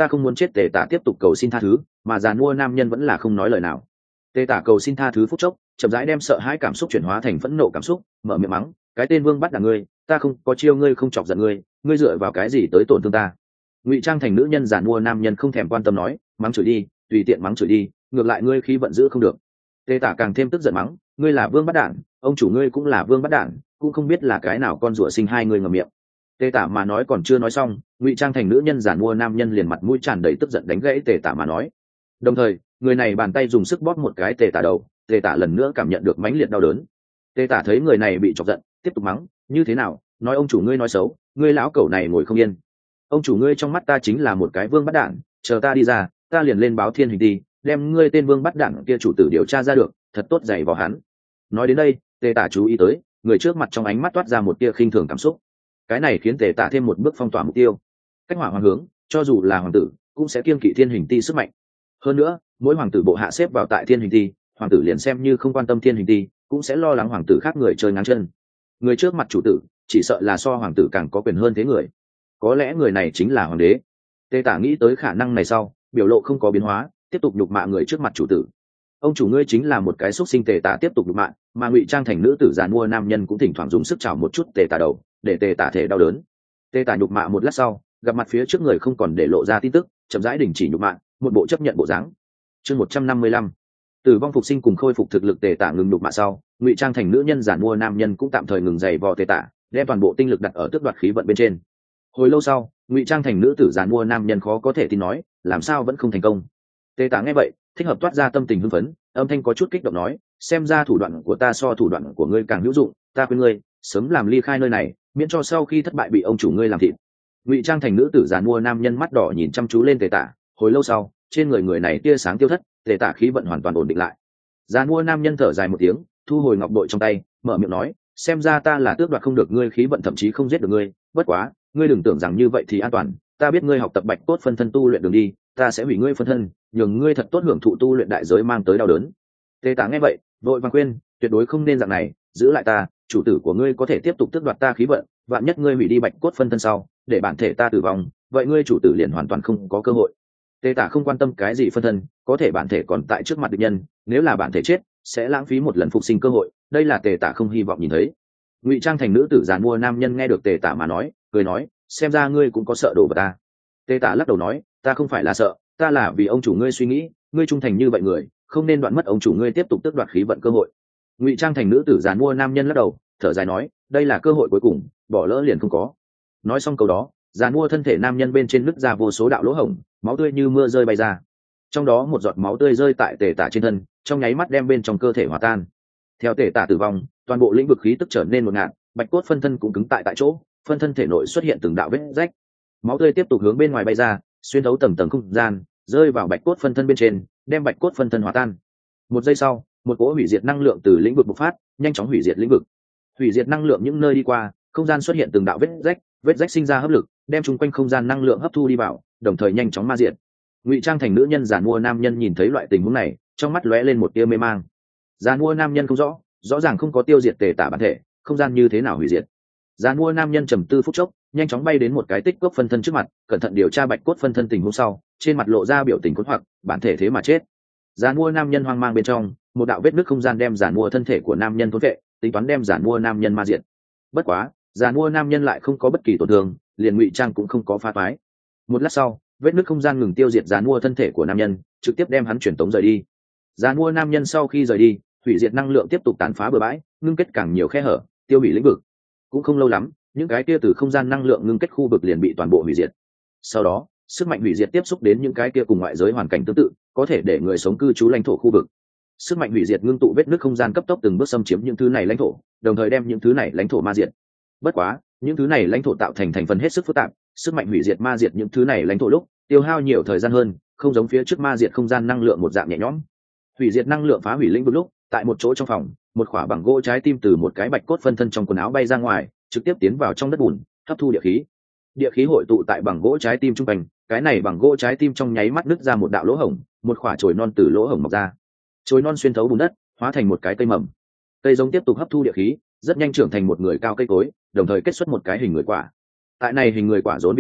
ta không muốn chết. Tề tả tiếp tục cầu xin tha thứ, mà giàn mua nam nhân vẫn là không nói lời nào. Tề tả cầu xin tha thứ phút chốc, chậm rãi đem sợ hãi cảm xúc chuyển hóa thành phẫn nộ cảm xúc, mở miệng mắng: cái tên vương bắt đàn ngươi, ta không có chiêu ngươi không chọc giận ngươi, ngươi dựa vào cái gì tới tổn thương ta? Ngụy trang thành nữ nhân giàn mua nam nhân không thèm quan tâm nói: mắng chửi đi, tùy tiện mắng chửi đi, ngược lại ngươi khí vận giữ không được. Tề tả càng thêm tức giận mắng: ngươi là vương bắt đản, ông chủ ngươi cũng là vương bắt đản, cũng không biết là cái nào con rủa sinh hai người ngậm miệng. Tề tả mà nói còn chưa nói xong, Ngụy trang thành nữ nhân giàn mua nam nhân liền mặt mũi tràn đầy tức giận đánh gãy Tề tả mà nói. Đồng thời, người này bàn tay dùng sức bóp một cái Tề tả đầu, Tề tả lần nữa cảm nhận được mãnh liệt đau đớn. Tề tả thấy người này bị chọc giận, tiếp tục mắng: như thế nào, nói ông chủ ngươi nói xấu, ngươi lão cẩu này ngồi không yên. Ông chủ ngươi trong mắt ta chính là một cái vương bắt đản, chờ ta đi ra, ta liền lên báo thiên hình đi, đem ngươi tên vương bắt đản kia chủ tử điều tra ra được, thật tốt dày vào hắn. Nói đến đây, Tề tả chú ý tới, người trước mặt trong ánh mắt toát ra một tia khinh thường cảm xúc. Cái này khiến Tề tả thêm một bước phong tỏa mục tiêu. Cách hỏa hoàng hướng, cho dù là hoàng tử, cũng sẽ kiêng kỵ thiên hình ti sức mạnh. Hơn nữa, mỗi hoàng tử bộ hạ xếp vào tại thiên hình ti, hoàng tử liền xem như không quan tâm thiên hình ti, cũng sẽ lo lắng hoàng tử khác người chơi ngang chân. Người trước mặt chủ tử, chỉ sợ là so hoàng tử càng có quyền hơn thế người. Có lẽ người này chính là hoàng đế. Tề tả nghĩ tới khả năng này sau, biểu lộ không có biến hóa, tiếp tục nhục mạ người trước mặt chủ tử. Ông chủ ngươi chính là một cái xúc sinh. Tề tả tiếp tục nhục mạ, mà Ngụy trang thành nữ tử giàn mua nam nhân cũng thỉnh thoảng dùng sức chảo một chút Tề tả đầu, để Tề tả thể đau đớn. Tề tả nhục mạ một lát sau, gặp mặt phía trước người không còn để lộ ra tin tức, chậm rãi đình chỉ nhục mạ, một bộ chấp nhận bộ dáng. Chương một trăm năm mươi lăm, tử vong phục sinh cùng khôi phục thực lực. Tề tả ngừng nhục mạ sau, Ngụy trang thành nữ nhân giàn mua nam nhân cũng tạm thời ngừng giày vò Tề tả, đem toàn bộ tinh lực đặt ở tước đoạt khí vận bên trên. Hồi lâu sau, Ngụy trang thành nữ tử giàn mua nam nhân khó có thể tin nói: làm sao vẫn không thành công? Tề tả nghe vậy, thích hợp toát ra tâm tình hưng phấn, âm thanh có chút kích động nói: xem ra thủ đoạn của ta so thủ đoạn của ngươi càng hữu dụng, ta khuyên ngươi sớm làm ly khai nơi này, miễn cho sau khi thất bại bị ông chủ ngươi làm thịt. Ngụy trang thành nữ tử giàn mua nam nhân mắt đỏ nhìn chăm chú lên Tề tả, hồi lâu sau, trên người người này tia sáng tiêu thất, Tề tả khí vận hoàn toàn ổn định lại. Giàn mua nam nhân thở dài một tiếng, thu hồi ngọc bội trong tay, mở miệng nói: xem ra ta là tước đoạt không được ngươi khí vận, thậm chí không giết được ngươi, bất quá ngươi đừng tưởng rằng như vậy thì an toàn, ta biết ngươi học tập bạch cốt phân thân tu luyện đường đi, ta sẽ hủy ngươi phân thân, nhường ngươi thật tốt hưởng thụ tu luyện đại giới mang tới đau đớn. Tề tả nghe vậy, vội vàng khuyên: tuyệt đối không nên dạng này, giữ lại ta, chủ tử của ngươi có thể tiếp tục tước đoạt ta khí vận, vạn nhất ngươi hủy đi bạch cốt phân thân sau, để bản thể ta tử vong, vậy ngươi chủ tử liền hoàn toàn không có cơ hội. Tề tả không quan tâm cái gì phân thân, có thể bản thể còn tại trước mặt địch nhân, nếu là bản thể chết, sẽ lãng phí một lần phục sinh cơ hội, đây là Tề tả không hy vọng nhìn thấy. Ngụy trang thành nữ tử giàn mua nam nhân nghe được Tề tả mà nói, cười nói: xem ra ngươi cũng có sợ đồ vật ta. Tề tả lắc đầu nói: ta không phải là sợ, ta là vì ông chủ ngươi suy nghĩ, ngươi trung thành như vậy người, không nên đoạn mất ông chủ ngươi tiếp tục tước đoạt khí vận cơ hội. Ngụy trang thành nữ tử giàn mua nam nhân lắc đầu, thở dài nói: đây là cơ hội cuối cùng, bỏ lỡ liền không có. Nói xong câu đó, giàn mua thân thể nam nhân bên trên nứt ra vô số đạo lỗ hổng, máu tươi như mưa rơi bay ra. Trong đó một giọt máu tươi rơi tại Tề tả trên thân, trong nháy mắt đem bên trong cơ thể hòa tan. Theo Tề tả tử vong, toàn bộ lĩnh vực khí tức trở nên một ngạt, bạch cốt phân thân cũng cứng tại tại chỗ, phân thân thể nội xuất hiện từng đạo vết rách. Máu tươi tiếp tục hướng bên ngoài bay ra, xuyên thấu tầng tầng không gian, rơi vào bạch cốt phân thân bên trên, đem bạch cốt phân thân hòa tan. Một giây sau, một cỗ hủy diệt năng lượng từ lĩnh vực bộc phát, nhanh chóng hủy diệt lĩnh vực. Hủy diệt năng lượng những nơi đi qua, không gian xuất hiện từng đạo vết rách, vết rách sinh ra hấp lực, đem chung quanh không gian năng lượng hấp thu đi vào, đồng thời nhanh chóng ma diệt. Ngụy trang thành nữ nhân giàn mua nam nhân nhìn thấy loại tình huống này, trong mắt lóe lên một tia mê mang. Giàn mua nam nhân không rõ, rõ ràng không có tiêu diệt Tề tả bản thể, không gian như thế nào hủy diệt. Giàn mua nam nhân trầm tư phút chốc, nhanh chóng bay đến một cái tích cốc phân thân trước mặt, cẩn thận điều tra bạch cốt phân thân tình huống sau, trên mặt lộ ra biểu tình cốt hoặc, bản thể thế mà chết. Giàn mua nam nhân hoang mang bên trong, một đạo vết nứt không gian đem giàn mua thân thể của nam nhân thốn vệ, tính toán đem giàn mua nam nhân ma diệt. Bất quá, giàn mua nam nhân lại không có bất kỳ tổn thương, liền ngụy trang cũng không có phá toái. Một lát sau, vết nứt không gian ngừng tiêu diệt giàn mua thân thể của nam nhân, trực tiếp đem hắn chuyển tống rời đi. Giàn mua nam nhân sau khi rời đi, hủy diệt năng lượng tiếp tục tàn phá bừa bãi, ngưng kết càng nhiều khe hở, tiêu hủy lĩnh vực. Cũng không lâu lắm, những cái kia từ không gian năng lượng ngưng kết khu vực liền bị toàn bộ hủy diệt. Sau đó, sức mạnh hủy diệt tiếp xúc đến những cái kia cùng ngoại giới hoàn cảnh tương tự, có thể để người sống cư trú lãnh thổ khu vực. Sức mạnh hủy diệt ngưng tụ vết nứt không gian cấp tốc từng bước xâm chiếm những thứ này lãnh thổ, đồng thời đem những thứ này lãnh thổ ma diệt. Bất quá, những thứ này lãnh thổ tạo thành thành phần hết sức phức tạp, sức mạnh hủy diệt ma diệt những thứ này lãnh thổ lúc tiêu hao nhiều thời gian hơn, không giống phía trước ma diệt không gian năng lượng một dạng nhẹ nhõm. Hủy diệt năng lượng phá hủy lĩnh vực lúc, tại một chỗ trong phòng, một khỏa bằng gỗ trái tim từ một cái bạch cốt phân thân trong quần áo bay ra ngoài, trực tiếp tiến vào trong đất bùn, hấp thu địa khí. Địa khí hội tụ tại bằng gỗ trái tim trung quanh, cái này bằng gỗ trái tim trong nháy mắt nứt ra một đạo lỗ hổng, một khỏa chồi non từ lỗ hổng mọc ra. Chồi non xuyên thấu bùn đất, hóa thành một cái cây mầm. Cây giống tiếp tục hấp thu địa khí, rất nhanh trưởng thành một người cao cây cối, đồng thời kết xuất một cái hình người quả. Tại này hình người quả rốn vị trí,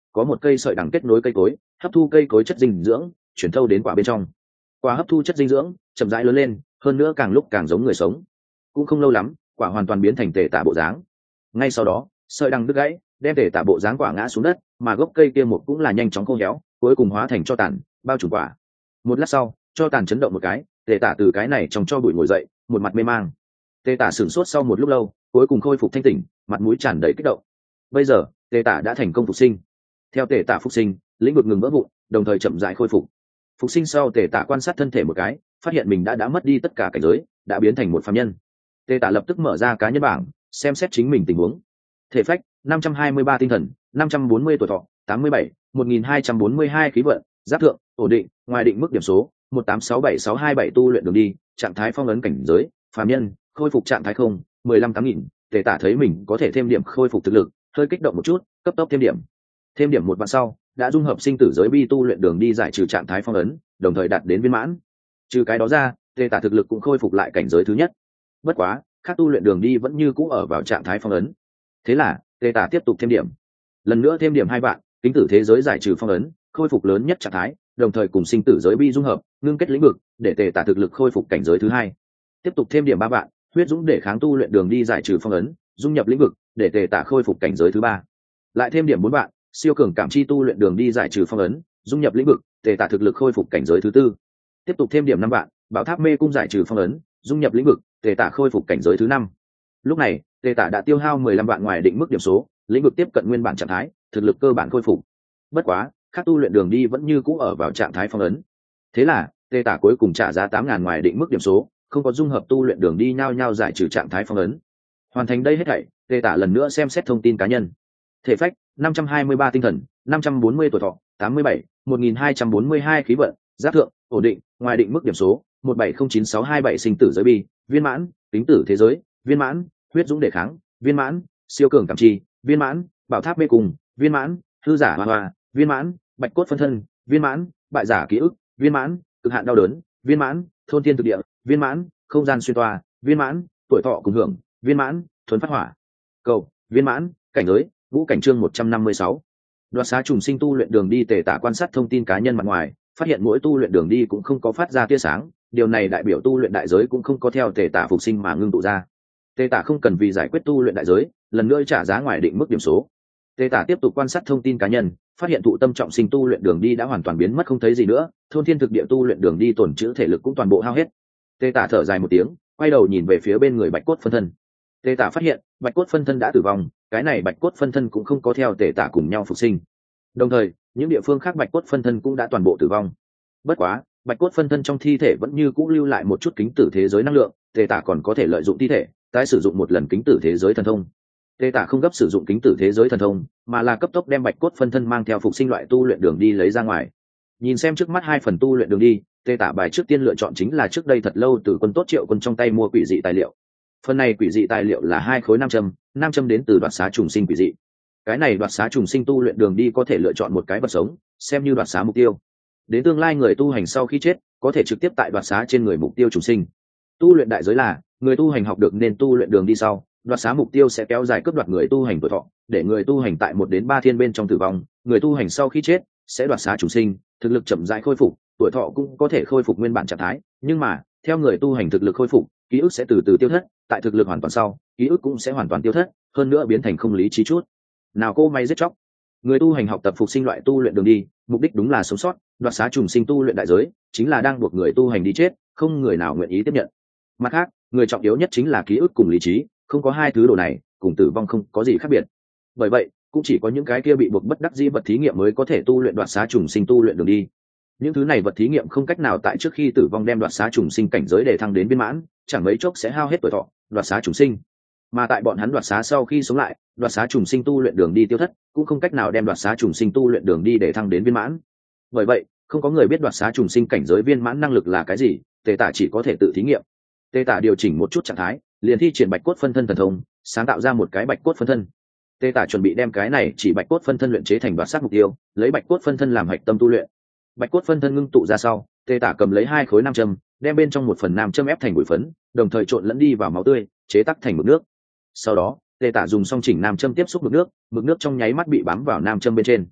có một cây sợi đằng kết nối cây cối, hấp thu cây cối chất dinh dưỡng, chuyển thâu đến quả bên trong. Quả hấp thu chất dinh dưỡng, chậm rãi lớn lên, hơn nữa càng lúc càng giống người sống. Cũng không lâu lắm, quả hoàn toàn biến thành tề tả bộ dáng. Ngay sau đó, sợi đằng đứt gãy, đem tề tả bộ dáng quả ngã xuống đất, mà gốc cây kia một cũng là nhanh chóng khô héo, cuối cùng hóa thành tro tàn, bao trùm quả. Một lát sau, tro tàn chấn động một cái, tề tả từ cái này trong cho bụi ngồi dậy, một mặt mê mang. Tề tả sửng sốt sau một lúc lâu, cuối cùng khôi phục thanh tỉnh, mặt mũi tràn đầy kích động. Bây giờ, tề tả đã thành công phục sinh. Theo tề tả phục sinh, lĩnh vực ngừng vỡ vụn, đồng thời chậm rãi khôi phục. Phục sinh sau, tề tả quan sát thân thể một cái, phát hiện mình đã đã mất đi tất cả cảnh giới, đã biến thành một phàm nhân. Tề tả lập tức mở ra cá nhân bảng, xem xét chính mình tình huống. Thể phách năm trăm hai mươi ba, tinh thần năm trăm bốn mươi, tuổi thọ tám mươi bảy, một nghìn hai trăm bốn mươi hai, khí vận giáp thượng ổn định, ngoài định mức điểm số một tám sáu bảy sáu hai bảy, tu luyện đường đi trạng thái phong ấn cảnh giới phàm nhân, khôi phục trạng thái không mười lăm tám nghìn. Tề tả thấy mình có thể thêm điểm khôi phục thực lực, hơi kích động một chút, cấp tốc thêm điểm. Thêm điểm một vạn sau, đã dung hợp sinh tử giới bi tu luyện đường đi giải trừ trạng thái phong ấn, đồng thời đạt đến viên mãn. Trừ cái đó ra, tề tả thực lực cũng khôi phục lại cảnh giới thứ nhất. Bất quá, khác tu luyện đường đi vẫn như cũ ở vào trạng thái phong ấn. Thế là, tề tả tiếp tục thêm điểm. Lần nữa thêm điểm hai vạn, kính tử thế giới giải trừ phong ấn, khôi phục lớn nhất trạng thái, đồng thời cùng sinh tử giới bi dung hợp, ngưng kết lĩnh vực, để tề tả thực lực khôi phục cảnh giới thứ hai. Tiếp tục thêm điểm ba vạn, huyết dũng để kháng tu luyện đường đi giải trừ phong ấn, dung nhập lĩnh vực, để tề tả khôi phục cảnh giới thứ ba. Lại thêm điểm bốn vạn, siêu cường cảm chi tu luyện đường đi giải trừ phong ấn, dung nhập lĩnh vực, tề tả thực lực khôi phục cảnh giới thứ tư. Tiếp tục thêm điểm năm vạn, bảo tháp mê cung giải trừ phong ấn, dung nhập lĩnh vực, tề tả khôi phục cảnh giới thứ năm. Lúc này, tề tả đã tiêu hao mười lăm vạn ngoài định mức điểm số, lĩnh vực tiếp cận nguyên bản trạng thái, thực lực cơ bản khôi phục. Bất quá, khác tu luyện đường đi vẫn như cũ ở vào trạng thái phong ấn. Thế là, tề tả cuối cùng trả giá tám ngàn ngoài định mức điểm số, không có dung hợp tu luyện đường đi nhao nhao giải trừ trạng thái phong ấn. Hoàn thành đây hết thảy, tề tả lần nữa xem xét thông tin cá nhân. Thể phách năm trăm hai mươi ba, tinh thần năm trăm bốn mươi, tuổi thọ tám mươi bảy, một nghìn hai trăm bốn mươi hai, khí vận giáp thượng ổn định, ngoài định mức điểm số một bảy không chín sáu hai bảy, sinh tử giới bi viên mãn, kính tử thế giới viên mãn, huyết dũng đề kháng viên mãn, siêu cường cảm chi viên mãn, bảo tháp mê cùng viên mãn, hư giả hoa hoa viên mãn, bạch cốt phân thân viên mãn, bại giả ký ức viên mãn, cực hạn đau đớn viên mãn, thôn thiên thực địa viên mãn, không gian xuyên toa viên mãn, tuổi thọ cùng hưởng viên mãn, thuấn phát hỏa cầu viên mãn, cảnh giới vũ cảnh chương một trăm năm mươi sáu. Đoạt xá trùng sinh tu luyện đường đi. Tề tả quan sát thông tin cá nhân mặt ngoài, phát hiện mỗi tu luyện đường đi cũng không có phát ra tia sáng, điều này đại biểu tu luyện đại giới cũng không có theo tề tả phục sinh mà ngưng tụ ra. Tề tả không cần vì giải quyết tu luyện đại giới lần nữa trả giá ngoài định mức điểm số. Tề tả tiếp tục quan sát thông tin cá nhân, phát hiện thụ tâm trọng sinh tu luyện đường đi đã hoàn toàn biến mất không thấy gì nữa, thôn thiên thực địa tu luyện đường đi tổn trữ thể lực cũng toàn bộ hao hết. Tề tả thở dài một tiếng, quay đầu nhìn về phía bên người bạch cốt phân thân. Tề tả phát hiện bạch cốt phân thân đã tử vong, cái này bạch cốt phân thân cũng không có theo tề tả cùng nhau phục sinh. Đồng thời, những địa phương khác bạch cốt phân thân cũng đã toàn bộ tử vong. Bất quá, bạch cốt phân thân trong thi thể vẫn như cũ lưu lại một chút kính tử thế giới năng lượng, tề tả còn có thể lợi dụng thi thể tái sử dụng một lần kính tử thế giới thần thông. Tề tả không gấp sử dụng kính tử thế giới thần thông, mà là cấp tốc đem bạch cốt phân thân mang theo phục sinh loại tu luyện đường đi lấy ra ngoài. Nhìn xem trước mắt hai phần tu luyện đường đi, tề tả bài trước tiên lựa chọn chính là trước đây thật lâu từ quân tốt Triệu Quân trong tay mua quỷ dị tài liệu. Phần này quỷ dị tài liệu là hai khối nam châm, nam châm đến từ đoạt xá trùng sinh quỷ dị. Cái này đoạt xá trùng sinh tu luyện đường đi có thể lựa chọn một cái vật sống, xem như đoạt xá mục tiêu. Đến tương lai người tu hành sau khi chết, có thể trực tiếp tại đoạt xá trên người mục tiêu trùng sinh. Tu luyện đại giới là người tu hành học được nên tu luyện đường đi sau, đoạt xá mục tiêu sẽ kéo dài cướp đoạt người tu hành tuổi thọ, để người tu hành tại một đến ba thiên bên trong tử vong, người tu hành sau khi chết sẽ đoạt xá trùng sinh, thực lực chậm rãi khôi phục, tuổi thọ cũng có thể khôi phục nguyên bản trạng thái, nhưng mà, theo người tu hành thực lực khôi phục, ký ức sẽ từ từ tiêu thất, tại thực lực hoàn toàn sau, ký ức cũng sẽ hoàn toàn tiêu thất, hơn nữa biến thành không lý trí chút. Nào cô may giết chóc. Người tu hành học tập phục sinh loại tu luyện đường đi, mục đích đúng là sống sót, đoạt xá trùng sinh tu luyện đại giới, chính là đang buộc người tu hành đi chết, không người nào nguyện ý tiếp nhận. Mặt khác, người trọng yếu nhất chính là ký ức cùng lý trí, không có hai thứ đồ này, cùng tử vong không có gì khác biệt. Bởi vậy, cũng chỉ có những cái kia bị buộc bất đắc dĩ vật thí nghiệm mới có thể tu luyện đoạt xá trùng sinh tu luyện đường đi. Những thứ này vật thí nghiệm không cách nào tại trước khi tử vong đem đoạt xá trùng sinh cảnh giới để thăng đến viên mãn, chẳng mấy chốc sẽ hao hết tuổi thọ, đoạt xá trùng sinh. Mà tại bọn hắn đoạt xá sau khi sống lại, đoạt xá trùng sinh tu luyện đường đi tiêu thất, cũng không cách nào đem đoạt xá trùng sinh tu luyện đường đi để thăng đến viên mãn. Bởi vậy, không có người biết đoạt xá trùng sinh cảnh giới viên mãn năng lực là cái gì, Tề tả chỉ có thể tự thí nghiệm. Tề tả điều chỉnh một chút trạng thái, liền thi triển bạch cốt phân thân thần thông, sáng tạo ra một cái bạch cốt phân thân. Tề tả chuẩn bị đem cái này chỉ bạch cốt phân thân luyện chế thành đoạt sát mục tiêu, lấy bạch cốt phân thân làm hạch tâm tu luyện. Bạch cốt phân thân ngưng tụ ra sau, Tề tả cầm lấy hai khối nam châm, đem bên trong một phần nam châm ép thành bụi phấn, đồng thời trộn lẫn đi vào máu tươi, chế tác thành mực nước. Sau đó, Tề tả dùng song chỉnh nam châm tiếp xúc mực nước, mực nước trong nháy mắt bị bám vào nam châm bên trên.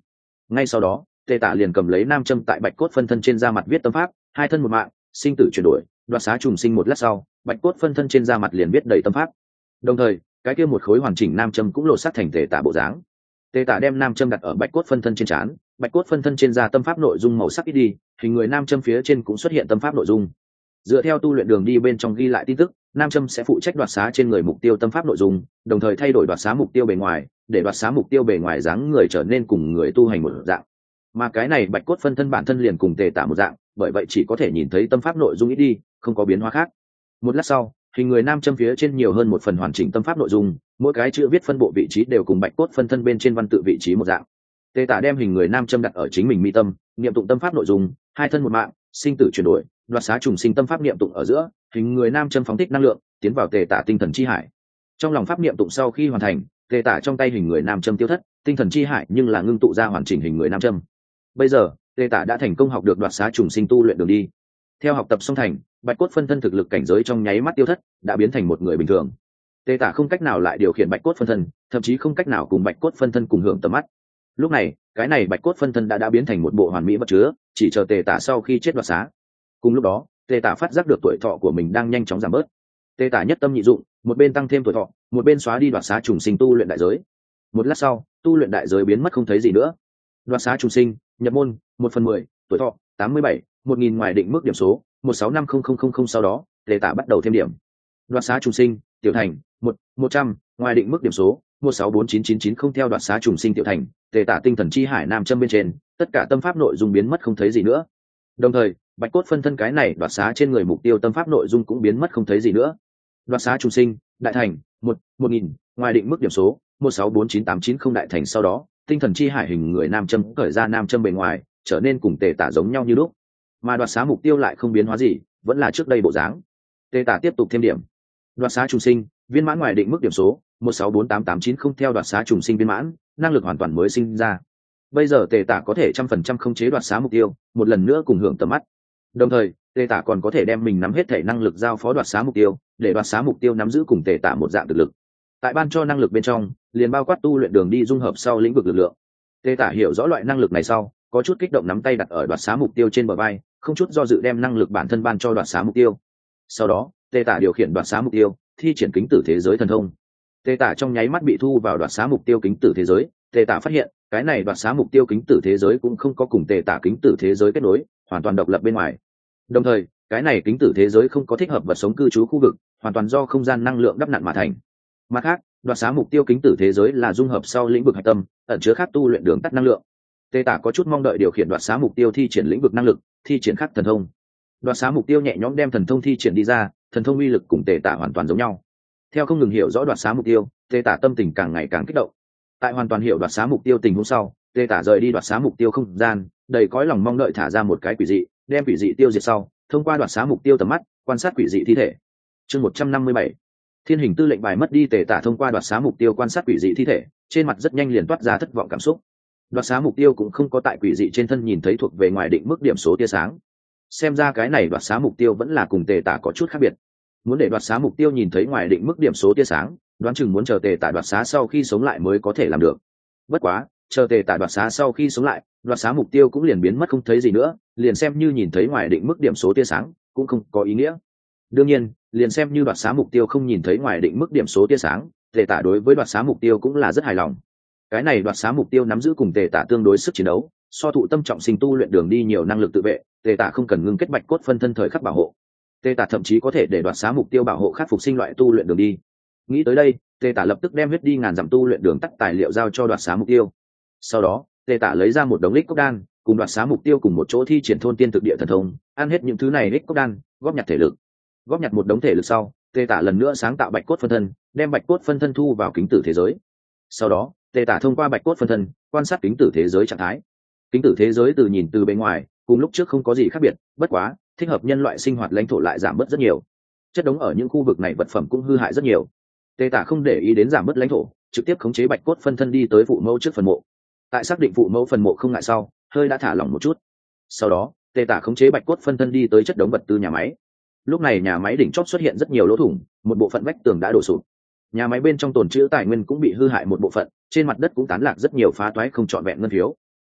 Ngay sau đó tề tả liền cầm lấy nam châm tại bạch cốt phân thân trên da mặt viết tâm pháp hai thân một mạng, sinh tử chuyển đổi, đoạt xá trùng sinh. Một lát sau bạch cốt phân thân trên da mặt liền viết đầy tâm pháp, đồng thời cái kia một khối hoàn chỉnh nam châm cũng lột xác thành tề tả bộ dáng. Tề tả đem nam châm đặt ở bạch cốt phân thân trên trán, bạch cốt phân thân trên da tâm pháp nội dung màu sắc ít đi, hình người nam châm phía trên cũng xuất hiện tâm pháp nội dung. Dựa theo tu luyện đường đi bên trong ghi lại tin tức, nam châm sẽ phụ trách đoạt xá trên người mục tiêu tâm pháp nội dung, đồng thời thay đổi đoạt xá mục tiêu bề ngoài, để đoạt xá mục tiêu bề ngoài dáng người trở nên cùng người tu hành một dạng. Mà cái này bạch cốt phân thân bản thân liền cùng tề tả một dạng, bởi vậy chỉ có thể nhìn thấy tâm pháp nội dung ít đi, không có biến hóa khác. Một lát sau hình người nam châm phía trên nhiều hơn một phần hoàn chỉnh tâm pháp nội dung, mỗi cái chữ viết phân bộ vị trí đều cùng bạch cốt phân thân bên trên văn tự vị trí một dạng. Tề tả đem hình người nam châm đặt ở chính mình mi tâm, niệm tụng tâm pháp nội dung hai thân một mạng, sinh tử chuyển đổi, đoạt xá trùng sinh. Tâm pháp niệm tụng ở giữa, hình người nam châm phóng thích năng lượng tiến vào tề tả tinh thần chi hải. Trong lòng pháp niệm tụng sau khi hoàn thành, tề tả trong tay hình người nam châm tiêu thất, tinh thần chi hải nhưng là ngưng tụ ra hoàn chỉnh hình người nam châm. Bây giờ tề tả đã thành công học được đoạt xá trùng sinh tu luyện đường đi. Theo học tập song thành, bạch cốt phân thân thực lực cảnh giới trong nháy mắt tiêu thất, đã biến thành một người bình thường. Tề tả không cách nào lại điều khiển bạch cốt phân thân, thậm chí không cách nào cùng bạch cốt phân thân cùng hưởng tầm mắt. Lúc này cái này bạch cốt phân thân đã đã biến thành một bộ hoàn mỹ vật chứa, chỉ chờ tề tả sau khi chết đoạt xá. Cùng lúc đó tề tả phát giác được tuổi thọ của mình đang nhanh chóng giảm bớt. Tề tả nhất tâm nhị dụng, một bên tăng thêm tuổi thọ, một bên xóa đi đoạt xá trùng sinh tu luyện đại giới. Một lát sau tu luyện đại giới biến mất không thấy gì nữa. Đoạt xá trùng sinh nhập môn một phần mười, tuổi thọ tám mươi bảy, một nghìn ngoài định mức điểm số một sáu năm không không không không. Sau đó tề tả bắt đầu thêm điểm. Đoạt xá trùng sinh tiểu thành một, một trăm, ngoài định mức điểm số một sáu bốn chín chín chín không. Theo đoạt xá trùng sinh tiểu thành, tề tả tinh thần chi hải nam châm bên trên tất cả tâm pháp nội dung biến mất không thấy gì nữa, đồng thời bạch cốt phân thân cái này đoạt xá trên người mục tiêu tâm pháp nội dung cũng biến mất không thấy gì nữa. Đoạt xá trùng sinh đại thành một, một nghìn, ngoài định mức điểm số một sáu bốn chín tám chín không. Đại thành sau đó tinh thần chi hải hình người nam châm cởi ra nam châm bề ngoài, trở nên cùng tề tả giống nhau như lúc, mà đoạt xá mục tiêu lại không biến hóa gì, vẫn là trước đây bộ dáng. Tề tả tiếp tục thêm điểm. Đoạt xá trùng sinh viên mãn ngoài định mức điểm số một sáu bốn tám tám chín không. Theo đoạt xá trùng sinh viên mãn, năng lực hoàn toàn mới sinh ra. Bây giờ tề tả có thể trăm phần trăm khống chế đoạt xá mục tiêu, một lần nữa cùng hưởng tầm mắt. Đồng thời tề tả còn có thể đem mình nắm hết thể năng lực giao phó đoạt xá mục tiêu, để đoạt xá mục tiêu nắm giữ cùng tề tả một dạng thực lực. Tại ban cho năng lực bên trong liền bao quát tu luyện đường đi dung hợp sau lĩnh vực lực lượng. Tề tả hiểu rõ loại năng lực này sau, có chút kích động nắm tay đặt ở đoạt xá mục tiêu trên bờ vai, không chút do dự đem năng lực bản thân ban cho đoạt xá mục tiêu. Sau đó tề tả điều khiển đoạt xá mục tiêu thi triển kính tử thế giới thần thông. Tề tả trong nháy mắt bị thu vào đoạt xá mục tiêu kính tử thế giới. Tề tả phát hiện cái này đoạt xá mục tiêu kính tử thế giới cũng không có cùng tề tả kính tử thế giới kết nối, hoàn toàn độc lập bên ngoài. Đồng thời cái này kính tử thế giới không có thích hợp vật sống cư trú khu vực, hoàn toàn do không gian năng lượng đắp nặn mà thành. Mặt khác đoạt xá mục tiêu kính tử thế giới là dung hợp sau lĩnh vực hạch tâm, ẩn chứa khác tu luyện đường tắt năng lượng. Tề tả có chút mong đợi điều khiển đoạt xá mục tiêu thi triển lĩnh vực năng lực, thi triển khác thần thông. Đoạt xá mục tiêu nhẹ nhõm đem thần thông thi triển đi ra, thần thông uy lực cùng tề tả hoàn toàn giống nhau. Theo không ngừng hiểu rõ đoạt xá mục tiêu, tề tả tâm tình càng ngày càng kích động. Tại hoàn toàn hiểu đoạt xá mục tiêu tình huống sau, tề tả rời đi đoạt xá mục tiêu không gian, đầy cõi lòng mong đợi thả ra một cái quỷ dị, đem quỷ dị tiêu diệt sau, thông qua đoạt xá mục tiêu tầm mắt quan sát quỷ dị thi thể. Chương một trăm năm mươi bảy, thiên hình tư lệnh bài mất đi. Tề tả thông qua đoạt xá mục tiêu quan sát quỷ dị thi thể, trên mặt rất nhanh liền toát ra thất vọng cảm xúc. Đoạt xá mục tiêu cũng không có tại quỷ dị trên thân nhìn thấy thuộc về ngoài định mức điểm số tia sáng, xem ra cái này đoạt xá mục tiêu vẫn là cùng tề tả có chút khác biệt. Muốn để đoạt xá mục tiêu nhìn thấy ngoài định mức điểm số tia sáng, đoán chừng muốn chờ tề tả đoạt xá sau khi sống lại mới có thể làm được. Bất quá chờ tề tả đoạt xá sau khi sống lại, đoạt xá mục tiêu cũng liền biến mất không thấy gì nữa, liền xem như nhìn thấy ngoài định mức điểm số tia sáng cũng không có ý nghĩa. Đương nhiên liền xem như đoạt xá mục tiêu không nhìn thấy ngoài định mức điểm số tia sáng, tề tả đối với đoạt xá mục tiêu cũng là rất hài lòng. Cái này đoạt xá mục tiêu nắm giữ cùng tề tả tương đối sức chiến đấu, so thụ tâm trọng sinh tu luyện đường đi nhiều năng lực tự vệ, tề tả không cần ngưng kết bạch cốt phân thân thời khắc bảo hộ. Tề tả thậm chí có thể để đoạt xá mục tiêu bảo hộ khắc phục sinh loại tu luyện đường đi. Nghĩ tới đây, tề tả lập tức đem huyết đi ngàn dặm tu luyện đường tắt tài liệu giao cho đoạt xá mục tiêu. Sau đó tề tả lấy ra một đống lích cốc đan, cùng đoạt xá mục tiêu cùng một chỗ thi triển thôn tiên thực địa thần thông, ăn hết những thứ này lích cốc đan, góp nhặt thể lực. Góp nhặt một đống thể lực sau, tề tả lần nữa sáng tạo bạch cốt phân thân, đem bạch cốt phân thân thu vào kính tử thế giới. Sau đó tề tả thông qua bạch cốt phân thân quan sát kính tử thế giới trạng thái. Kính tử thế giới từ nhìn từ bên ngoài cùng lúc trước không có gì khác biệt, bất quá thích hợp nhân loại sinh hoạt lãnh thổ lại giảm bớt rất nhiều, chất đống ở những khu vực này vật phẩm cũng hư hại rất nhiều. Tề tả không để ý đến giảm bớt lãnh thổ, trực tiếp khống chế bạch cốt phân thân đi tới phụ mẫu trước phần mộ. Tại xác định phụ mẫu phần mộ không ngại sau, hơi đã thả lỏng một chút. Sau đó tề tả khống chế bạch cốt phân thân đi tới chất đống vật tư nhà máy. Lúc này nhà máy đỉnh chót xuất hiện rất nhiều lỗ thủng, một bộ phận vách tường đã đổ sụp, nhà máy bên trong tồn trữ tài nguyên cũng bị hư hại một bộ phận, trên mặt đất cũng tán lạc rất nhiều phá toái không trọn vẹn ngân phiếu.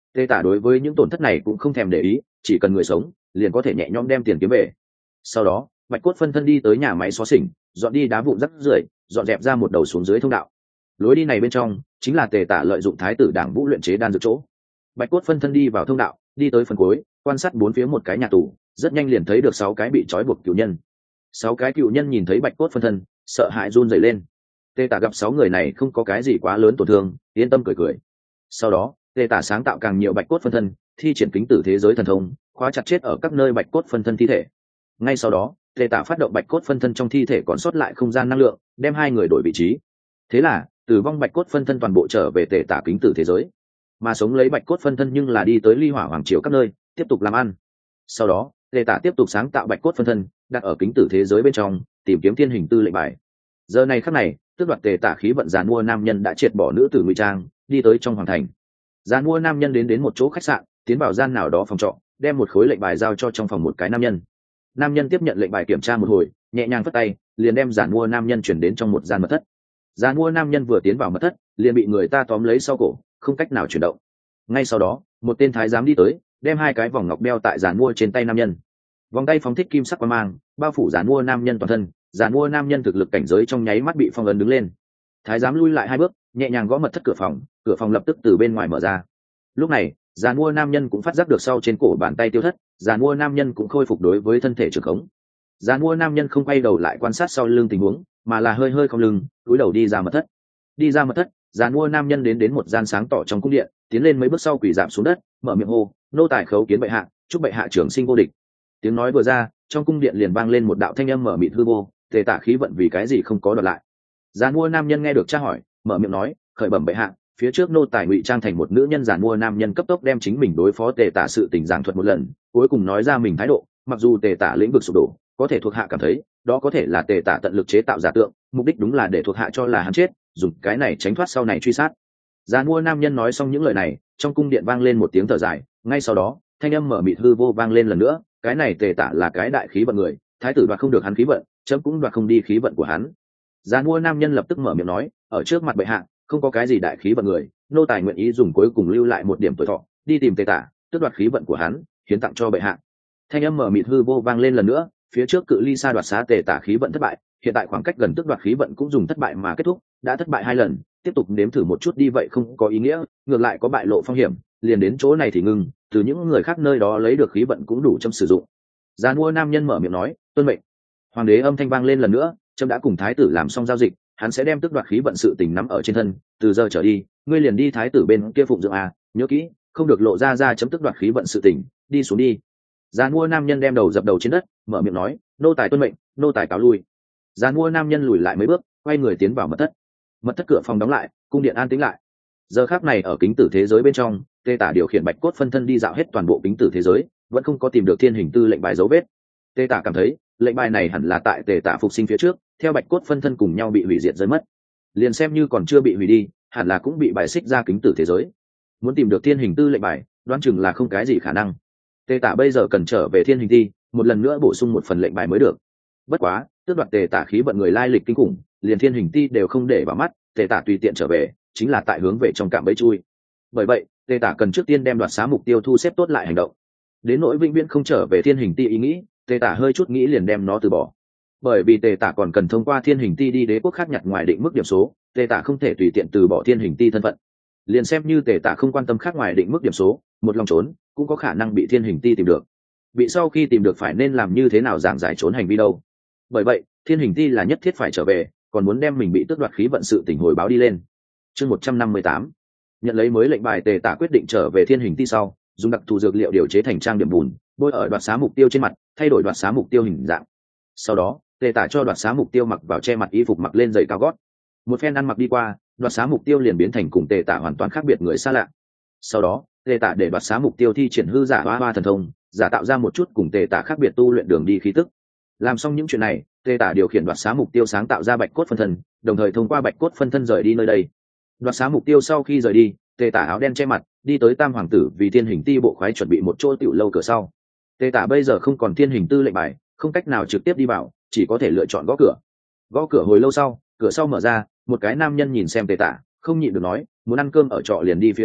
Tê Tả đối với những tổn thất này cũng không thèm để ý, chỉ cần người sống liền có thể nhẹ nhõm đem tiền kiếm về. Sau đó bạch cốt phân thân đi tới nhà máy xóa xỉnh, dọn đi đá vụn rắc rưởi, dọn dẹp ra một đầu xuống dưới thông đạo. Lối đi này bên trong chính là Tề Tả lợi dụng thái tử đảng vũ luyện chế đan dược chỗ. Bạch cốt phân thân đi vào thông đạo, đi tới phần cuối, quan sát bốn phía một cái nhà tù, rất nhanh liền thấy được sáu cái bị trói buộc cựu nhân. Sáu cái cựu nhân nhìn thấy bạch cốt phân thân, sợ hãi run rẩy lên. Tề Tả gặp sáu người này không có cái gì quá lớn tổn thương, yên tâm cười cười. Sau đó Tề Tả sáng tạo càng nhiều bạch cốt phân thân, thi triển kính tử thế giới thần thông, khóa chặt chết ở các nơi bạch cốt phân thân thi thể. Ngay sau đó Tề Tả phát động bạch cốt phân thân trong thi thể còn sót lại không gian năng lượng, đem hai người đổi vị trí. Thế là tử vong bạch cốt phân thân toàn bộ trở về Tề Tả kính tử thế giới, mà sống lấy bạch cốt phân thân nhưng là đi tới ly hỏa hoàng triều các nơi tiếp tục làm ăn. Sau đó Tề Tả tiếp tục sáng tạo bạch cốt phân thân, đặt ở kính tử thế giới bên trong tìm kiếm thiên hình tư lệnh bài. Giờ này khắc này tước đoạt Tề Tả khí vận giàn mua nam nhân đã triệt bỏ nữ tử ngụy trang, đi tới trong hoàng thành. Giàn mua nam nhân đến đến một chỗ khách sạn, tiến vào gian nào đó phòng trọ, đem một khối lệnh bài giao cho trong phòng một cái nam nhân. Nam nhân tiếp nhận lệnh bài kiểm tra một hồi, nhẹ nhàng phất tay, liền đem giàn mua nam nhân chuyển đến trong một gian mật thất. Giàn mua nam nhân vừa tiến vào mật thất, liền bị người ta tóm lấy sau cổ, không cách nào chuyển động. Ngay sau đó một tên thái giám đi tới, đem hai cái vòng ngọc đeo tại giàn mua trên tay nam nhân. Vòng tay phóng thích kim sắc quang mang, bao phủ giàn mua nam nhân toàn thân. Giàn mua nam nhân thực lực cảnh giới trong nháy mắt bị phong ấn đứng lên. Thái giám lui lại hai bước, nhẹ nhàng gõ mật thất cửa phòng, cửa phòng lập tức từ bên ngoài mở ra. Lúc này giàn mua nam nhân cũng phát giác được sau trên cổ bàn tay tiêu thất, giàn mua nam nhân cũng khôi phục đối với thân thể trường khống. Giàn mua nam nhân không quay đầu lại quan sát sau lưng tình huống, mà là hơi hơi cong lưng, cúi đầu đi ra mật thất. Đi ra mật thất, giàn mua nam nhân đến đến một gian sáng tỏ trong cung điện, tiến lên mấy bước sau quỳ rạp xuống đất, mở miệng hô: nô tài khấu kiến bệ hạ, chúc bệ hạ trưởng sinh vô địch. Tiếng nói vừa ra, trong cung điện liền vang lên một đạo thanh âm mở mịt hư vô: Tề Tả khí vận vì cái gì không có đoạt lại? Giàn mua nam nhân nghe được tra hỏi, mở miệng nói: khởi bẩm bệ hạ, phía trước nô tài ngụy trang thành một nữ nhân. Giàn mua nam nhân cấp tốc đem chính mình đối phó Tề Tả sự tình giảng thuật một lần, cuối cùng nói ra mình thái độ. Mặc dù Tề Tả lĩnh vực sụp đổ, có thể thuộc hạ cảm thấy đó có thể là Tề Tả tận lực chế tạo giả tượng, mục đích đúng là để thuộc hạ cho là hắn chết, dùng cái này tránh thoát sau này truy sát. Giàn mua nam nhân nói xong những lời này, trong cung điện vang lên một tiếng thở dài. Ngay sau đó thanh âm mở mịt hư vô vang lên lần nữa: cái này Tề Tả là cái đại khí vận người, thái tử đoạt không được hắn khí vận, chấm cũng đoạt không đi khí vận của hắn. Giàn mua nam nhân lập tức mở miệng nói: ở trước mặt bệ hạ không có cái gì đại khí vận người, nô tài nguyện ý dùng cuối cùng lưu lại một điểm tuổi thọ, đi tìm Tề Tả, tước đoạt khí vận của hắn, hiến tặng cho bệ hạ. Thanh âm mở mịt hư vô vang lên lần nữa, phía trước cự ly xa đoạt xá Tề Tả khí vận thất bại, hiện tại khoảng cách gần tước đoạt khí vận cũng dùng thất bại mà kết thúc, đã thất bại hai lần, tiếp tục nếm thử một chút đi vậy không có ý nghĩa, ngược lại có bại lộ phong hiểm, liền đến chỗ này thì ngừng, từ những người khác nơi đó lấy được khí vận cũng đủ chấm sử dụng. Giàn mua nam nhân mở miệng nói: tuân mệnh. Hoàng đế âm thanh vang lên lần nữa: chấm đã cùng thái tử làm xong giao dịch, hắn sẽ đem tước đoạt khí vận sự tình nắm ở trên thân, từ giờ trở đi ngươi liền đi thái tử bên kia phụng dưỡng à, nhớ kỹ không được lộ ra ra chấm tước đoạt khí vận sự tình, đi xuống đi. Giàn mua nam nhân đem đầu dập đầu trên đất, mở miệng nói: nô tài tuân mệnh, nô tài cáo lui. Giàn mua nam nhân lùi lại mấy bước, quay người tiến vào mật thất. Mật thất cửa phòng đóng lại, cung điện an tĩnh lại. Giờ khắc này ở kính tử thế giới bên trong, Tề Tả điều khiển bạch cốt phân thân đi dạo hết toàn bộ kính tử thế giới, vẫn không có tìm được thiên hình tư lệnh bài dấu vết. Tề Tả cảm thấy lệnh bài này hẳn là tại Tề Tả phục sinh phía trước theo bạch cốt phân thân cùng nhau bị hủy diệt rơi mất, liền xem như còn chưa bị hủy đi, hẳn là cũng bị bài xích ra kính tử thế giới. Muốn tìm được thiên hình tư lệnh bài, đoán chừng là không cái gì khả năng. Tề Tả bây giờ cần trở về thiên hình ti, một lần nữa bổ sung một phần lệnh bài mới được. Bất quá tước đoạt Tề Tả khí vận người lai lịch kinh khủng, liền thiên hình ti đều không để vào mắt, Tề Tả tùy tiện trở về chính là tại hướng về trong cạm bẫy chui. Bởi vậy Tề Tả cần trước tiên đem đoạt xá mục tiêu thu xếp tốt lại hành động. Đến nỗi vĩnh viễn không trở về thiên hình ti ý nghĩ, Tề Tả hơi chút nghĩ liền đem nó từ bỏ. Bởi vì Tề Tả còn cần thông qua thiên hình ti đi đế quốc khác nhặt ngoài định mức điểm số, Tề Tả không thể tùy tiện từ bỏ thiên hình ti thân phận. Liền xem như Tề Tả không quan tâm khác ngoài định mức điểm số, một lòng trốn cũng có khả năng bị thiên hình ti tìm được. Bị sau khi tìm được phải nên làm như thế nào giảng giải trốn hành vi đâu. Bởi vậy thiên hình ti là nhất thiết phải trở về, còn muốn đem mình bị tước đoạt khí vận sự tình hồi báo đi lên. Chương một trăm năm mươi tám, nhận lấy mới lệnh bài. Tề Tả quyết định trở về thiên hình ti sau, dùng đặc thù dược liệu điều chế thành trang điểm bùn, bôi ở đoạt xá mục tiêu trên mặt, thay đổi đoạt xá mục tiêu hình dạng. Sau đó Tề Tả cho đoạt xá mục tiêu mặc vào che mặt y phục, mặc lên giày cao gót. Một phen ăn mặc đi qua, đoạt xá mục tiêu liền biến thành cùng Tề Tả hoàn toàn khác biệt người xa lạ. Sau đó Tề Tả để đoạt xá mục tiêu thi triển hư giả hoa hoa thần thông, giả tạo ra một chút cùng Tề Tả khác biệt tu luyện đường đi khí tức. Làm xong những chuyện này, Tề Tả điều khiển đoạt xá mục tiêu sáng tạo ra bạch cốt phân thân, đồng thời thông qua bạch cốt phân thân rời đi nơi đây. Đoạt xá mục tiêu sau khi rời đi, Tề Tả áo đen che mặt, đi tới Tam Hoàng tử vì thiên hình ti bộ khoái chuẩn bị một chỗ tiểu lâu cửa sau. Tề Tả bây giờ không còn thiên hình tư lệnh bài, không cách nào trực tiếp đi vào, chỉ có thể lựa chọn gõ cửa. Gõ cửa hồi lâu sau, cửa sau mở ra, một cái nam nhân nhìn xem Tề Tả, không nhịn được nói: muốn ăn cơm ở trọ liền đi phía trước,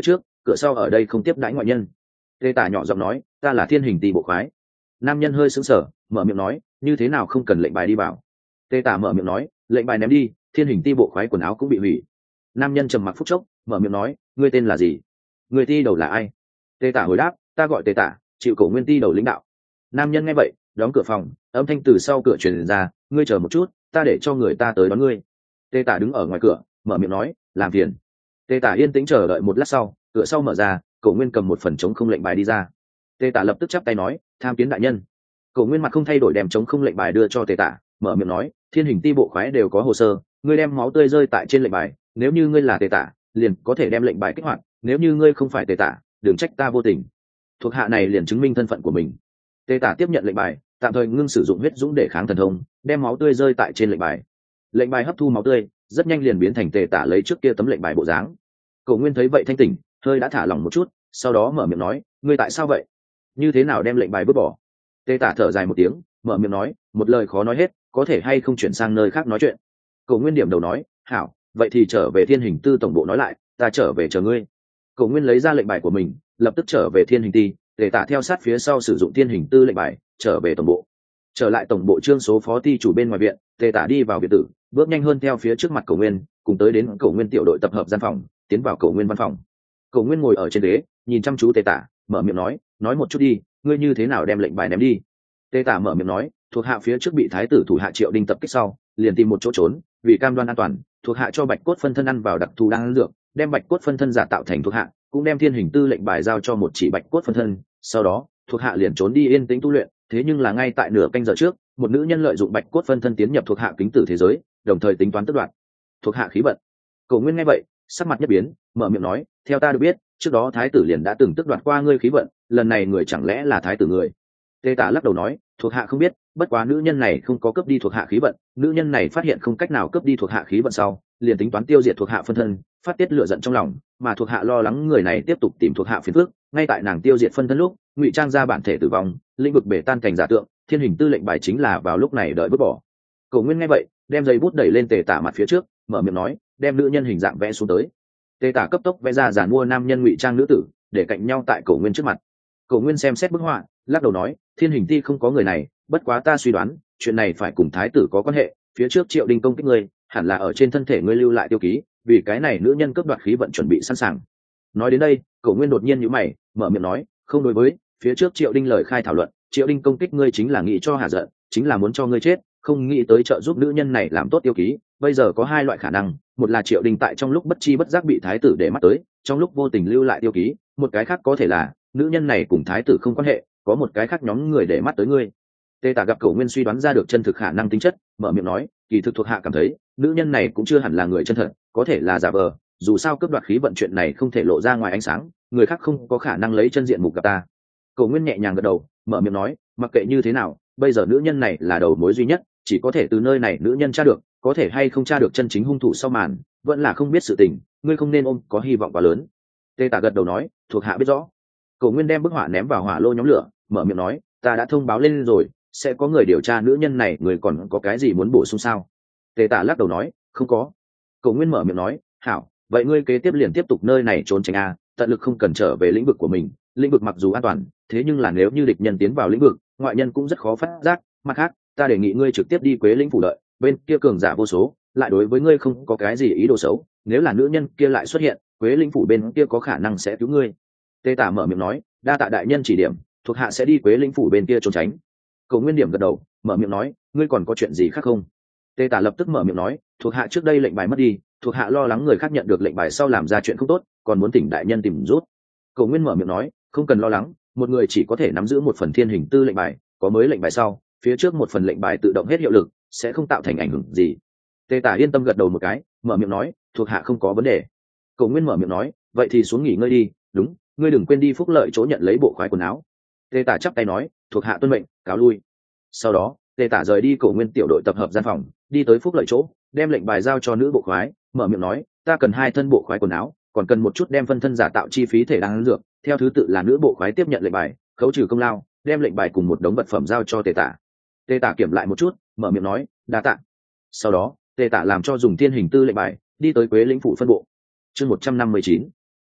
cửa sau ở đây không tiếp đãi ngoại nhân. Tê tả nhỏ giọng nói, ta là thiên hình ti bộ khoái. Nam nhân hơi sững sờ, mở miệng nói, như thế nào không cần lệnh bài đi vào. Tê tả mở miệng nói, lệnh bài ném đi, thiên hình ti bộ khoái quần áo cũng bị hủy. Nam nhân trầm mặc phút chốc, mở miệng nói, ngươi tên là gì, người ti đầu là ai? Tê tả hồi đáp, ta gọi Tê tả, chịu cổ nguyên ti đầu lãnh đạo. Nam nhân nghe vậy đóng cửa phòng, âm thanh từ sau cửa truyền ra, ngươi chờ một chút, ta để cho người ta tới đón ngươi. Tê tả đứng ở ngoài cửa, mở miệng nói, làm phiền. Tê tả yên tĩnh chờ đợi một lát sau, cửa sau mở ra, cổ nguyên cầm một phần chống không lệnh bài đi ra. Tê tả lập tức chắp tay nói, tham kiến đại nhân. Cổ nguyên mặt không thay đổi đem chống không lệnh bài đưa cho Tê tả, mở miệng nói, thiên hình ti bộ khoái đều có hồ sơ, ngươi đem máu tươi rơi tại trên lệnh bài, nếu như ngươi là Tê tả liền có thể đem lệnh bài kích hoạt, nếu như ngươi không phải Tê tả đừng trách ta vô tình. Thuộc hạ này liền chứng minh thân phận của mình. Tê tả tiếp nhận lệnh bài, tạm thời ngưng sử dụng huyết dũng để kháng thần thông, đem máu tươi rơi tại trên lệnh bài. Lệnh bài hấp thu máu tươi, rất nhanh liền biến thành Tê tả lấy trước kia tấm lệnh bài bộ dáng. Cổ nguyên thấy vậy thanh tỉnh, hơi đã thả lỏng một chút, sau đó mở miệng nói, ngươi tại sao vậy, như thế nào đem lệnh bài vứt bỏ? Tê tả thở dài một tiếng, mở miệng nói, một lời khó nói hết, có thể hay không chuyển sang nơi khác nói chuyện. Cổ nguyên điểm đầu nói, hảo, vậy thì trở về thiên hình tư tổng bộ nói lại, ta trở về chờ ngươi. Cổ nguyên lấy ra lệnh bài của mình, lập tức trở về thiên hình ti. Tê tả theo sát phía sau sử dụng thiên hình tư lệnh bài trở về tổng bộ. Trở lại tổng bộ trương số phó ty chủ bên ngoài viện, Tê tả đi vào biệt tử, bước nhanh hơn theo phía trước mặt Cổ nguyên, cùng tới đến Cổ nguyên tiểu đội tập hợp gian phòng, tiến vào Cổ nguyên văn phòng. Cổ nguyên ngồi ở trên ghế, nhìn chăm chú Tê tả, mở miệng nói, nói một chút đi, ngươi như thế nào đem lệnh bài ném đi? Tê tả mở miệng nói, thuộc hạ phía trước bị thái tử thủ hạ Triệu Đinh tập kích sau, liền tìm một chỗ trốn, vì cam đoan an toàn, thuộc hạ cho bạch cốt phân thân ăn vào đặc thù đan dược, đem bạch cốt phân thân giả tạo thành thuộc hạ, cũng đem thiên hình tư lệnh bài giao cho một chỉ bạch cốt phân thân. Sau đó thuộc hạ liền trốn đi yên tĩnh tu luyện, thế nhưng là ngay tại nửa canh giờ trước, một nữ nhân lợi dụng bạch cốt phân thân tiến nhập thuộc hạ kính tử thế giới, đồng thời tính toán tước đoạt thuộc hạ khí vận. Cổ nguyên nghe vậy sắc mặt nhất biến, mở miệng nói, theo ta được biết, trước đó thái tử liền đã từng tước đoạt qua ngươi khí vận, lần này người chẳng lẽ là thái tử người? Tê tả lắc đầu nói, thuộc hạ không biết, bất quá nữ nhân này không có cướp đi thuộc hạ khí vận, nữ nhân này phát hiện không cách nào cướp đi thuộc hạ khí vận sau, liền tính toán tiêu diệt thuộc hạ phân thân, phát tiết lửa giận trong lòng, mà thuộc hạ lo lắng người này tiếp tục tìm thuộc hạ phiền phức, ngay tại nàng tiêu diệt phân thân lúc, ngụy trang ra bản thể tử vong, lĩnh vực bể tan thành giả tượng, thiên hình tư lệnh bài chính là vào lúc này đợi vứt bỏ. Cổ nguyên nghe vậy đem giấy bút đẩy lên Tê tả mặt phía trước, mở miệng nói, đem nữ nhân hình dạng vẽ xuống tới. Tê tả cấp tốc vẽ ra giàn mua nam nhân ngụy trang nữ tử, để cạnh nhau tại Cổ nguyên trước mặt. Cổ nguyên xem xét bức họa, lắc đầu nói, thiên hình ti không có người này, bất quá ta suy đoán chuyện này phải cùng thái tử có quan hệ, phía trước Triệu Đinh công kích ngươi, hẳn là ở trên thân thể ngươi lưu lại tiêu ký, vì cái này nữ nhân cướp đoạt khí vận chuẩn bị sẵn sàng. Nói đến đây Cổ nguyên đột nhiên nhíu mày, mở miệng nói, không, đối với phía trước Triệu Đinh lời khai thảo luận, Triệu Đinh công kích ngươi chính là nghĩ cho hạ giận, chính là muốn cho ngươi chết, không nghĩ tới trợ giúp nữ nhân này làm tốt tiêu ký. Bây giờ có hai loại khả năng, một là Triệu Đinh tại trong lúc bất chi bất giác bị thái tử để mắt tới, trong lúc vô tình lưu lại tiêu ký, một cái khác có thể là nữ nhân này cùng thái tử không quan hệ, có một cái khác nhóm người để mắt tới ngươi. Tê tả gặp Cổ nguyên suy đoán ra được chân thực khả năng tính chất, mở miệng nói, kỳ thực thuộc hạ cảm thấy nữ nhân này cũng chưa hẳn là người chân thật, có thể là giả vờ, dù sao cướp đoạt khí vận chuyện này không thể lộ ra ngoài ánh sáng, người khác không có khả năng lấy chân diện mục gặp ta. Cổ nguyên nhẹ nhàng gật đầu, mở miệng nói, mặc kệ như thế nào, bây giờ nữ nhân này là đầu mối duy nhất, chỉ có thể từ nơi này nữ nhân tra được, có thể hay không tra được chân chính hung thủ sau màn, vẫn là không biết sự tình, ngươi không nên ôm có hy vọng quá lớn. Tê tả gật đầu nói, thuộc hạ biết rõ. Cổ nguyên đem bức họa ném vào hỏa lô nhóm lửa, mở miệng nói, ta đã thông báo lên rồi, sẽ có người điều tra nữ nhân này, người còn có cái gì muốn bổ sung sao? Tê tả lắc đầu nói, không có. Cổ nguyên mở miệng nói, hảo, vậy ngươi kế tiếp liền tiếp tục nơi này trốn tránh a, tận lực không cần trở về lĩnh vực của mình. Lĩnh vực mặc dù an toàn, thế nhưng là nếu như địch nhân tiến vào lĩnh vực, ngoại nhân cũng rất khó phát giác. Mặt khác, ta đề nghị ngươi trực tiếp đi Quế Lĩnh phủ đợi, bên kia cường giả vô số, lại đối với ngươi không có cái gì ý đồ xấu, nếu là nữ nhân kia lại xuất hiện, Quế Lĩnh phủ bên kia có khả năng sẽ cứu ngươi. Tê tả mở miệng nói, đa tạ đại nhân chỉ điểm, thuộc hạ sẽ đi Quế Lĩnh phủ bên kia trốn tránh. Cổ nguyên điểm gật đầu, mở miệng nói, ngươi còn có chuyện gì khác không? Tê tả lập tức mở miệng nói, thuộc hạ trước đây lệnh bài mất đi, thuộc hạ lo lắng người khác nhận được lệnh bài sau làm ra chuyện không tốt, còn muốn tỉnh đại nhân tìm rút. Cổ nguyên mở miệng nói, không cần lo lắng, một người chỉ có thể nắm giữ một phần thiên hình tư lệnh bài, có mới lệnh bài sau, phía trước một phần lệnh bài tự động hết hiệu lực, sẽ không tạo thành ảnh hưởng gì. Tê tả yên tâm gật đầu một cái, mở miệng nói, thuộc hạ không có vấn đề. Cổ nguyên mở miệng nói, vậy thì xuống nghỉ ngơi đi, đúng, ngươi đừng quên đi phúc lợi chỗ nhận lấy bộ khoái quần áo. Tê tả chắp tay nói, thuộc hạ tuân mệnh, cáo lui. Sau đó Tê tả rời đi Cổ nguyên tiểu đội tập hợp gian phòng, đi tới phúc lợi chỗ, đem lệnh bài giao cho nữ bộ khoái, mở miệng nói, ta cần hai thân bộ khoái quần áo, còn cần một chút đem phân thân giả tạo chi phí thể đáng dược, theo thứ tự là nữ bộ khoái tiếp nhận lệnh bài, khấu trừ công lao, đem lệnh bài cùng một đống vật phẩm giao cho Tê tả. Tê tả kiểm lại một chút, mở miệng nói, đa tạ. Sau đó Tê tả làm cho dùng thiên hình tư lệnh bài, đi tới Quế Lĩnh phủ phân bộ. Chương một trăm năm mươi chín,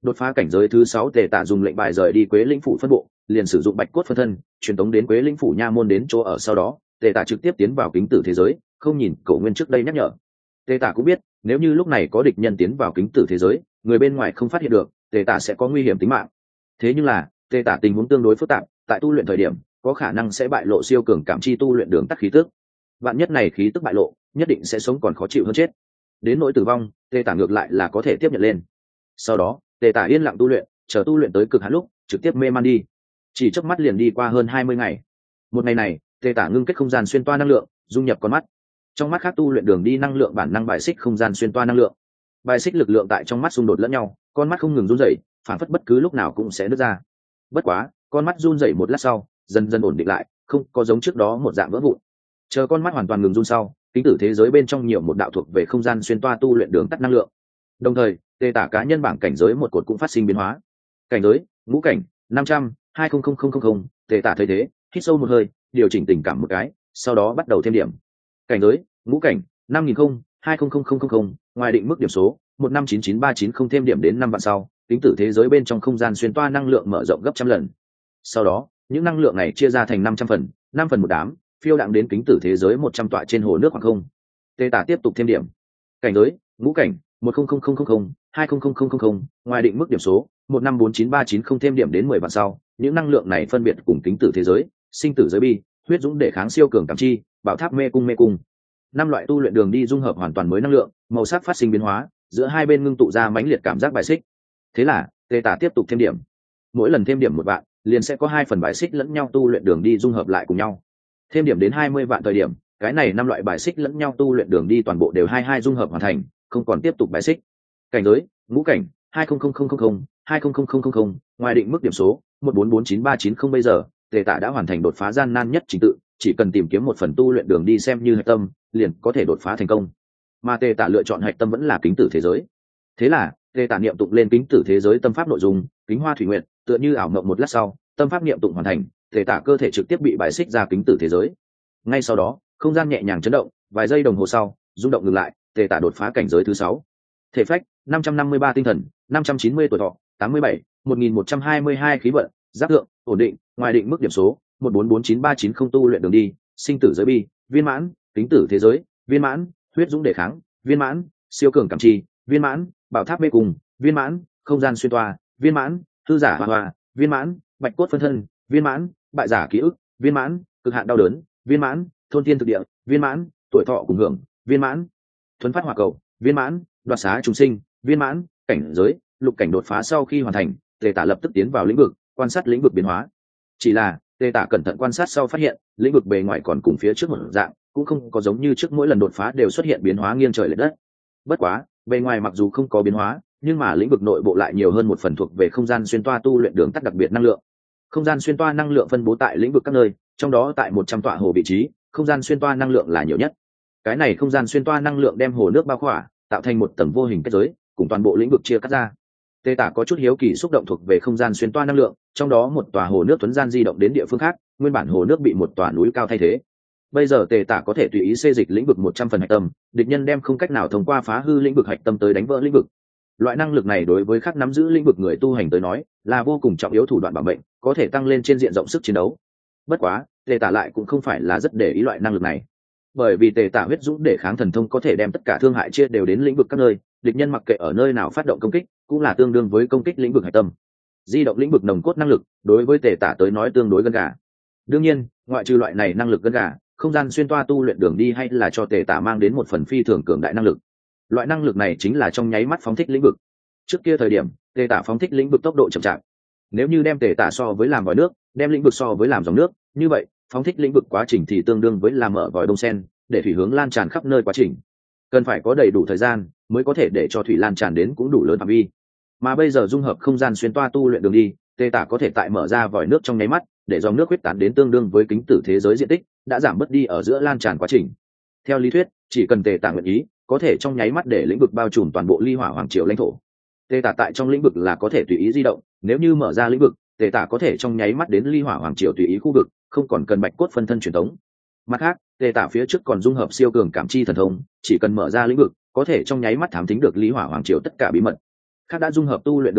Đột phá cảnh giới thứ sáu, tề tả dùng lệnh bài rời đi Quế Lĩnh phủ phân bộ, liền sử dụng bạch cốt phân thân truyền tống đến Quế Lĩnh phủ nha môn đến chỗ ở. Sau đó tề tả trực tiếp tiến vào kính tử thế giới, không nhìn Cổ Nguyên trước đây nhắc nhở. Tề tả cũng biết nếu như lúc này có địch nhân tiến vào kính tử thế giới, người bên ngoài không phát hiện được, tề tả sẽ có nguy hiểm tính mạng. Thế nhưng là tề tả tình huống tương đối phức tạp, tại tu luyện thời điểm có khả năng sẽ bại lộ siêu cường cảm chi tu luyện đường tắt khí tức. Vạn nhất này khí tức bại lộ, nhất định sẽ sống còn khó chịu hơn chết. Đến nỗi tử vong, tề tả ngược lại là có thể tiếp nhận lên. Sau đó tề tả yên lặng tu luyện, chờ tu luyện tới cực hạn lúc trực tiếp mê man đi. Chỉ chớp mắt liền đi qua hơn hai mươi ngày. Một ngày này tề tả ngưng kết không gian xuyên toa năng lượng dung nhập con mắt. Trong mắt khác tu luyện đường đi năng lượng bản năng bài xích không gian xuyên toa năng lượng. Bài xích lực lượng tại trong mắt xung đột lẫn nhau, con mắt không ngừng run rẩy, phản phất bất cứ lúc nào cũng sẽ nứt ra. Bất quá con mắt run rẩy một lát sau dần dần ổn định lại, không có giống trước đó một dạng vỡ vụn. Chờ con mắt hoàn toàn ngừng run sau, kính tử thế giới bên trong nhiều một đạo thuộc về không gian xuyên toa tu luyện đường tắt năng lượng. Đồng thời tề tả cá nhân bảng cảnh giới một cột cũng phát sinh biến hóa. Cảnh giới ngũ cảnh năm trăm hai không không không không không. Tề tả thấy thế hít sâu một hơi, điều chỉnh tình cảm một cái, sau đó bắt đầu thêm điểm. Cảnh giới ngũ cảnh năm nghìn không hai không không không không không. Ngoài định mức điểm số một năm chín chín ba chín không, thêm điểm đến năm vạn sau, kính tử thế giới bên trong không gian xuyên toa năng lượng mở rộng gấp trăm lần. Sau đó những năng lượng này chia ra thành năm trăm phần, năm phần một đám, phiêu đặng đến kính tử thế giới một trăm tọa trên hồ nước khoảng không. Tề tả tiếp tục thêm điểm. Cảnh giới ngũ cảnh một không không không không không hai không không không không không. Ngoài định mức điểm số một năm bốn chín ba chín không, thêm điểm đến mười vạn sau, những năng lượng này phân biệt cùng kính tử thế giới, sinh tử giới bi, huyết dũng để kháng siêu cường cảm chi, bảo tháp mê cung mê cung, năm loại tu luyện đường đi dung hợp hoàn toàn mới năng lượng, màu sắc phát sinh biến hóa, giữa hai bên ngưng tụ ra mãnh liệt cảm giác bài xích. Thế là tề tả tiếp tục thêm điểm. Mỗi lần thêm điểm một vạn, liền sẽ có hai phần bài xích lẫn nhau tu luyện đường đi dung hợp lại cùng nhau. Thêm điểm đến hai mươi vạn thời điểm, cái này năm loại bài xích lẫn nhau tu luyện đường đi toàn bộ đều hai hai dung hợp hoàn thành, không còn tiếp tục bài xích. Cảnh giới ngũ cảnh hai không không không không không hai không không không không không. Ngoài định mức điểm số một bốn bốn chín ba chín không. Bây giờ tề tả đã hoàn thành đột phá gian nan nhất trình tự, chỉ cần tìm kiếm một phần tu luyện đường đi xem như hạch tâm, liền có thể đột phá thành công. Mà tề tả lựa chọn hạch tâm vẫn là kính tử thế giới. Thế là tề tả niệm tụng lên kính tử thế giới tâm pháp nội dung kính hoa thủy nguyện, tựa như ảo mộng. Một lát sau, tâm pháp niệm tụng hoàn thành, tề tả cơ thể trực tiếp bị bài xích ra kính tử thế giới. Ngay sau đó không gian nhẹ nhàng chấn động, vài giây đồng hồ sau rung động ngừng lại, tề tả đột phá cảnh giới thứ sáu. Thể phách năm trăm năm mươi ba, tinh thần năm trăm chín mươi, tuổi thọ tám mươi bảy, một nghìn một trăm hai mươi hai, khí vận giáp thượng ổn định. Ngoài định mức điểm số một bốn bốn chín ba chín không. Tu luyện đường đi sinh tử giới bi viên mãn, kính tử thế giới viên mãn, huyết dũng đề kháng viên mãn, siêu cường cảm chi viên mãn, bảo tháp mê cùng viên mãn, không gian xuyên toa viên mãn, hư giả hoa hoa viên mãn, bạch cốt phân thân viên mãn, bại giả ký ức viên mãn, cực hạn đau đớn viên mãn, thôn tiên thực địa viên mãn, tuổi thọ cùng hưởng viên mãn, thuấn phát hỏa cầu viên mãn, đoạt xá chúng sinh viên mãn. Cảnh giới lục cảnh. Đột phá sau khi hoàn thành, tề tả lập tức tiến vào lĩnh vực, quan sát lĩnh vực biến hóa. Chỉ là tề tả cẩn thận quan sát sau phát hiện, lĩnh vực bề ngoài còn cùng phía trước một dạng, cũng không có giống như trước mỗi lần đột phá đều xuất hiện biến hóa nghiêng trời lệch đất. Bất quá bề ngoài mặc dù không có biến hóa, nhưng mà lĩnh vực nội bộ lại nhiều hơn một phần thuộc về không gian xuyên toa tu luyện đường tắt đặc biệt năng lượng. Không gian xuyên toa năng lượng phân bố tại lĩnh vực các nơi, trong đó tại một trăm tọa hồ vị trí, không gian xuyên toa năng lượng là nhiều nhất. Cái này không gian xuyên toa năng lượng đem hồ nước bao khỏa, tạo thành một tầng vô hình kết giới, cùng toàn bộ lĩnh vực chia cắt ra. Tề tả có chút hiếu kỳ xúc động thuộc về không gian xuyên toa năng lượng, trong đó một tòa hồ nước tuấn gian di động đến địa phương khác, nguyên bản hồ nước bị một tòa núi cao thay thế. Bây giờ tề tả có thể tùy ý xê dịch lĩnh vực một trăm phần hạch tâm, địch nhân đem không cách nào thông qua phá hư lĩnh vực hạch tâm tới đánh vỡ lĩnh vực. Loại năng lực này đối với các nắm giữ lĩnh vực người tu hành tới nói là vô cùng trọng yếu thủ đoạn bảo mệnh, có thể tăng lên trên diện rộng sức chiến đấu. Bất quá tề tả lại cũng không phải là rất để ý loại năng lực này, bởi vì tề tả huyết dũng để kháng thần thông có thể đem tất cả thương hại chia đều đến lĩnh vực các nơi, địch nhân mặc kệ ở nơi nào phát động công kích cũng là tương đương với công kích lĩnh vực hạch tâm. Di động lĩnh vực nồng cốt năng lực đối với tề tả tới nói tương đối gần gà. Đương nhiên ngoại trừ loại này năng lực gần gà, không gian xuyên toa tu luyện đường đi hay là cho tề tả mang đến một phần phi thường cường đại năng lực. Loại năng lực này chính là trong nháy mắt phóng thích lĩnh vực. Trước kia thời điểm tề tả phóng thích lĩnh vực tốc độ chậm chạp, nếu như đem tề tả so với làm vòi nước, đem lĩnh vực so với làm dòng nước, như vậy phóng thích lĩnh vực quá trình thì tương đương với làm mở vòi đông sen, để thủy hướng lan tràn khắp nơi. Quá trình cần phải có đầy đủ thời gian mới có thể để cho thủy lan tràn đến cũng đủ lớn phạm vi. Mà bây giờ dung hợp không gian xuyên toa tu luyện đường đi, tề tả có thể tại mở ra vòi nước trong nháy mắt, để dòng nước huyết tán đến tương đương với kính tử thế giới diện tích, đã giảm bớt đi ở giữa lan tràn quá trình. Theo lý thuyết, chỉ cần tề tả nguyện ý, có thể trong nháy mắt để lĩnh vực bao trùm toàn bộ ly hỏa hoàng triều lãnh thổ. Tề tả tại trong lĩnh vực là có thể tùy ý di động, nếu như mở ra lĩnh vực, tề tả có thể trong nháy mắt đến ly hỏa hoàng triều tùy ý khu vực, không còn cần bạch cốt phân thân truyền tống. Mặt khác, tề tả phía trước còn dung hợp siêu cường cảm chi thần thông, chỉ cần mở ra lĩnh vực, có thể trong nháy mắt thám thính được ly hỏa hoàng triều tất cả bí mật. Khác đã dung hợp tu luyện đường đi,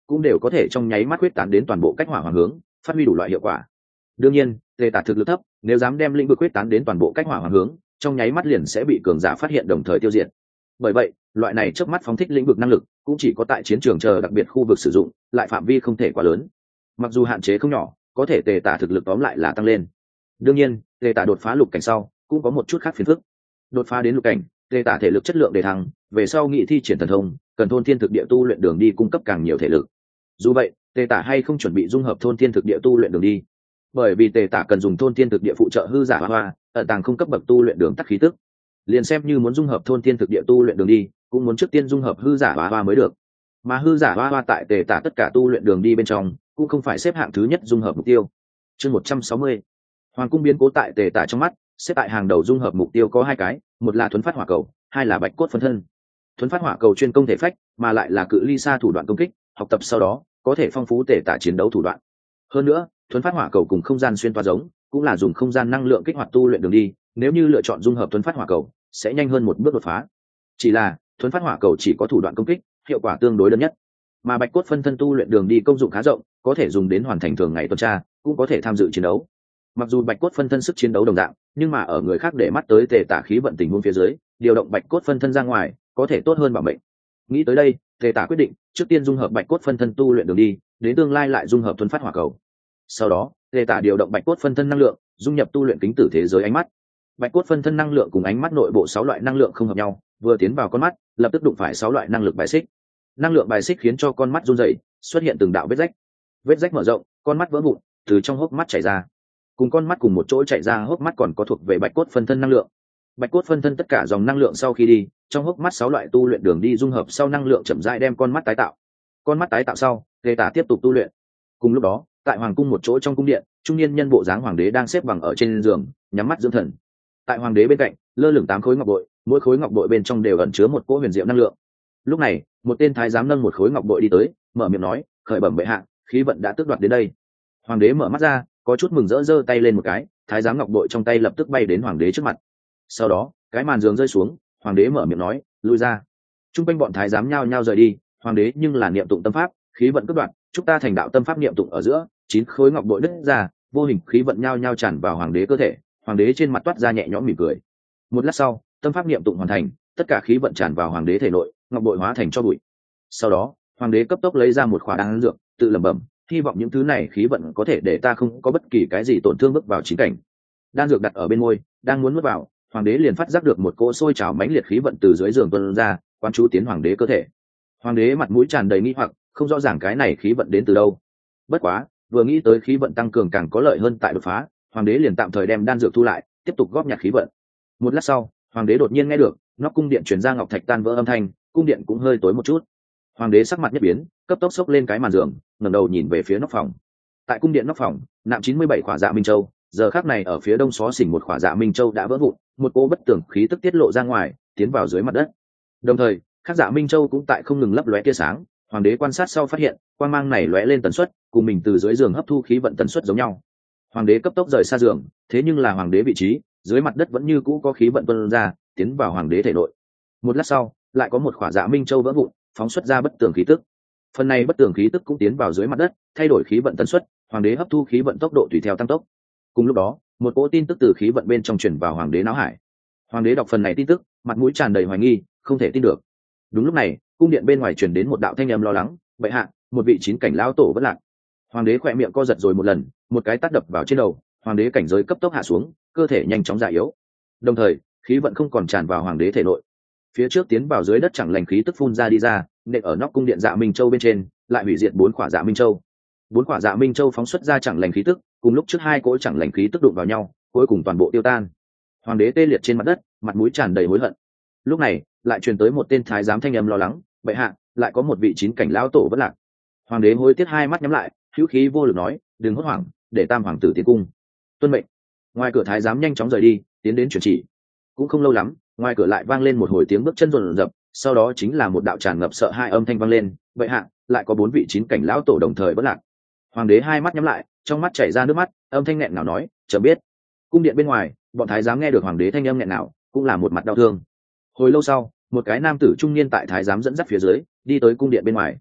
cũng đều có thể trong nháy mắt quyết tán đến toàn bộ cách hỏa hoàng hướng, phát huy đủ loại hiệu quả. Đương nhiên tề tả thực lực thấp, nếu dám đem lĩnh vực quyết tán đến toàn bộ cách hỏa hoàng hướng, trong nháy mắt liền sẽ bị cường giả phát hiện đồng thời tiêu diệt. Bởi vậy loại này chớp mắt phóng thích lĩnh vực năng lực cũng chỉ có tại chiến trường chờ đặc biệt khu vực sử dụng, lại phạm vi không thể quá lớn. Mặc dù hạn chế không nhỏ, có thể tề tả thực lực tóm lại là tăng lên. Đương nhiên tề tả đột phá lục cảnh sau cũng có một chút khác phiền phức. Đột phá đến lục cảnh, tề tả thể lực chất lượng đề thăng, về sau nghị thi triển thần thông cần thôn thiên thực địa tu luyện đường đi cung cấp càng nhiều thể lực. Dù vậy tề tả hay không chuẩn bị dung hợp thôn thiên thực địa tu luyện đường đi, bởi vì tề tả cần dùng thôn thiên thực địa phụ trợ hư giả hoa hoa ẩn tàng không cấp bậc tu luyện đường tắc khí tức. Liền xem như muốn dung hợp thôn thiên thực địa tu luyện đường đi, cũng muốn trước tiên dung hợp hư giả hoa hoa mới được. Mà hư giả hoa hoa tại tề tả tất cả tu luyện đường đi bên trong cũng không phải xếp hạng thứ nhất dung hợp mục tiêu. Chương một trăm sáu mươi, hoàng cung biến cố tại tề tả trong mắt xếp tại hàng đầu dung hợp mục tiêu có hai cái, một là thuấn phát hỏa cầu, hai là bạch cốt phân thân. Thuấn phát hỏa cầu chuyên công thể phách, mà lại là cự ly xa thủ đoạn công kích, học tập sau đó có thể phong phú tề tả chiến đấu thủ đoạn. Hơn nữa thuấn phát hỏa cầu cùng không gian xuyên toa giống, cũng là dùng không gian năng lượng kích hoạt tu luyện đường đi, nếu như lựa chọn dung hợp thuấn phát hỏa cầu sẽ nhanh hơn một bước đột phá. Chỉ là thuấn phát hỏa cầu chỉ có thủ đoạn công kích, hiệu quả tương đối đơn nhất, mà bạch cốt phân thân tu luyện đường đi công dụng khá rộng, có thể dùng đến hoàn thành thường ngày tuần tra, cũng có thể tham dự chiến đấu. Mặc dù bạch cốt phân thân sức chiến đấu đồng dạng, nhưng mà ở người khác để mắt tới tề tả khí vận tình huống phía dưới, điều động bạch cốt phân thân ra ngoài có thể tốt hơn bảo mệnh. Nghĩ tới đây tề tả quyết định trước tiên dung hợp bạch cốt phân thân tu luyện đường đi, đến tương lai lại dung hợp thuấn phát hỏa cầu. Sau đó tề tả điều động bạch cốt phân thân năng lượng dung nhập tu luyện kính tử thế giới ánh mắt. Bạch cốt phân thân năng lượng cùng ánh mắt nội bộ sáu loại năng lượng không hợp nhau, vừa tiến vào con mắt lập tức đụng phải sáu loại năng lực bài xích. Năng lượng bài xích khiến cho con mắt run rẩy, xuất hiện từng đạo vết rách. Vết rách mở rộng, con mắt vỡ vụn, từ trong hốc mắt chảy ra. Cùng con mắt cùng một chỗ chảy ra hốc mắt còn có thuộc về bạch cốt phân thân năng lượng. Bạch cốt phân thân tất cả dòng năng lượng sau khi đi, trong hốc mắt sáu loại tu luyện đường đi dung hợp sau năng lượng chậm rãi đem con mắt tái tạo. Con mắt tái tạo sau, tề tả tiếp tục tu luyện. Cùng lúc đó, tại hoàng cung một chỗ trong cung điện, trung niên nhân bộ dáng hoàng đế đang xếp bằng ở trên giường, nhắm mắt dưỡng thần. Tại hoàng đế bên cạnh, lơ lửng tám khối ngọc bội, mỗi khối ngọc bội bên trong đều ẩn chứa một cỗ huyền diệu năng lượng. Lúc này một tên thái giám nâng một khối ngọc bội đi tới, mở miệng nói: khởi bẩm bệ hạ, khí vận đã tước đoạt đến đây. Hoàng đế mở mắt ra, có chút mừng rỡ, giơ tay lên một cái, thái giám ngọc bội trong tay lập tức bay đến hoàng đế trước mặt. Sau đó cái màn giường rơi xuống, hoàng đế mở miệng nói: lui ra. Trung quanh bọn thái giám nhao nhao rời đi. Hoàng đế nhưng là niệm tụng tâm pháp, khí vận tước đoạt, chúc ta thành đạo tâm pháp niệm tụng ở giữa, chín khối ngọc bội đứt ra, vô hình khí vận nhao nhao tràn vào hoàng đế cơ thể. Hoàng đế trên mặt toát ra nhẹ nhõm mỉm cười. Một lát sau, tâm pháp niệm tụng hoàn thành, tất cả khí vận tràn vào hoàng đế thể nội, ngọc bội hóa thành cho bụi. Sau đó hoàng đế cấp tốc lấy ra một khỏa đan dược, tự lẩm bẩm: hy vọng những thứ này khí vận có thể để ta không có bất kỳ cái gì tổn thương bước vào chín cảnh. Đan dược đặt ở bên môi, đang muốn nuốt vào, hoàng đế liền phát giác được một cỗ sôi trào mãnh liệt khí vận từ dưới giường tuôn ra, quán chú tiến hoàng đế cơ thể. Hoàng đế mặt mũi tràn đầy nghi hoặc, không rõ ràng cái này khí vận đến từ đâu. Bất quá vừa nghĩ tới khí vận tăng cường càng có lợi hơn tại đột phá, hoàng đế liền tạm thời đem đan dược thu lại, tiếp tục góp nhặt khí vận. Một lát sau, hoàng đế đột nhiên nghe được nóc cung điện truyền ra ngọc thạch tan vỡ âm thanh, cung điện cũng hơi tối một chút. Hoàng đế sắc mặt nhất biến, cấp tốc xốc lên cái màn giường, ngẩng đầu nhìn về phía nóc phòng. Tại cung điện nóc phòng, nạm chín mươi bảy khỏa dạ minh châu, giờ khắc này ở phía đông xó xỉnh một khỏa dạ minh châu đã vỡ vụn, một cỗ bất tường khí tức tiết lộ ra ngoài, tiến vào dưới mặt đất. Đồng thời các dạ minh châu cũng tại không ngừng lấp lóe tia sáng. Hoàng đế quan sát sau phát hiện quang mang này lóe lên tần suất cùng mình từ dưới giường hấp thu khí vận tần suất giống nhau. Hoàng đế cấp tốc rời xa giường, thế nhưng là hoàng đế vị trí dưới mặt đất vẫn như cũ có khí vận tuôn ra, tiến vào hoàng đế thể nội. Một lát sau lại có một khỏa dạ minh châu vỡ vụn, phóng xuất ra bất tường khí tức. Phần này bất tường khí tức cũng tiến vào dưới mặt đất, thay đổi khí vận tần suất, hoàng đế hấp thu khí vận tốc độ tùy theo tăng tốc. Cùng lúc đó một cỗ tin tức từ khí vận bên trong truyền vào hoàng đế não hải. Hoàng đế đọc phần này tin tức, mặt mũi tràn đầy hoài nghi, không thể tin được. Đúng lúc này cung điện bên ngoài truyền đến một đạo thanh âm lo lắng: bệ hạ, một vị chín cảnh lão tổ vẫn lạc. Hoàng đế khỏe miệng co giật rồi một lần, một cái tát đập vào trên đầu, hoàng đế cảnh giới cấp tốc hạ xuống, cơ thể nhanh chóng già yếu. Đồng thời khí vận không còn tràn vào hoàng đế thể nội. Phía trước tiến vào dưới đất chẳng lành khí tức phun ra đi ra, nện ở nóc cung điện dạ minh châu bên trên, lại hủy diệt bốn quả dạ minh châu. Bốn quả dạ minh châu phóng xuất ra chẳng lành khí tức, cùng lúc trước hai cỗ chẳng lành khí tức đụng vào nhau, cuối cùng toàn bộ tiêu tan. Hoàng đế tê liệt trên mặt đất, mặt mũi tràn đầy hối hận. Lúc này lại truyền tới một tên thái giám thanh âm lo lắng: bệ hạ, lại có một vị chín cảnh lão tổ vẫn lạc. Hoàng đế hối tiếc hai mắt nhắm lại, hữu khí vô lực nói: đừng hốt hoảng, để tam hoàng tử tiến cung. Tuân mệnh. Ngoài cửa thái giám nhanh chóng rời đi, tiến đến truyền chỉ. Cũng không lâu lắm, ngoài cửa lại vang lên một hồi tiếng bước chân rồn rập, sau đó chính là một đạo tràn ngập sợ hai âm thanh vang lên: bệ hạ, lại có bốn vị chín cảnh lão tổ đồng thời vẫn lạc. Hoàng đế hai mắt nhắm lại, trong mắt chảy ra nước mắt, âm thanh nghẹn ngào nói: chợt biết. Cung điện bên ngoài, bọn thái giám nghe được hoàng đế thanh âm nghẹn ngào, cũng là một mặt đau thương. Hồi lâu sau, một cái nam tử trung niên tại thái giám dẫn dắt phía dưới đi tới cung điện bên ngoài.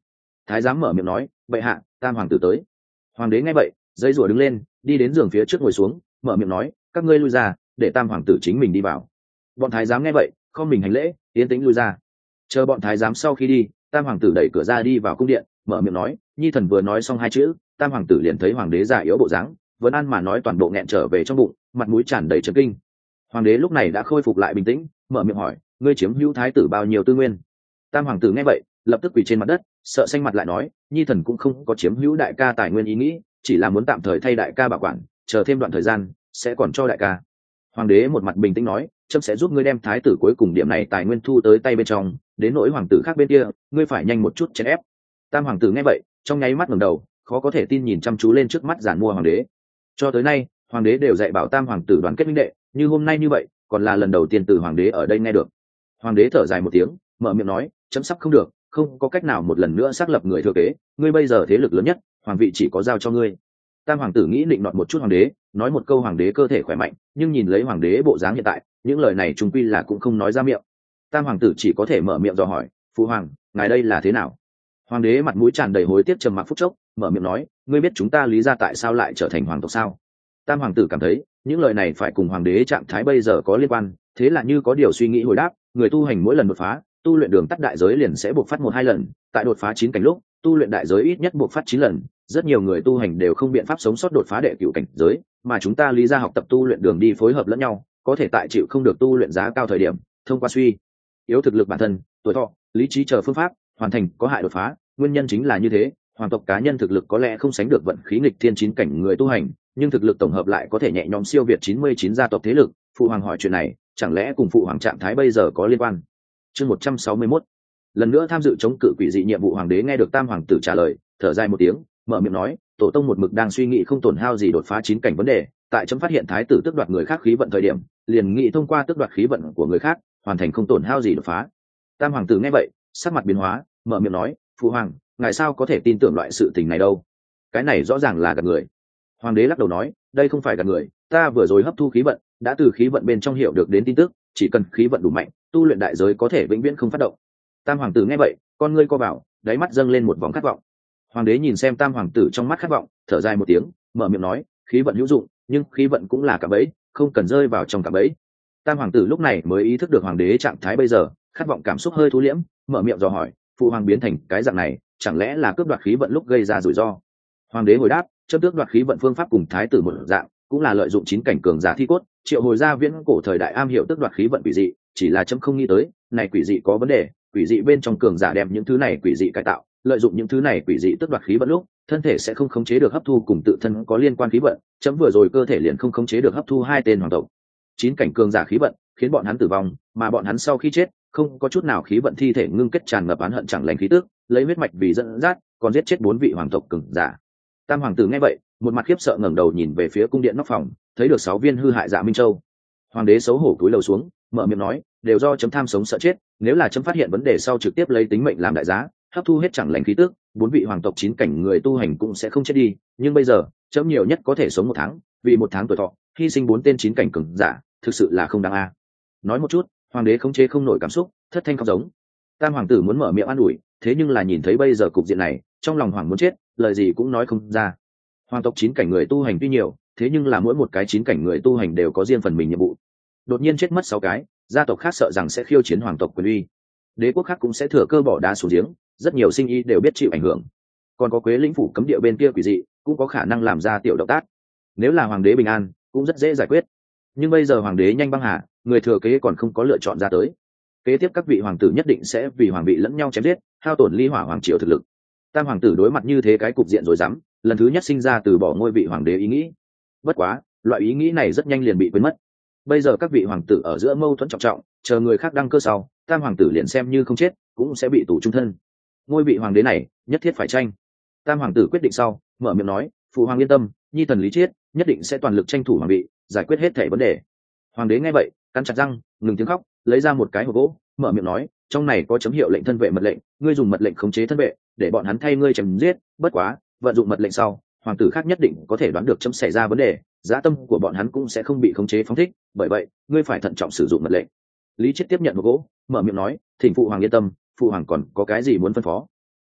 Thái giám mở miệng nói, bệ hạ, tam hoàng tử tới. Hoàng đế nghe vậy dây rủa đứng lên, đi đến giường phía trước ngồi xuống, mở miệng nói, các ngươi lui ra, để tam hoàng tử chính mình đi vào. Bọn thái giám nghe vậy không mình hành lễ, yên tĩnh lui ra. Chờ bọn thái giám sau khi đi, tam hoàng tử đẩy cửa ra đi vào cung điện, mở miệng nói, nhi thần vừa nói xong hai chữ, tam hoàng tử liền thấy hoàng đế già yếu bộ dáng, vẫn ăn mà nói toàn bộ nghẹn trở về trong bụng, mặt mũi tràn đầy chấn kinh. Hoàng đế lúc này đã khôi phục lại bình tĩnh, mở miệng hỏi, ngươi chiếm hữu thái tử bao nhiêu tư nguyên? Tam hoàng tử nghe vậy lập tức quỳ trên mặt đất, sợ xanh mặt lại nói, nhi thần cũng không có chiếm hữu đại ca tài nguyên ý nghĩ, chỉ là muốn tạm thời thay đại ca bảo quản, chờ thêm đoạn thời gian sẽ còn cho đại ca. Hoàng đế một mặt bình tĩnh nói, trẫm sẽ giúp ngươi đem thái tử cuối cùng điểm này tài nguyên thu tới tay bên trong, đến nỗi hoàng tử khác bên kia ngươi phải nhanh một chút chèn ép. Tam hoàng tử nghe vậy trong nháy mắt ngẩng đầu, khó có thể tin nhìn chăm chú lên trước mắt giản mua hoàng đế. Cho tới nay hoàng đế đều dạy bảo tam hoàng tử đoàn kết minh đệ, như hôm nay như vậy còn là lần đầu tiên từ hoàng đế ở đây nghe được. Hoàng đế thở dài một tiếng, mở miệng nói, chấm sắp không được, không có cách nào một lần nữa xác lập người thừa kế, ngươi bây giờ thế lực lớn nhất, hoàng vị chỉ có giao cho ngươi. Tam hoàng tử nghĩ định nọt một chút hoàng đế, nói một câu hoàng đế cơ thể khỏe mạnh, nhưng nhìn lấy hoàng đế bộ dáng hiện tại, những lời này trung quy là cũng không nói ra miệng. Tam hoàng tử chỉ có thể mở miệng dò hỏi, phụ hoàng, ngài đây là thế nào? Hoàng đế mặt mũi tràn đầy hối tiếc trầm mặc phút chốc, mở miệng nói, ngươi biết chúng ta Lý gia tại sao lại trở thành hoàng tộc sao? Tam hoàng tử cảm thấy những lời này phải cùng hoàng đế trạng thái bây giờ có liên quan, thế là như có điều suy nghĩ hồi đáp, người tu hành mỗi lần đột phá, tu luyện đường tắt đại giới liền sẽ buộc phát một hai lần, tại đột phá chín cảnh lúc, tu luyện đại giới ít nhất buộc phát chín lần, rất nhiều người tu hành đều không biện pháp sống sót đột phá đệ cửu cảnh giới, mà chúng ta Lý gia học tập tu luyện đường đi phối hợp lẫn nhau, có thể tại chịu không được tu luyện giá cao thời điểm, thông qua suy yếu thực lực bản thân, tuổi thọ, lý trí chờ phương pháp, hoàn thành có hại đột phá, nguyên nhân chính là như thế. Hoàng tộc cá nhân thực lực có lẽ không sánh được vận khí nghịch thiên chín cảnh người tu hành, nhưng thực lực tổng hợp lại có thể nhẹ nhõm siêu việt chín mươi chín gia tộc thế lực. Phụ hoàng hỏi chuyện này, chẳng lẽ cùng phụ hoàng trạng thái bây giờ có liên quan? Chương một trăm sáu mươi mốt, lần nữa tham dự chống cự quỷ dị nhiệm vụ. Hoàng đế nghe được tam hoàng tử trả lời, thở dài một tiếng, mở miệng nói, tổ tông một mực đang suy nghĩ không tổn hao gì đột phá chín cảnh vấn đề, tại chấm phát hiện thái tử tước đoạt người khác khí vận thời điểm, liền nghĩ thông qua tước đoạt khí vận của người khác, hoàn thành không tổn hao gì đột phá. Tam hoàng tử nghe vậy sắc mặt biến hóa, mở miệng nói, phụ hoàng, ngài sao có thể tin tưởng loại sự tình này đâu? Cái này rõ ràng là gạt người. Hoàng đế lắc đầu nói, đây không phải gạt người, ta vừa rồi hấp thu khí vận, đã từ khí vận bên trong hiểu được đến tin tức, chỉ cần khí vận đủ mạnh, tu luyện đại giới có thể vĩnh viễn không phát động. Tam hoàng tử nghe vậy con ngươi co vào, đáy mắt dâng lên một vòng khát vọng. Hoàng đế nhìn xem tam hoàng tử trong mắt khát vọng, thở dài một tiếng, mở miệng nói, khí vận hữu dụng, nhưng khí vận cũng là cạm bẫy, không cần rơi vào trong cạm bẫy. Tam hoàng tử lúc này mới ý thức được hoàng đế trạng thái bây giờ, khát vọng cảm xúc hơi thu liễm, mở miệng dò hỏi, phụ hoàng biến thành cái dạng này, chẳng lẽ là cướp đoạt khí vận lúc gây ra rủi ro? Hoàng đế hồi đáp, chấm tước đoạt khí vận phương pháp cùng thái tử một dạng, cũng là lợi dụng chín cảnh cường giả thi cốt, triệu hồi ra viễn cổ thời đại am hiểu tước đoạt khí vận quỷ dị, chỉ là chấm không nghĩ tới, này quỷ dị có vấn đề, quỷ dị bên trong cường giả đem những thứ này quỷ dị cải tạo, lợi dụng những thứ này quỷ dị tước đoạt khí vận lúc, thân thể sẽ không khống chế được hấp thu cùng tự thân có liên quan khí vận, chấm vừa rồi cơ thể liền không khống chế được hấp thu hai tên hoàng tộc. Chín cảnh cường giả khí vận, khiến bọn hắn tử vong, mà bọn hắn sau khi chết, không có chút nào khí vận, thi thể ngưng kết tràn ngập oán hận chẳng lành khí tức, lấy huyết mạch vì dẫn dắt, còn giết chết bốn vị hoàng tộc cường giả. Tam hoàng tử nghe vậy một mặt khiếp sợ ngẩng đầu nhìn về phía cung điện nóc phòng, thấy được sáu viên hư hại dạ minh châu. Hoàng đế xấu hổ cúi đầu xuống, mở miệng nói, đều do chấm tham sống sợ chết, nếu là chấm phát hiện vấn đề sau trực tiếp lấy tính mệnh làm đại giá, hấp thu hết chẳng lành khí tức, bốn vị hoàng tộc chín cảnh người tu hành cũng sẽ không chết đi, nhưng bây giờ chấm nhiều nhất có thể sống một tháng, vì một tháng tuổi thọ hy sinh bốn tên chín cảnh cường giả, thực sự là không đáng a. Nói một chút, hoàng đế không chế không nổi cảm xúc, thất thanh khóc giống. Tam hoàng tử muốn mở miệng an ủi, thế nhưng là nhìn thấy bây giờ cục diện này, trong lòng hoàng muốn chết, lời gì cũng nói không ra. Hoàng tộc chín cảnh người tu hành tuy nhiều, thế nhưng là mỗi một cái chín cảnh người tu hành đều có riêng phần mình nhiệm vụ. Đột nhiên chết mất sáu cái, gia tộc khác sợ rằng sẽ khiêu chiến hoàng tộc quyền uy, đế quốc khác cũng sẽ thừa cơ bỏ đá xuống giếng, rất nhiều sinh ý đều biết chịu ảnh hưởng. Còn có Quế lĩnh phủ cấm địa bên kia quỷ dị, cũng có khả năng làm ra tiểu động tác. Nếu là hoàng đế bình an, cũng rất dễ giải quyết. Nhưng bây giờ hoàng đế nhanh băng hà, người thừa kế còn không có lựa chọn ra tới. Kế tiếp các vị hoàng tử nhất định sẽ vì hoàng vị lẫn nhau chém giết, hao tổn ly hỏa hoàng triều thực lực. Tam hoàng tử đối mặt như thế cái cục diện rồi dám, lần thứ nhất sinh ra từ bỏ ngôi vị hoàng đế ý nghĩ. Bất quá, loại ý nghĩ này rất nhanh liền bị quên mất. Bây giờ các vị hoàng tử ở giữa mâu thuẫn trọng trọng, chờ người khác đăng cơ sau, tam hoàng tử liền xem như không chết, cũng sẽ bị tù trung thân. Ngôi vị hoàng đế này, nhất thiết phải tranh. Tam hoàng tử quyết định sau, mở miệng nói, phụ hoàng yên tâm, nhi thần Lý Chiết nhất định sẽ toàn lực tranh thủ hoàng vị, giải quyết hết thảy vấn đề. Hoàng đế nghe vậy cắn chặt răng, ngừng tiếng khóc, lấy ra một cái hộp gỗ, mở miệng nói, trong này có chấm hiệu lệnh thân vệ mật lệnh, ngươi dùng mật lệnh khống chế thân vệ, để bọn hắn thay ngươi chém giết. Bất quá, vận dụng mật lệnh sau, hoàng tử khác nhất định có thể đoán được chấm xảy ra vấn đề, dã tâm của bọn hắn cũng sẽ không bị khống chế phóng thích, bởi vậy ngươi phải thận trọng sử dụng mật lệnh. Lý Chiết tiếp nhận hộp gỗ, mở miệng nói, thỉnh phụ hoàng yên tâm, phụ hoàng còn có cái gì muốn phân phó?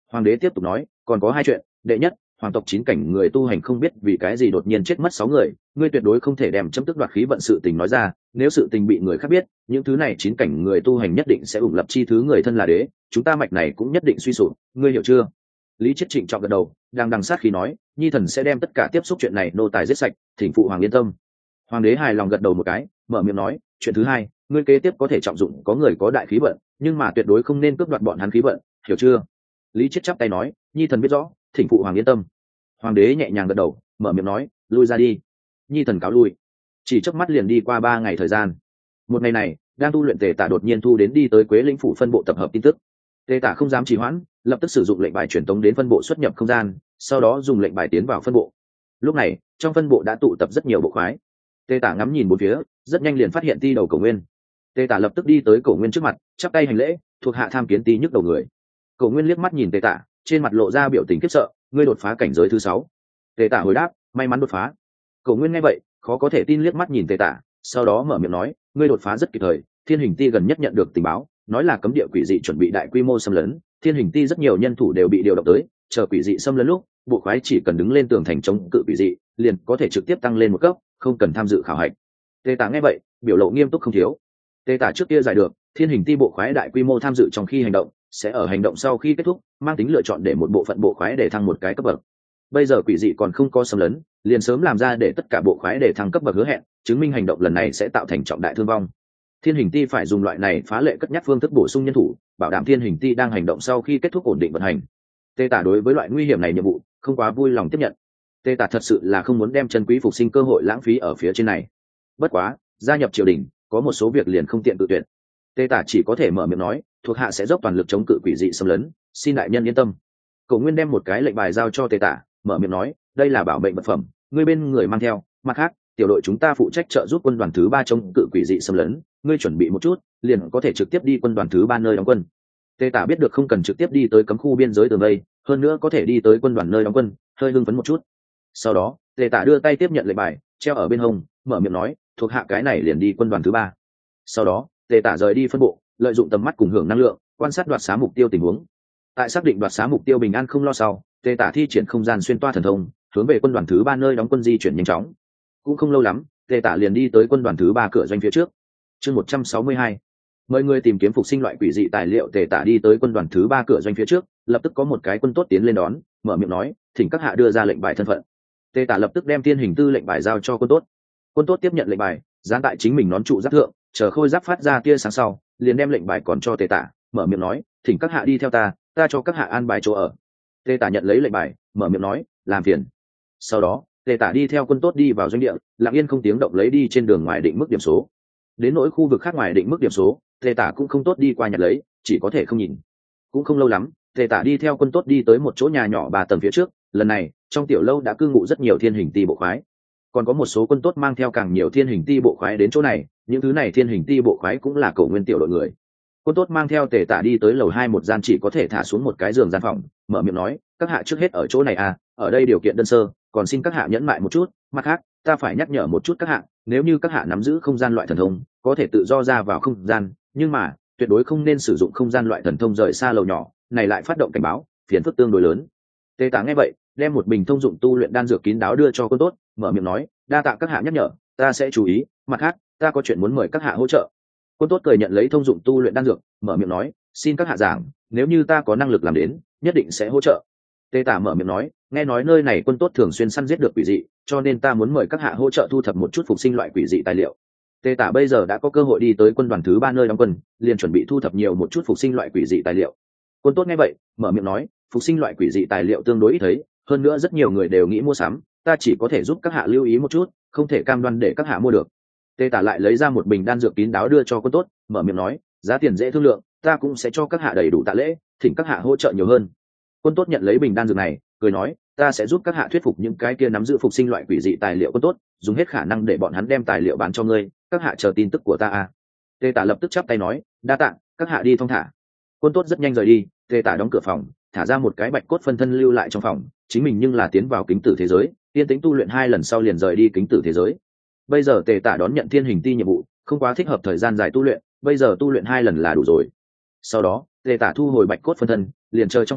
Hoàng đế tiếp tục nói, còn có hai chuyện. Đệ nhất, hoàng tộc chín cảnh người tu hành không biết vì cái gì đột nhiên chết mất sáu người, ngươi tuyệt đối không thể đem chấm tức đoạt khí vận sự tình nói ra, nếu sự tình bị người khác biết, những thứ này chín cảnh người tu hành nhất định sẽ ủng lập chi thứ người thân là đế, chúng ta mạch này cũng nhất định suy sụp, ngươi hiểu chưa? Lý Chiết trịnh trọng gật đầu, đang đằng sát khí nói, nhi thần sẽ đem tất cả tiếp xúc chuyện này nô tài giết sạch, thỉnh phụ hoàng yên tâm. Hoàng đế hài lòng gật đầu một cái, mở miệng nói, chuyện thứ hai, ngươi kế tiếp có thể trọng dụng có người có đại khí vận, nhưng mà tuyệt đối không nên cướp đoạt bọn hắn khí vận, hiểu chưa? Lý Chiết chắp tay nói, nhi thần biết rõ, thỉnh phụ hoàng yên tâm. Hoàng đế nhẹ nhàng gật đầu, mở miệng nói, lui ra đi. Nhi thần cáo lui. Chỉ chớp mắt liền đi qua ba ngày thời gian. Một ngày này, đang tu luyện Tề Tả đột nhiên thu đến đi tới Quế Lĩnh phủ phân bộ tập hợp tin tức. Tề Tả không dám trì hoãn, lập tức sử dụng lệnh bài truyền tống đến phân bộ xuất nhập không gian, sau đó dùng lệnh bài tiến vào phân bộ. Lúc này, trong phân bộ đã tụ tập rất nhiều bộ khoái. Tề Tả ngắm nhìn bốn phía, rất nhanh liền phát hiện ti đầu Cổ Nguyên. Tề Tả lập tức đi tới Cổ Nguyên trước mặt, chắp tay hành lễ, thuộc hạ tham kiến ti nhức đầu người. Cổ Nguyên liếc mắt nhìn Tề Tả, trên mặt lộ ra biểu tình khiếp sợ, ngươi đột phá cảnh giới thứ sáu. Tề Tả hồi đáp, may mắn đột phá. Cổ Nguyên nghe vậy, khó có thể tin liếc mắt nhìn Tề Tả, sau đó mở miệng nói, ngươi đột phá rất kịp thời, Thiên Hình Ti gần nhất nhận được tình báo, nói là cấm địa quỷ dị chuẩn bị đại quy mô xâm lấn, Thiên Hình Ti rất nhiều nhân thủ đều bị điều động tới, chờ quỷ dị xâm lấn lúc, bộ khoái chỉ cần đứng lên tường thành chống cự quỷ dị, liền có thể trực tiếp tăng lên một cấp, không cần tham dự khảo hạch. Tề Tả nghe vậy, biểu lộ nghiêm túc không thiếu. Tề Tả trước kia giải được, Thiên Hình Ti bộ khoái đại quy mô tham dự trong khi hành động, sẽ ở hành động sau khi kết thúc, mang tính lựa chọn để một bộ phận bộ khoái để thăng một cái cấp bậc. Bây giờ quỷ dị còn không có xâm lấn, liền sớm làm ra để tất cả bộ khoái để thăng cấp bậc hứa hẹn, chứng minh hành động lần này sẽ tạo thành trọng đại thương vong. Thiên Hình Ti phải dùng loại này phá lệ cất nhắc phương thức bổ sung nhân thủ, bảo đảm Thiên Hình Ti đang hành động sau khi kết thúc ổn định vận hành. Tề Tả đối với loại nguy hiểm này nhiệm vụ không quá vui lòng tiếp nhận. Tề Tả thật sự là không muốn đem chân quý phục sinh cơ hội lãng phí ở phía trên này. Bất quá, gia nhập triều đình, có một số việc liền không tiện tự tuyển. Tề Tả chỉ có thể mở miệng nói, thuộc hạ sẽ dốc toàn lực chống cự quỷ dị xâm lấn, xin đại nhân yên tâm. Cổ Nguyên đem một cái lệnh bài giao cho Tề Tả, mở miệng nói, đây là bảo mệnh vật phẩm, ngươi bên người mang theo, mặt khác, tiểu đội chúng ta phụ trách trợ giúp quân đoàn thứ ba chống cự quỷ dị xâm lấn, ngươi chuẩn bị một chút, liền có thể trực tiếp đi quân đoàn thứ ba nơi đóng quân. Tề Tả biết được không cần trực tiếp đi tới cấm khu biên giới tường vây, hơn nữa có thể đi tới quân đoàn nơi đóng quân, hơi hưng phấn một chút. Sau đó, Tề Tả đưa tay tiếp nhận lệnh bài, treo ở bên hông, mở miệng nói, thuộc hạ cái này liền đi quân đoàn thứ ba. Sau đó, Tề Tả rời đi phân bộ, lợi dụng tầm mắt cùng hưởng năng lượng, quan sát đoạt xá mục tiêu tình huống. Tại xác định đoạt xá mục tiêu bình an không lo sau, Tề Tả thi triển không gian xuyên toa thần thông, hướng về quân đoàn thứ ba nơi đóng quân di chuyển nhanh chóng. Cũng không lâu lắm, Tề Tả liền đi tới quân đoàn thứ ba cửa doanh phía trước. Chương một trăm sáu mươi hai, mời người tìm kiếm phục sinh loại quỷ dị tài liệu. Tề Tả đi tới quân đoàn thứ ba cửa doanh phía trước, lập tức có một cái quân tốt tiến lên đón, mở miệng nói, thỉnh các hạ đưa ra lệnh bài thân phận. Tề Tả lập tức đem Thiên Hình Tư lệnh bài giao cho quân tốt. Quân tốt tiếp nhận lệnh bài, dán tại chính mình nón trụ giáp thượng, chờ khôi giáp phát ra tia sáng sau, liền đem lệnh bài còn cho Tề Tả, mở miệng nói, thỉnh các hạ đi theo ta, ta cho các hạ an bài chỗ ở. Tề Tả nhận lấy lệnh bài, mở miệng nói, làm phiền. Sau đó, Tề Tả đi theo quân tốt đi vào doanh địa, lặng yên không tiếng động lấy đi trên đường ngoài định mức điểm số. Đến nỗi khu vực khác ngoài định mức điểm số, Tề Tả cũng không tốt đi qua nhặt lấy, chỉ có thể không nhìn. Cũng không lâu lắm, Tề Tả đi theo quân tốt đi tới một chỗ nhà nhỏ ba tầng phía trước, lần này, trong tiểu lâu đã cư ngụ rất nhiều Thiên Hình Ti bộ khoái. Còn có một số quân tốt mang theo càng nhiều Thiên Hình Ti bộ khoái đến chỗ này, những thứ này Thiên Hình Ti bộ khoái cũng là Cổ Nguyên tiểu đội người. Quân tốt mang theo Tề Tả đi tới lầu hai một gian chỉ có thể thả xuống một cái giường gian phòng, mở miệng nói, các hạ trước hết ở chỗ này à, ở đây điều kiện đơn sơ, còn xin các hạ nhẫn mại một chút, mặt khác, ta phải nhắc nhở một chút các hạ, nếu như các hạ nắm giữ không gian loại thần thông, có thể tự do ra vào không gian, nhưng mà, tuyệt đối không nên sử dụng không gian loại thần thông rời xa lầu nhỏ, này lại phát động cảnh báo, phiền phức tương đối lớn. Tề Tả nghe vậy, đem một bình thông dụng tu luyện đan dược kín đáo đưa cho quân tốt, mở miệng nói, đa tạ các hạ nhắc nhở, ta sẽ chú ý, mặt khác, ta có chuyện muốn mời các hạ hỗ trợ. Quân tốt cười nhận lấy thông dụng tu luyện đan dược, mở miệng nói, xin các hạ giảng, nếu như ta có năng lực làm đến, nhất định sẽ hỗ trợ. Tề Tả mở miệng nói, nghe nói nơi này quân tốt thường xuyên săn giết được quỷ dị, cho nên ta muốn mời các hạ hỗ trợ thu thập một chút phục sinh loại quỷ dị tài liệu. Tề Tả bây giờ đã có cơ hội đi tới quân đoàn thứ ba nơi đóng quân, liền chuẩn bị thu thập nhiều một chút phục sinh loại quỷ dị tài liệu. Quân tốt nghe vậy, mở miệng nói, phục sinh loại quỷ dị tài liệu tương đối ít thấy, hơn nữa rất nhiều người đều nghĩ mua sắm, ta chỉ có thể giúp các hạ lưu ý một chút, không thể cam đoan để các hạ mua được. Tề Tả lại lấy ra một bình đan dược kín đáo đưa cho quân tốt, mở miệng nói, giá tiền dễ thương lượng, ta cũng sẽ cho các hạ đầy đủ tạ lễ, thỉnh các hạ hỗ trợ nhiều hơn. Quân tốt nhận lấy bình đan dược này, cười nói, ta sẽ giúp các hạ thuyết phục những cái kia nắm giữ phục sinh loại quỷ dị tài liệu quân tốt, dùng hết khả năng để bọn hắn đem tài liệu bán cho ngươi, các hạ chờ tin tức của ta à. Tề Tả lập tức chắp tay nói, đa tạ, các hạ đi thong thả. Quân tốt rất nhanh rời đi, Tề Tả đóng cửa phòng, thả ra một cái bạch cốt phân thân lưu lại trong phòng, chính mình nhưng là tiến vào kính tử thế giới, tiên tính tu luyện hai lần sau liền rời đi kính tử thế giới. Bây giờ Tề Tả đón nhận Thiên Hình Ti nhiệm vụ, không quá thích hợp thời gian dài tu luyện, bây giờ tu luyện hai lần là đủ rồi. Sau đó, Tề Tả thu hồi bạch cốt phân thân, liền chơi trong phòng,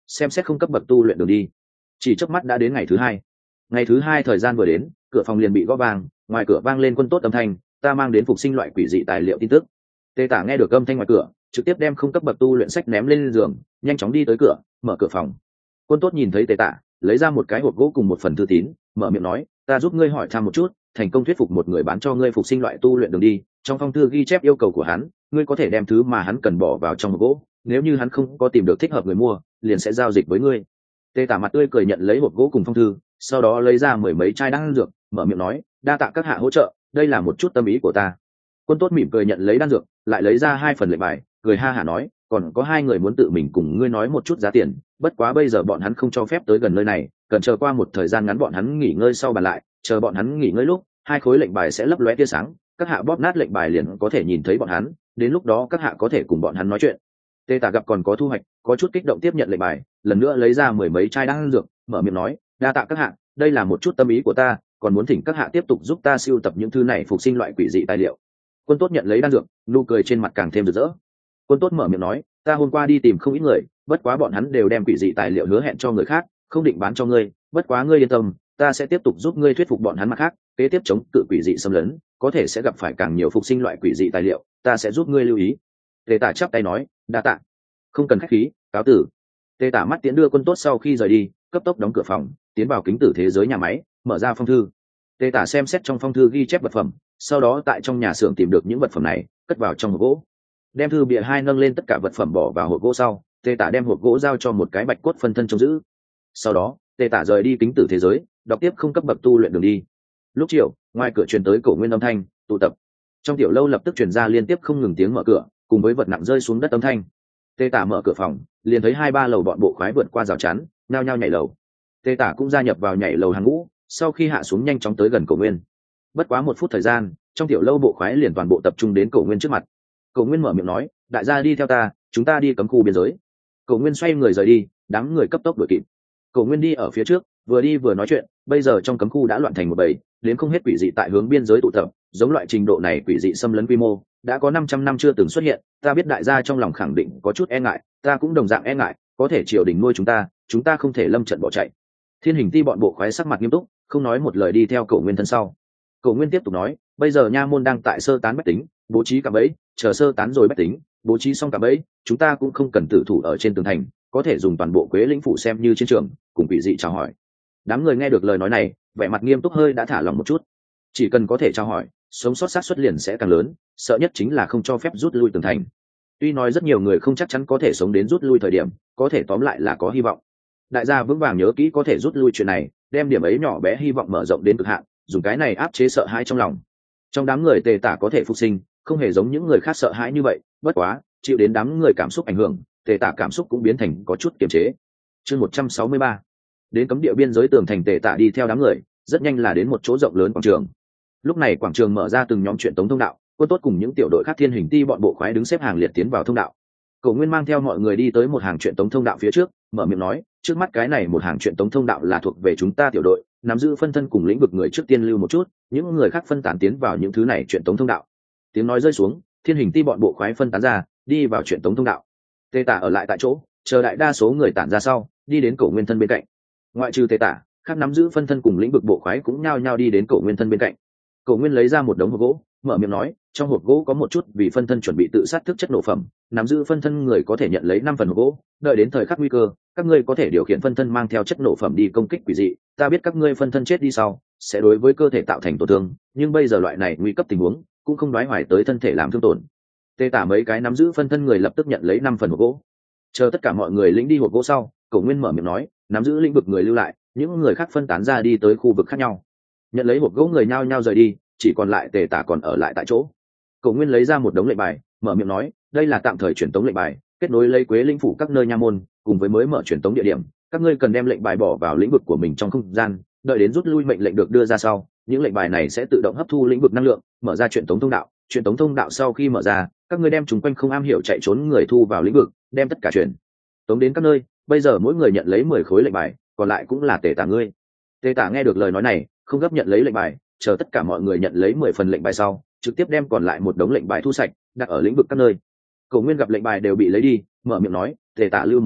xem xét không cấp bậc tu luyện đường đi. Chỉ chớp mắt đã đến ngày thứ hai. Ngày thứ hai thời gian vừa đến, cửa phòng liền bị gõ vang, ngoài cửa vang lên Quân Tốt âm thanh, ta mang đến phục sinh loại quỷ dị tài liệu tin tức. Tề Tả nghe được âm thanh ngoài cửa, trực tiếp đem không cấp bậc tu luyện sách ném lên giường, nhanh chóng đi tới cửa, mở cửa phòng. Quân Tốt nhìn thấy Tề Tả, lấy ra một cái hộp gỗ cùng một phần thư tín, mở miệng nói, ta giúp ngươi hỏi thăm một chút, thành công thuyết phục một người bán cho ngươi phục sinh loại tu luyện đường đi, trong phong thư ghi chép yêu cầu của hắn, ngươi có thể đem thứ mà hắn cần bỏ vào trong hộp gỗ, nếu như hắn không có tìm được thích hợp người mua, liền sẽ giao dịch với ngươi. Tề Tả mặt tươi cười nhận lấy hộp gỗ cùng phong thư, sau đó lấy ra mười mấy chai đan dược, mở miệng nói, đa tạ các hạ hỗ trợ, đây là một chút tâm ý của ta. Quân Tốt mỉm cười nhận lấy đan dược, lại lấy ra hai phần lệnh bài, cười ha hả nói, còn có hai người muốn tự mình cùng ngươi nói một chút giá tiền, bất quá bây giờ bọn hắn không cho phép tới gần nơi này, cần chờ qua một thời gian ngắn bọn hắn nghỉ ngơi sau bàn lại, chờ bọn hắn nghỉ ngơi lúc, hai khối lệnh bài sẽ lấp lóe tia sáng, các hạ bóp nát lệnh bài liền có thể nhìn thấy bọn hắn, đến lúc đó các hạ có thể cùng bọn hắn nói chuyện. Tề Tả gặp còn có thu hoạch, có chút kích động tiếp nhận lệnh bài, lần nữa lấy ra mười mấy chai đan dược, mở miệng nói, đa tạ các hạ, đây là một chút tâm ý của ta, còn muốn thỉnh các hạ tiếp tục giúp ta sưu tập những thứ này phục sinh loại quỷ dị tài liệu. Quân Tốt nhận lấy đan dược, nụ cười trên mặt càng thêm rực rỡ. Quân Tốt mở miệng nói, ta hôm qua đi tìm không ít người, bất quá bọn hắn đều đem quỷ dị tài liệu hứa hẹn cho người khác, không định bán cho ngươi, bất quá ngươi yên tâm, ta sẽ tiếp tục giúp ngươi thuyết phục bọn hắn mặt khác, kế tiếp chống cự quỷ dị xâm lấn, có thể sẽ gặp phải càng nhiều phục sinh loại quỷ dị tài liệu, ta sẽ giúp ngươi lưu ý. Tề Tả chắp tay nói, đa tạ. Không cần khách khí, cáo tử. Tề Tả mắt tiễn đưa Quân Tốt sau khi rời đi, cấp tốc đóng cửa phòng, tiến vào kính tử thế giới nhà máy, mở ra phong thư. Tề Tả xem xét trong phong thư ghi chép vật phẩm, sau đó tại trong nhà xưởng tìm được những vật phẩm này, cất vào trong hộp gỗ. Đem thư bìa hai nâng lên tất cả vật phẩm bỏ vào hộp gỗ sau, Tề Tả đem hộp gỗ giao cho một cái bạch cốt phân thân trông giữ. Sau đó, Tề Tả rời đi kính tử thế giới, đọc tiếp không cấp bậc tu luyện đường đi. Lúc chiều, ngoài cửa truyền tới Cổ Nguyên âm thanh, tụ tập. Trong tiểu lâu lập tức truyền ra liên tiếp không ngừng tiếng mở cửa, cùng với vật nặng rơi xuống đất âm thanh. Tề Tả mở cửa phòng, liền thấy hai ba lầu bọn bộ khoái vượt qua rào chắn, nhao nhao nhảy lầu. Tề Tả cũng gia nhập vào nhảy lầu hàng ngũ, sau khi hạ xuống nhanh chóng tới gần Cổ Nguyên. Bất quá một phút thời gian, trong tiểu lâu bộ khoái liền toàn bộ tập trung đến Cổ Nguyên trước mặt. Cổ Nguyên mở miệng nói, đại gia đi theo ta, chúng ta đi cấm khu biên giới. Cổ Nguyên xoay người rời đi, đám người cấp tốc đuổi kịp. Cổ Nguyên đi ở phía trước, vừa đi vừa nói chuyện, bây giờ trong cấm khu đã loạn thành một bầy, đến không hết quỷ dị tại hướng biên giới tụ tập, giống loại trình độ này quỷ dị xâm lấn quy mô, đã có năm trăm năm chưa từng xuất hiện, ta biết đại gia trong lòng khẳng định có chút e ngại, ta cũng đồng dạng e ngại, có thể triều đình nuôi chúng ta, chúng ta không thể lâm trận bỏ chạy. Thiên Hình Ti bọn bộ khoái sắc mặt nghiêm túc, không nói một lời đi theo Cổ Nguyên thân sau. Cổ Nguyên tiếp tục nói, bây giờ nha môn đang tại sơ tán bách tính, bố trí cạm bẫy, chờ sơ tán rồi bách tính, bố trí xong cạm bẫy, chúng ta cũng không cần tử thủ ở trên tường thành, có thể dùng toàn bộ Quế Lĩnh phủ xem như chiến trường, cùng quỷ dị chào hỏi. Đám người nghe được lời nói này, vẻ mặt nghiêm túc hơi đã thả lòng một chút. Chỉ cần có thể chào hỏi, sống sót xác suất liền sẽ càng lớn, sợ nhất chính là không cho phép rút lui tường thành. Tuy nói rất nhiều người không chắc chắn có thể sống đến rút lui thời điểm, có thể tóm lại là có hy vọng. Đại gia vững vàng nhớ kỹ có thể rút lui chuyện này, đem điểm ấy nhỏ bé hy vọng mở rộng đến cực hạn, dùng cái này áp chế sợ hãi trong lòng. Trong đám người Tề Tả có thể phục sinh, không hề giống những người khác sợ hãi như vậy, bất quá chịu đến đám người cảm xúc ảnh hưởng, Tề Tả cảm xúc cũng biến thành có chút kiềm chế. Chương một trăm sáu mươi ba, đến cấm địa biên giới tường thành. Tề Tả đi theo đám người, rất nhanh là đến một chỗ rộng lớn quảng trường. Lúc này quảng trường mở ra từng nhóm truyện tống thông đạo, Quân Tốt cùng những tiểu đội khác Thiên Hình Ti bọn bộ khoái đứng xếp hàng liệt tiến vào thông đạo. Cổ Nguyên mang theo mọi người đi tới một hàng truyện tống thông đạo phía trước, mở miệng nói, trước mắt cái này một hàng truyện tống thông đạo là thuộc về chúng ta tiểu đội, nắm giữ phân thân cùng lĩnh vực người trước tiên lưu một chút, những người khác phân tán tiến vào những thứ này truyện tống thông đạo. Tiếng nói rơi xuống, Thiên Hình Ti bọn bộ khoái phân tán ra, đi vào truyện tống thông đạo. Tề Tả ở lại tại chỗ, chờ đại đa số người tản ra sau, đi đến Cổ Nguyên thân bên cạnh. Ngoại trừ Tề Tả, khác nắm giữ phân thân cùng lĩnh vực bộ khoái cũng nhao nhao đi đến Cổ Nguyên thân bên cạnh. Cổ Nguyên lấy ra một đống hộp gỗ, mở miệng nói, trong hộp gỗ có một chút vì phân thân chuẩn bị tự sát thức chất nổ phẩm, nắm giữ phân thân người có thể nhận lấy năm phần hộp gỗ, đợi đến thời khắc nguy cơ, các ngươi có thể điều khiển phân thân mang theo chất nổ phẩm đi công kích quỷ dị. Ta biết các ngươi phân thân chết đi sau sẽ đối với cơ thể tạo thành tổn thương, nhưng bây giờ loại này nguy cấp tình huống cũng không đoái hoài tới thân thể làm thương tổn. Tề Tả mấy cái nắm giữ phân thân người lập tức nhận lấy năm phần hộp gỗ. Chờ tất cả mọi người lĩnh đi hộp gỗ sau, Cổ Nguyên mở miệng nói, nắm giữ lĩnh vực người lưu lại, những người khác phân tán ra đi tới khu vực khác nhau. Nhận lấy hộp gỗ người nhao nhao rời đi, chỉ còn lại Tề Tả còn ở lại tại chỗ. Cổ Nguyên lấy ra một đống lệnh bài, mở miệng nói, đây là tạm thời truyền tống lệnh bài, kết nối lấy Quế Lĩnh phủ các nơi nha môn, cùng với mới mở truyền tống địa điểm, các ngươi cần đem lệnh bài bỏ vào lĩnh vực của mình trong không gian, đợi đến rút lui mệnh lệnh được đưa ra sau, những lệnh bài này sẽ tự động hấp thu lĩnh vực năng lượng, mở ra truyền tống thông đạo. Truyền tống thông đạo sau khi mở ra, các ngươi đem chúng quanh không am hiểu chạy trốn người thu vào lĩnh vực, đem tất cả truyền tống đến các nơi. Bây giờ mỗi người nhận lấy mười khối lệnh bài, còn lại cũng là Tề Tả ngươi. Tề Tả nghe được lời nói này, không gấp nhận lấy lệnh bài, chờ tất cả mọi người nhận lấy mười phần lệnh bài sau, trực tiếp đem còn lại một đống lệnh bài thu sạch, đặt ở lĩnh vực các nơi. Cổ Nguyên gặp lệnh bài đều bị lấy đi, mở miệng nói, Tề Tả lưu một chút,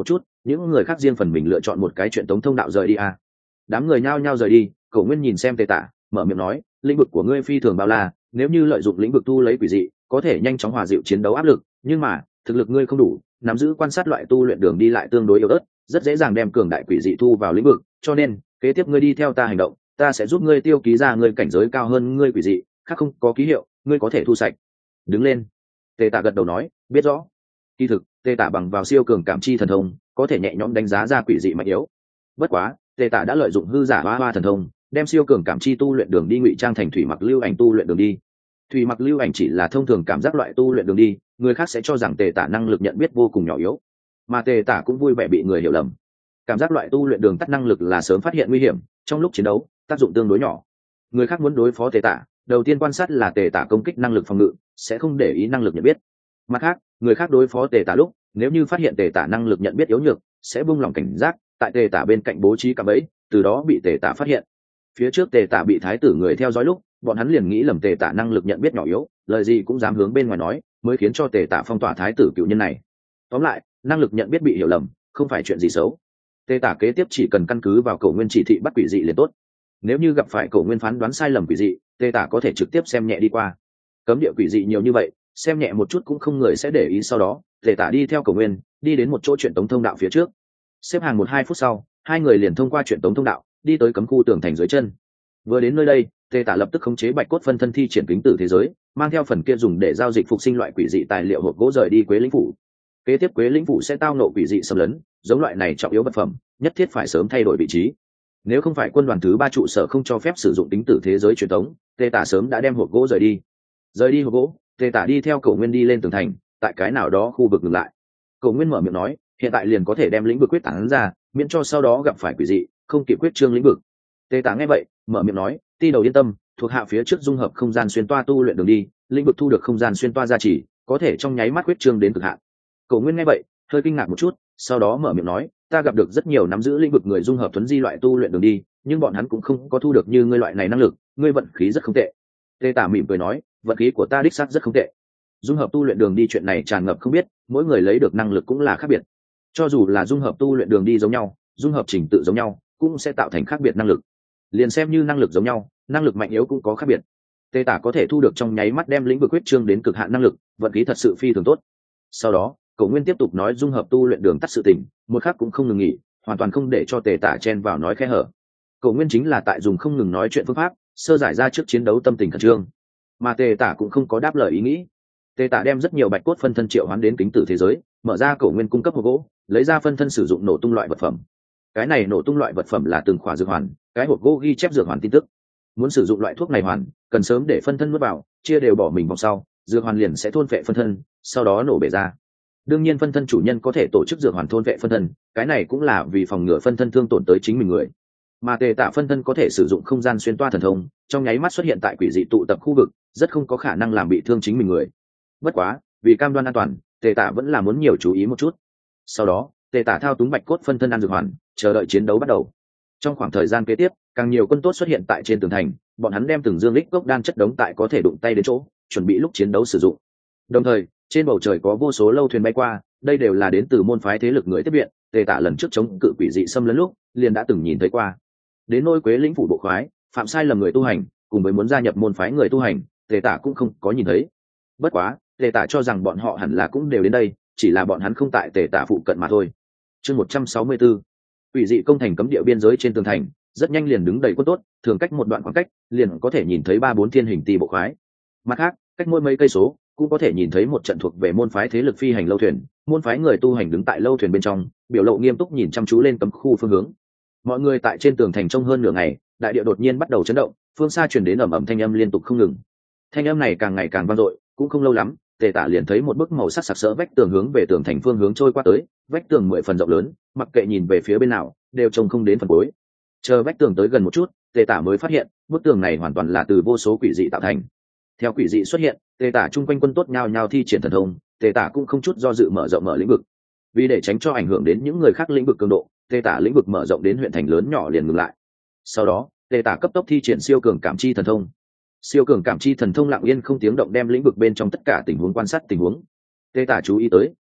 những người khác riêng phần mình lựa chọn một cái chuyện tống thông đạo rời đi à. Đám người nhao nhao rời đi, Cổ Nguyên nhìn xem Tề Tả, mở miệng nói, lĩnh vực của ngươi phi thường bao la, nếu như lợi dụng lĩnh vực tu lấy quỷ dị, có thể nhanh chóng hòa dịu chiến đấu áp lực, nhưng mà thực lực ngươi không đủ, nắm giữ quan sát loại tu luyện đường đi lại tương đối yếu ớt, rất dễ dàng đem cường đại quỷ dị thu vào lĩnh vực, cho nên kế tiếp ngươi đi theo ta hành động, ta sẽ giúp ngươi tiêu ký ra ngươi cảnh giới cao hơn ngươi quỷ dị, khác không có ký hiệu, ngươi có thể thu sạch. Đứng lên. Tề Tả gật đầu nói, biết rõ. Kỳ thực, Tề Tả bằng vào siêu cường cảm chi thần thông, có thể nhẹ nhõm đánh giá ra quỷ dị mạnh yếu. Bất quá, Tề Tả đã lợi dụng hư giả hoa hoa thần thông, đem siêu cường cảm chi tu luyện đường đi ngụy trang thành thủy mặc lưu ảnh tu luyện đường đi. Thủy mặc lưu ảnh chỉ là thông thường cảm giác loại tu luyện đường đi, người khác sẽ cho rằng Tề Tả năng lực nhận biết vô cùng nhỏ yếu, mà Tề Tả cũng vui vẻ bị người hiểu lầm. Cảm giác loại tu luyện đường tắt năng lực là sớm phát hiện nguy hiểm, trong lúc chiến đấu, tác dụng tương đối nhỏ. Người khác muốn đối phó Tề Tả, đầu tiên quan sát là Tề Tả công kích năng lực phòng ngự, sẽ không để ý năng lực nhận biết. Mặt khác, người khác đối phó Tề Tả lúc, nếu như phát hiện Tề Tả năng lực nhận biết yếu nhược, sẽ buông lỏng cảnh giác, tại Tề Tả bên cạnh bố trí cạm bẫy, từ đó bị Tề Tả phát hiện. Phía trước Tề Tả bị thái tử người theo dõi lúc, bọn hắn liền nghĩ lầm Tề Tả năng lực nhận biết nhỏ yếu, lời gì cũng dám hướng bên ngoài nói, mới khiến cho Tề Tả phong tỏa thái tử cựu nhân này. Tóm lại, năng lực nhận biết bị hiểu lầm, không phải chuyện gì xấu. Tề Tả kế tiếp chỉ cần căn cứ vào Cổ Nguyên chỉ thị bắt quỷ dị liền tốt. Nếu như gặp phải Cổ Nguyên phán đoán sai lầm quỷ dị, Tề Tả có thể trực tiếp xem nhẹ đi qua. Cấm địa quỷ dị nhiều như vậy, xem nhẹ một chút cũng không người sẽ để ý. Sau đó, Tề Tả đi theo Cổ Nguyên, đi đến một chỗ chuyện tống thông đạo phía trước. Xếp hàng một hai phút sau, hai người liền thông qua chuyện tống thông đạo, đi tới cấm khu tường thành dưới chân. Vừa đến nơi đây, Tề Tả lập tức khống chế bạch cốt phân thân thi triển kính tử thế giới, mang theo phần kia dùng để giao dịch phục sinh loại quỷ dị tài liệu hộp gỗ rời đi Quế Lĩnh phủ. Kế tiếp Quế Lĩnh phủ sẽ tao nộ quỷ dị xâm lấn, giống loại này trọng yếu vật phẩm, nhất thiết phải sớm thay đổi vị trí. Nếu không phải quân đoàn thứ ba trụ sở không cho phép sử dụng kính tử thế giới truyền thống, Tề Tả sớm đã đem hộp gỗ rời đi. Rời đi hộp gỗ, Tề Tả đi theo Cổ Nguyên đi lên tường thành, tại cái nào đó khu vực ngừng lại. Cổ Nguyên mở miệng nói, hiện tại liền có thể đem lĩnh vực quyết tán ra, miễn cho sau đó gặp phải quỷ dị, không kịp quyết trương lĩnh vực. Tề Tả nghe vậy, mở miệng nói, ti đầu yên tâm, thuộc hạ phía trước dung hợp không gian xuyên toa tu luyện đường đi, lĩnh vực thu được không gian xuyên toa gia trì, có thể trong nháy mắt quyết trương đến cực hạn. Cổ Nguyên nghe vậy, hơi kinh ngạc một chút, sau đó mở miệng nói, ta gặp được rất nhiều nắm giữ lĩnh vực người dung hợp tuấn di loại tu luyện đường đi, nhưng bọn hắn cũng không có thu được như ngươi loại này năng lực, ngươi vận khí rất không tệ. Tề Tả mỉm cười nói, vận khí của ta đích xác rất không tệ. Dung hợp tu luyện đường đi chuyện này tràn ngập không biết, mỗi người lấy được năng lực cũng là khác biệt. Cho dù là dung hợp tu luyện đường đi giống nhau, dung hợp trình tự giống nhau, cũng sẽ tạo thành khác biệt năng lực. Liền xem như năng lực giống nhau, năng lực mạnh yếu cũng có khác biệt. Tề Tả có thể thu được trong nháy mắt đem lĩnh vực quyết trương đến cực hạn năng lực, vận khí thật sự phi thường tốt. Sau đó, Cổ Nguyên tiếp tục nói dung hợp tu luyện đường tắt sự tình, một khắc cũng không ngừng nghỉ, hoàn toàn không để cho Tề Tả chen vào nói khe hở. Cổ Nguyên chính là tại dùng không ngừng nói chuyện phương pháp, sơ giải ra trước chiến đấu tâm tình khẩn trương, mà Tề Tả cũng không có đáp lời ý nghĩ. Tề Tả đem rất nhiều bạch cốt phân thân triệu hoán đến kính tử thế giới, mở ra Cổ Nguyên cung cấp hộp gỗ, lấy ra phân thân sử dụng nổ tung loại vật phẩm. Cái này nổ tung loại vật phẩm là từng khỏa dược hoàn, cái hộp gỗ ghi chép dược hoàn tin tức. Muốn sử dụng loại thuốc này hoàn, cần sớm để phân thân nuốt vào, chia đều bỏ mình vòng sau, dược hoàn liền sẽ thôn phệ phân thân, sau đó nổ bể ra. Đương nhiên phân thân chủ nhân có thể tổ chức dược hoàn thôn vệ phân thân, cái này cũng là vì phòng ngừa phân thân thương tổn tới chính mình người. Mà Tề Tả phân thân có thể sử dụng không gian xuyên toa thần thông, trong nháy mắt xuất hiện tại quỷ dị tụ tập khu vực, rất không có khả năng làm bị thương chính mình người. Bất quá, vì cam đoan an toàn, Tề Tả vẫn là muốn nhiều chú ý một chút. Sau đó, Tề Tả thao túng bạch cốt phân thân ăn dược hoàn, chờ đợi chiến đấu bắt đầu. Trong khoảng thời gian kế tiếp, càng nhiều quân tốt xuất hiện tại trên tường thành, bọn hắn đem từng dương lích cốc đan chất đống tại có thể đụng tay đến chỗ, chuẩn bị lúc chiến đấu sử dụng. Đồng thời, trên bầu trời có vô số lâu thuyền bay qua, đây đều là đến từ môn phái thế lực người tiếp viện. Tề Tả lần trước chống cự quỷ dị xâm lấn lúc, liền đã từng nhìn thấy qua. Đến nôi Quế Lĩnh phủ bộ khoái, phạm sai lầm người tu hành, cùng với muốn gia nhập môn phái người tu hành, Tề Tả cũng không có nhìn thấy. Bất quá, Tề Tả cho rằng bọn họ hẳn là cũng đều đến đây, chỉ là bọn hắn không tại Tề Tả phụ cận mà thôi. Chương một trăm sáu mươi tư, quỷ dị công thành cấm địa biên giới trên tường thành, rất nhanh liền đứng đầy quân tốt, thường cách một đoạn khoảng cách, liền có thể nhìn thấy ba bốn thiên hình ti bộ khoái. Mặt khác, cách mỗi mấy cây số, cũng có thể nhìn thấy một trận thuộc về môn phái thế lực phi hành lâu thuyền, môn phái người tu hành đứng tại lâu thuyền bên trong, biểu lộ nghiêm túc nhìn chăm chú lên cấm khu phương hướng. Mọi người tại trên tường thành trông hơn nửa ngày, đại địa đột nhiên bắt đầu chấn động, phương xa truyền đến ầm ầm thanh âm liên tục không ngừng. Thanh âm này càng ngày càng vang dội, cũng không lâu lắm, Tề Tả liền thấy một bức màu sắc sặc sỡ vách tường hướng về tường thành phương hướng trôi qua tới, vách tường mười phần rộng lớn, mặc kệ nhìn về phía bên nào, đều trông không đến phần cuối. Chờ vách tường tới gần một chút, Tề Tả mới phát hiện, bức tường này hoàn toàn là từ vô số quỷ dị tạo thành. Theo quỷ dị xuất hiện, Tề Tả chung quanh quân tốt nhao nhao thi triển thần thông, Tề Tả cũng không chút do dự mở rộng mở lĩnh vực. Vì để tránh cho ảnh hưởng đến những người khác lĩnh vực cường độ, Tề Tả lĩnh vực mở rộng đến huyện thành lớn nhỏ liền ngừng lại. Sau đó, Tề Tả cấp tốc thi triển siêu cường cảm chi thần thông. Siêu cường cảm chi thần thông lặng yên không tiếng động đem lĩnh vực bên trong tất cả tình huống quan sát tình huống. Tề Tả chú ý tới,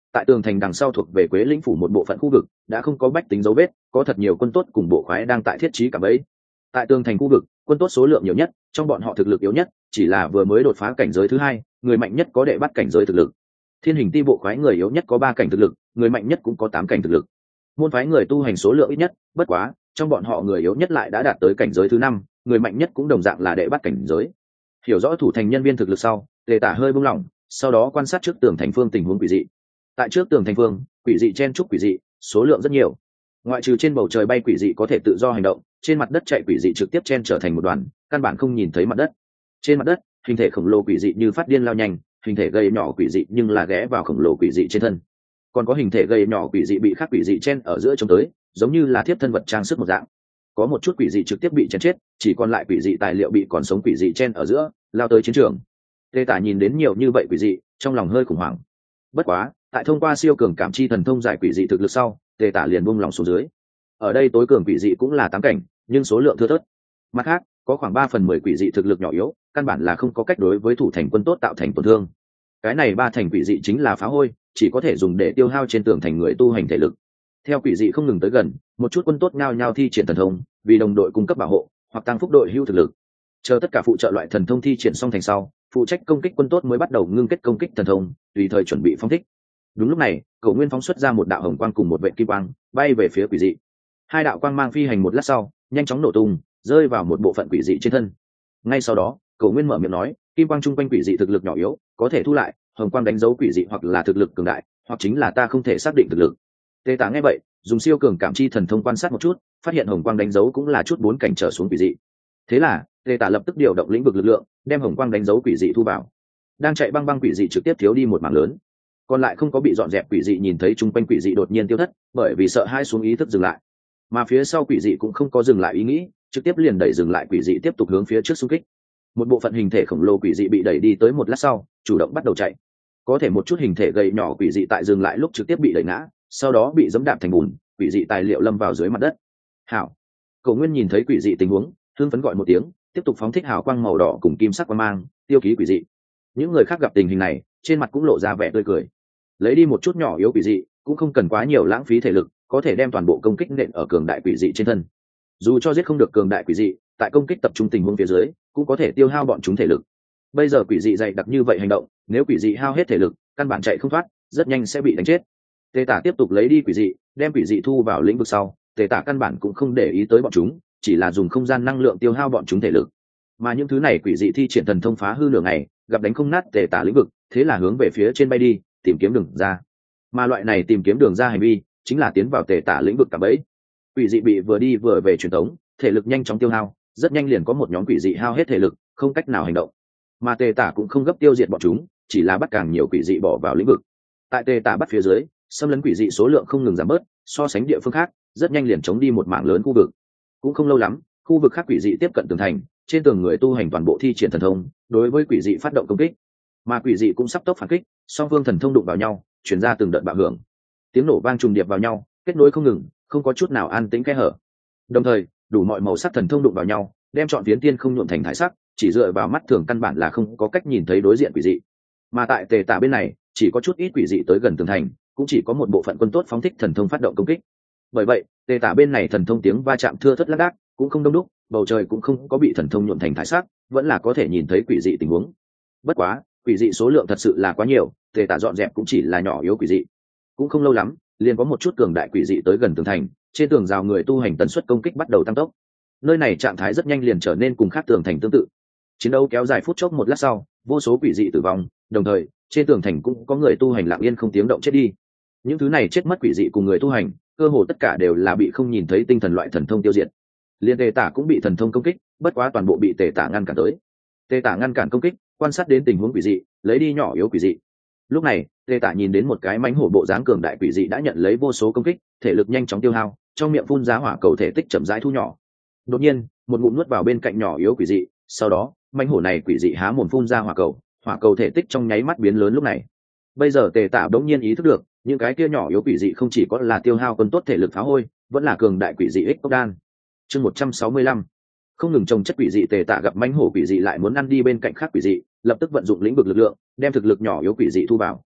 tại tường thành đằng sau thuộc về Quế lĩnh phủ một bộ phận khu vực đã không có bách tính dấu vết, có thật nhiều quân tốt cùng bộ khoái đang tại thiết trí cả bẫy. Tại tường thành khu vực, quân tốt số lượng nhiều nhất, trong bọn họ thực lực yếu nhất chỉ là vừa mới đột phá cảnh giới thứ hai, người mạnh nhất có đệ bắt cảnh giới thực lực. Thiên hình ti bộ khoái người yếu nhất có ba cảnh thực lực, người mạnh nhất cũng có tám cảnh thực lực. Môn phái người tu hành số lượng ít nhất, bất quá trong bọn họ người yếu nhất lại đã đạt tới cảnh giới thứ năm, người mạnh nhất cũng đồng dạng là đệ bắt cảnh giới. Hiểu rõ thủ thành nhân viên thực lực sau, Tề Tả hơi buông lỏng, sau đó quan sát trước tường thành phương tình huống quỷ dị. Tại trước tường thành phương, quỷ dị chen trúc quỷ dị, số lượng rất nhiều. Ngoại trừ trên bầu trời bay quỷ dị có thể tự do hành động, trên mặt đất chạy quỷ dị trực tiếp chen trở thành một đoàn, căn bản không nhìn thấy mặt đất. Trên mặt đất, hình thể khổng lồ quỷ dị như phát điên lao nhanh, hình thể gầy nhỏ quỷ dị nhưng là ghé vào khổng lồ quỷ dị trên thân. Còn có hình thể gầy nhỏ quỷ dị bị khác quỷ dị chen ở giữa chống tới, giống như là thiếp thân vật trang sức một dạng. Có một chút quỷ dị trực tiếp bị chen chết, chỉ còn lại quỷ dị tài liệu bị còn sống quỷ dị chen ở giữa, lao tới chiến trường. Tề Tả nhìn đến nhiều như vậy quỷ dị, trong lòng hơi khủng hoảng. Bất quá, tại thông qua siêu cường cảm chi thần thông giải quỷ dị thực lực sau, Tề Tả liền buông lòng xuống dưới. Ở đây tối cường quỷ dị cũng là tám cảnh, nhưng số lượng thưa thớt. Mặt khác, có khoảng ba phần mười quỷ dị thực lực nhỏ yếu, căn bản là không có cách đối với thủ thành quân tốt tạo thành tổn thương. Cái này ba thành quỷ dị chính là phá hôi, chỉ có thể dùng để tiêu hao trên tường thành người tu hành thể lực. Theo quỷ dị không ngừng tới gần, một chút quân tốt nhao nhao thi triển thần thông, vì đồng đội cung cấp bảo hộ hoặc tăng phúc đội hưu thực lực. Chờ tất cả phụ trợ loại thần thông thi triển xong thành sau, phụ trách công kích quân tốt mới bắt đầu ngưng kết công kích thần thông, tùy thời chuẩn bị phóng thích. Đúng lúc này, Cổ Nguyên phóng xuất ra một đạo hồng quang cùng một vệt kim quang, bay về phía quỷ dị. Hai đạo quang mang phi hành một lát sau, nhanh chóng nổ tung, rơi vào một bộ phận quỷ dị trên thân. Ngay sau đó, Cổ Nguyên mở miệng nói, kim quang trung quanh quỷ dị thực lực nhỏ yếu, có thể thu lại, hồng quang đánh dấu quỷ dị hoặc là thực lực cường đại, hoặc chính là ta không thể xác định thực lực. Tề Tả nghe vậy, dùng siêu cường cảm chi thần thông quan sát một chút, phát hiện hồng quang đánh dấu cũng là chút bốn cảnh trở xuống quỷ dị. Thế là, Tề Tả lập tức điều động lĩnh vực lực lượng, đem hồng quang đánh dấu quỷ dị thu vào. Đang chạy băng băng quỷ dị trực tiếp thiếu đi một mảng lớn. Còn lại không có bị dọn dẹp quỷ dị nhìn thấy trung quanh quỷ dị đột nhiên tiêu thất, bởi vì sợ hai xuống ý thức dừng lại. Mà phía sau quỷ dị cũng không có dừng lại ý nghĩ, trực tiếp liền đẩy dừng lại quỷ dị tiếp tục hướng phía trước xung kích. Một bộ phận hình thể khổng lồ quỷ dị bị đẩy đi tới một lát sau, chủ động bắt đầu chạy. Có thể một chút hình thể gầy nhỏ quỷ dị tại dừng lại lúc trực tiếp bị đẩy ngã, sau đó bị giẫm đạp thành bùn, quỷ dị tài liệu lâm vào dưới mặt đất. Hảo. Cổ Nguyên nhìn thấy quỷ dị tình huống, hưng phấn gọi một tiếng, tiếp tục phóng thích hào quang màu đỏ cùng kim sắc quang mang, tiêu ký quỷ dị. Những người khác gặp tình hình này, trên mặt cũng lộ ra vẻ tươi cười. Lấy đi một chút nhỏ yếu quỷ dị, cũng không cần quá nhiều lãng phí thể lực, có thể đem toàn bộ công kích nện ở cường đại quỷ dị trên thân. Dù cho giết không được cường đại quỷ dị, tại công kích tập trung tình huống phía dưới, cũng có thể tiêu hao bọn chúng thể lực. Bây giờ quỷ dị dày đặc như vậy hành động, nếu quỷ dị hao hết thể lực, căn bản chạy không thoát, rất nhanh sẽ bị đánh chết. Tề Tả tiếp tục lấy đi quỷ dị, đem quỷ dị thu vào lĩnh vực sau, Tề Tả căn bản cũng không để ý tới bọn chúng, chỉ là dùng không gian năng lượng tiêu hao bọn chúng thể lực. Mà những thứ này quỷ dị thi triển thần thông phá hư nửa ngày, gặp đánh không nát Tề Tả lĩnh vực, thế là hướng về phía trên bay đi, tìm kiếm đường ra. Mà loại này tìm kiếm đường ra hành vi, chính là tiến vào Tề Tả lĩnh vực cả bẫy. Quỷ dị bị vừa đi vừa về truyền tống, thể lực nhanh chóng tiêu hao, rất nhanh liền có một nhóm quỷ dị hao hết thể lực, không cách nào hành động. Mà Tề Tả cũng không gấp tiêu diệt bọn chúng, chỉ là bắt càng nhiều quỷ dị bỏ vào lĩnh vực. Tại Tề Tả bắt phía dưới, xâm lấn quỷ dị số lượng không ngừng giảm bớt, so sánh địa phương khác, rất nhanh liền chống đi một mảng lớn khu vực. Cũng không lâu lắm, khu vực khác quỷ dị tiếp cận tường thành, trên tường người tu hành toàn bộ thi triển thần thông, đối với quỷ dị phát động công kích. Mà quỷ dị cũng sắp tốc phản kích, song phương thần thông đụng vào nhau, truyền ra từng đợt bạo hưởng. Tiếng nổ vang trùng điệp vào nhau, kết nối không ngừng, không có chút nào an tĩnh kẽ hở. Đồng thời, đủ mọi màu sắc thần thông đụng vào nhau, đem trọn phiến tiên không nhuộm thành thải sắc, chỉ dựa vào mắt thường căn bản là không có cách nhìn thấy đối diện quỷ dị. Mà tại Tề Tả bên này, chỉ có chút ít quỷ dị tới gần tường thành, cũng chỉ có một bộ phận quân tốt phóng thích thần thông phát động công kích. Bởi vậy, Tề Tả bên này thần thông tiếng va chạm thưa thớt lác đác, cũng không đông đúc, bầu trời cũng không có bị thần thông nhuộm thành thải sắc, vẫn là có thể nhìn thấy quỷ dị tình huống. Bất quá, quỷ dị số lượng thật sự là quá nhiều, Tề Tả dọn dẹp cũng chỉ là nhỏ yếu quỷ dị. Cũng không lâu lắm, liền có một chút cường đại quỷ dị tới gần tường thành, trên tường rào người tu hành tần suất công kích bắt đầu tăng tốc. Nơi này trạng thái rất nhanh liền trở nên cùng khác tường thành tương tự. Chiến đấu kéo dài phút chốc một lát sau, vô số quỷ dị tử vong, đồng thời trên tường thành cũng có người tu hành lặng yên không tiếng động chết đi. Những thứ này chết mất quỷ dị cùng người tu hành, cơ hồ tất cả đều là bị không nhìn thấy tinh thần loại thần thông tiêu diệt. Liên Tề Tả cũng bị thần thông công kích, bất quá toàn bộ bị Tề Tả ngăn cản tới. Tề Tả ngăn cản công kích, quan sát đến tình huống quỷ dị, lấy đi nhỏ yếu quỷ dị. Lúc này, Tề Tả nhìn đến một cái mãnh hổ bộ dáng cường đại quỷ dị đã nhận lấy vô số công kích, thể lực nhanh chóng tiêu hao, trong miệng phun ra hỏa cầu thể tích chậm rãi thu nhỏ. Đột nhiên, một ngụm nuốt vào bên cạnh nhỏ yếu quỷ dị, sau đó, mãnh hổ này quỷ dị há mồm phun ra hỏa cầu, hỏa cầu thể tích trong nháy mắt biến lớn lúc này. Bây giờ Tề Tả đống nhiên ý thức được, những cái kia nhỏ yếu quỷ dị không chỉ có là tiêu hao quân tốt thể lực phá hôi, vẫn là cường đại quỷ dị ích cốc đan. Chương một trăm sáu mươi lăm. Không ngừng trồng chất quỷ dị, Tề Tả gặp mãnh hổ quỷ dị lại muốn ăn đi bên cạnh khác quỷ dị, lập tức vận dụng lĩnh vực lực lượng, đem thực lực nhỏ yếu quỷ dị thu vào.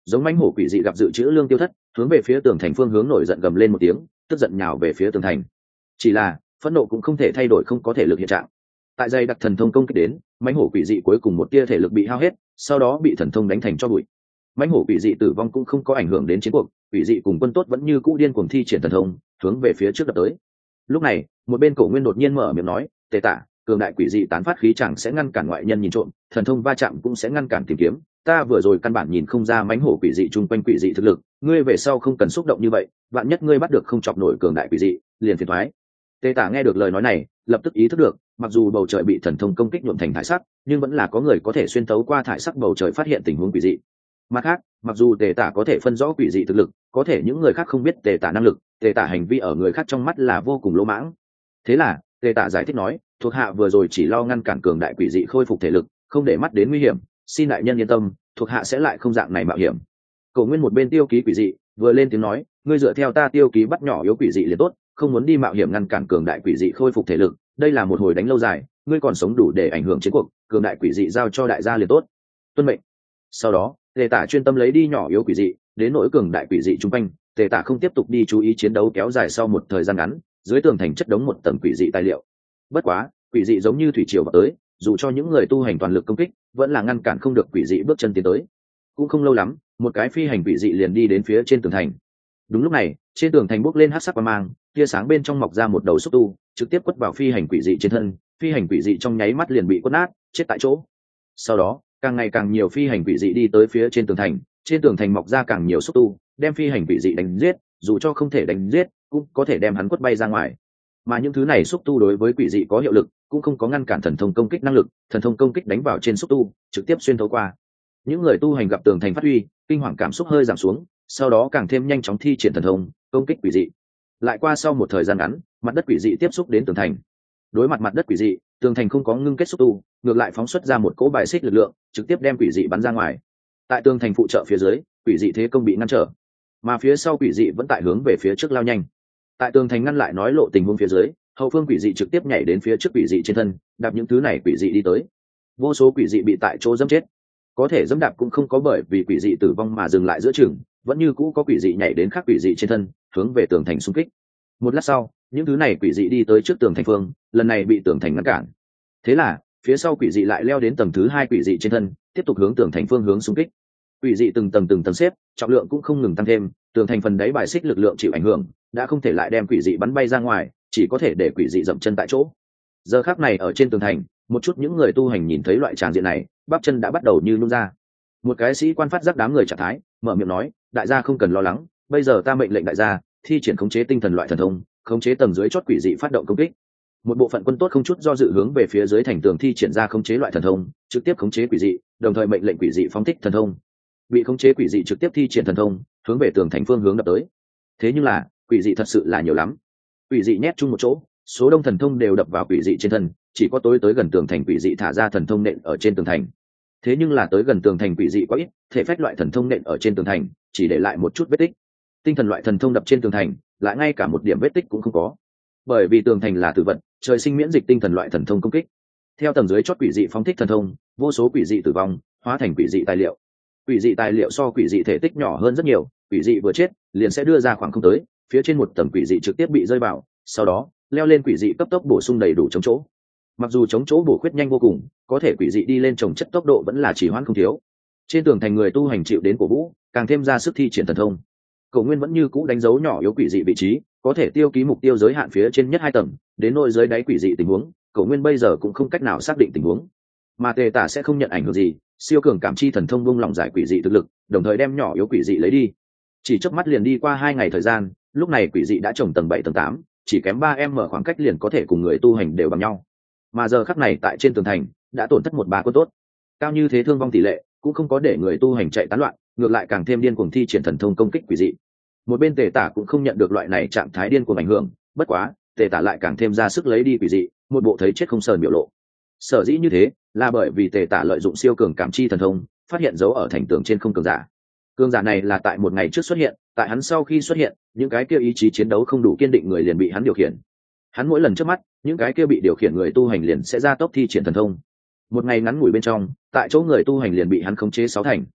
giống mãnh hổ quỷ dị gặp dự trữ lương tiêu thất, hướng về phía tường thành phương hướng nổi giận gầm lên một tiếng, tức giận nhào về phía tường thành. Chỉ là phẫn nộ cũng không thể thay đổi không có thể lực hiện trạng. Tại dây đặc thần thông công kích đến, mãnh hổ quỷ dị cuối cùng một tia thể lực bị hao hết, sau đó bị thần thông đánh thành cho bụi. Mãnh hổ quỷ dị tử vong cũng không có ảnh hưởng đến chiến cuộc, quỷ dị cùng quân tốt vẫn như cũ điên cuồng thi triển thần thông, hướng về phía trước đập tới. Lúc này, một bên Cổ Nguyên đột nhiên mở miệng nói, "Tề Tả, cường đại quỷ dị tán phát khí chẳng sẽ ngăn cản ngoại nhân nhìn trộm, thần thông va chạm cũng sẽ ngăn cản tìm kiếm. Ta vừa rồi căn bản nhìn không ra mãnh hổ quỷ dị chung quanh quỷ dị thực lực, ngươi về sau không cần xúc động như vậy, vạn nhất ngươi bắt được không chọc nổi cường đại quỷ dị, liền phiền toái." Tề Tả nghe được lời nói này, lập tức ý thức được, mặc dù bầu trời bị thần thông công kích nhuộm thành thải sắc, nhưng vẫn là có người có thể xuyên tấu qua thải sắc bầu trời phát hiện tình huống quỷ dị. Mặt khác, mặc dù Tề Tả có thể phân rõ quỷ dị thực lực, có thể những người khác không biết Tề Tả năng lực, Tề Tả hành vi ở người khác trong mắt là vô cùng lỗ mãng. Thế là, Tề Tả giải thích nói, thuộc hạ vừa rồi chỉ lo ngăn cản cường đại quỷ dị khôi phục thể lực, không để mắt đến nguy hiểm, xin đại nhân yên tâm, thuộc hạ sẽ lại không dạng này mạo hiểm. Cổ Nguyên một bên tiêu ký quỷ dị, vừa lên tiếng nói, ngươi dựa theo ta tiêu ký bắt nhỏ yếu quỷ dị liền tốt, không muốn đi mạo hiểm ngăn cản cường đại quỷ dị khôi phục thể lực, đây là một hồi đánh lâu dài, ngươi còn sống đủ để ảnh hưởng chiến cuộc, cường đại quỷ dị giao cho đại gia liền tốt. Tuân mệnh. Sau đó, Tề Tả chuyên tâm lấy đi nhỏ yếu quỷ dị, đến nỗi cường đại quỷ dị chung quanh, Tề Tả không tiếp tục đi chú ý chiến đấu kéo dài sau một thời gian ngắn, dưới tường thành chất đống một tầng quỷ dị tài liệu. Bất quá, quỷ dị giống như thủy triều vào tới, dù cho những người tu hành toàn lực công kích, vẫn là ngăn cản không được quỷ dị bước chân tiến tới. Cũng không lâu lắm, một cái phi hành quỷ dị liền đi đến phía trên tường thành. Đúng lúc này, trên tường thành bốc lên hắc sắc quang mang, tia sáng bên trong mọc ra một đầu xúc tu, trực tiếp quất vào phi hành quỷ dị trên thân, phi hành quỷ dị trong nháy mắt liền bị quất nát, chết tại chỗ. Sau đó, càng ngày càng nhiều phi hành quỷ dị đi tới phía trên tường thành, trên tường thành mọc ra càng nhiều xúc tu, đem phi hành quỷ dị đánh giết, dù cho không thể đánh giết, cũng có thể đem hắn quất bay ra ngoài. Mà những thứ này xúc tu đối với quỷ dị có hiệu lực, cũng không có ngăn cản thần thông công kích năng lực, thần thông công kích đánh vào trên xúc tu, trực tiếp xuyên thấu qua. Những người tu hành gặp tường thành phát huy, kinh hoàng cảm xúc hơi giảm xuống, sau đó càng thêm nhanh chóng thi triển thần thông công kích quỷ dị. Lại qua sau một thời gian ngắn, mặt đất quỷ dị tiếp xúc đến tường thành. Đối mặt mặt đất quỷ dị, tường thành không có ngưng kết xúc tu, ngược lại phóng xuất ra một cỗ bài xích lực lượng, trực tiếp đem quỷ dị bắn ra ngoài. Tại tường thành phụ trợ phía dưới, quỷ dị thế công bị ngăn trở, mà phía sau quỷ dị vẫn tại hướng về phía trước lao nhanh. Tại tường thành ngăn lại nói lộ tình huống phía dưới, hậu phương quỷ dị trực tiếp nhảy đến phía trước quỷ dị trên thân, đạp những thứ này quỷ dị đi tới. Vô số quỷ dị bị tại chỗ dẫm chết, có thể dẫm đạp cũng không có bởi vì quỷ dị tử vong mà dừng lại giữa chừng, vẫn như cũ có quỷ dị nhảy đến khác quỷ dị trên thân, hướng về tường thành xung kích. Một lát sau, những thứ này quỷ dị đi tới trước tường thành phương, lần này bị tường thành ngăn cản. Thế là, phía sau quỷ dị lại leo đến tầng thứ hai quỷ dị trên thân, tiếp tục hướng tường thành phương hướng xung kích. Quỷ dị từng tầng từng tầng xếp, trọng lượng cũng không ngừng tăng thêm, tường thành phần đáy bài xích lực lượng chịu ảnh hưởng, đã không thể lại đem quỷ dị bắn bay ra ngoài, chỉ có thể để quỷ dị dậm chân tại chỗ. Giờ khắc này ở trên tường thành, một chút những người tu hành nhìn thấy loại tràng diện này, bắp chân đã bắt đầu như nung ra. Một cái sĩ quan phát giác đám người trạng thái, mở miệng nói, đại gia không cần lo lắng, bây giờ ta mệnh lệnh đại gia thi triển khống chế tinh thần loại thần thông, khống chế tầng dưới chót quỷ dị phát động công kích. Một bộ phận quân tốt không chút do dự hướng về phía dưới thành tường thi triển ra khống chế loại thần thông, trực tiếp khống chế quỷ dị, đồng thời mệnh lệnh quỷ dị phóng thích thần thông. Bị khống chế quỷ dị trực tiếp thi triển thần thông, hướng về tường thành phương hướng đập tới. Thế nhưng là, quỷ dị thật sự là nhiều lắm. Quỷ dị nhét chung một chỗ, số đông thần thông đều đập vào quỷ dị trên thân, chỉ có tối tới gần tường thành quỷ dị thả ra thần thông nện ở trên tường thành. Thế nhưng là tới gần tường thành quỷ dị quá ít, thể phách loại thần thông nện ở trên tường thành, chỉ để lại một chút vết tích. Tinh thần loại thần thông đập trên tường thành, lại ngay cả một điểm vết tích cũng không có. Bởi vì tường thành là tử vật, trời sinh miễn dịch tinh thần loại thần thông công kích. Theo tầng dưới chót quỷ dị phóng thích thần thông, vô số quỷ dị tử vong, hóa thành quỷ dị tài liệu. Quỷ dị tài liệu so quỷ dị thể tích nhỏ hơn rất nhiều, quỷ dị vừa chết, liền sẽ đưa ra khoảng không tới, phía trên một tầng quỷ dị trực tiếp bị rơi vào, sau đó, leo lên quỷ dị cấp tốc bổ sung đầy đủ chống chỗ. Mặc dù chống chỗ bổ khuyết nhanh vô cùng, có thể quỷ dị đi lên trồng chất tốc độ vẫn là chỉ hoãn không thiếu. Trên tường thành người tu hành chịu đến cổ vũ, càng thêm ra sức thi triển thần thông. Cổ Nguyên vẫn như cũ đánh dấu nhỏ yếu quỷ dị vị trí, có thể tiêu ký mục tiêu giới hạn phía trên nhất hai tầng, đến nội dưới đáy quỷ dị tình huống, Cổ Nguyên bây giờ cũng không cách nào xác định tình huống. Mà Tề Tả sẽ không nhận ảnh hưởng gì, siêu cường cảm chi thần thông vung lòng giải quỷ dị thực lực, đồng thời đem nhỏ yếu quỷ dị lấy đi. Chỉ chớp mắt liền đi qua hai ngày thời gian, lúc này quỷ dị đã trồng tầng bảy tầng tám, chỉ kém ba em mở khoảng cách liền có thể cùng người tu hành đều bằng nhau. Mà giờ khắc này tại trên tường thành, đã tổn thất một ba quân tốt. Cao như thế thương vong tỷ lệ, cũng không có để người tu hành chạy tán loạn, ngược lại càng thêm điên cuồng thi triển thần thông công kích quỷ dị. Một bên Tề Tả cũng không nhận được loại này trạng thái điên cuồng ảnh hưởng, bất quá, Tề Tả lại càng thêm ra sức lấy đi quỷ dị, một bộ thấy chết không sờn biểu lộ. Sở dĩ như thế, là bởi vì Tề Tả lợi dụng siêu cường cảm chi thần thông, phát hiện dấu ở thành tường trên không cường giả. Cường giả này là tại một ngày trước xuất hiện, tại hắn sau khi xuất hiện, những cái kia ý chí chiến đấu không đủ kiên định người liền bị hắn điều khiển. Hắn mỗi lần trước mắt, những cái kia bị điều khiển người tu hành liền sẽ ra tốc thi triển thần thông. Một ngày ngắn ngủi bên trong, tại chỗ người tu hành liền bị hắn khống chế sáu thành.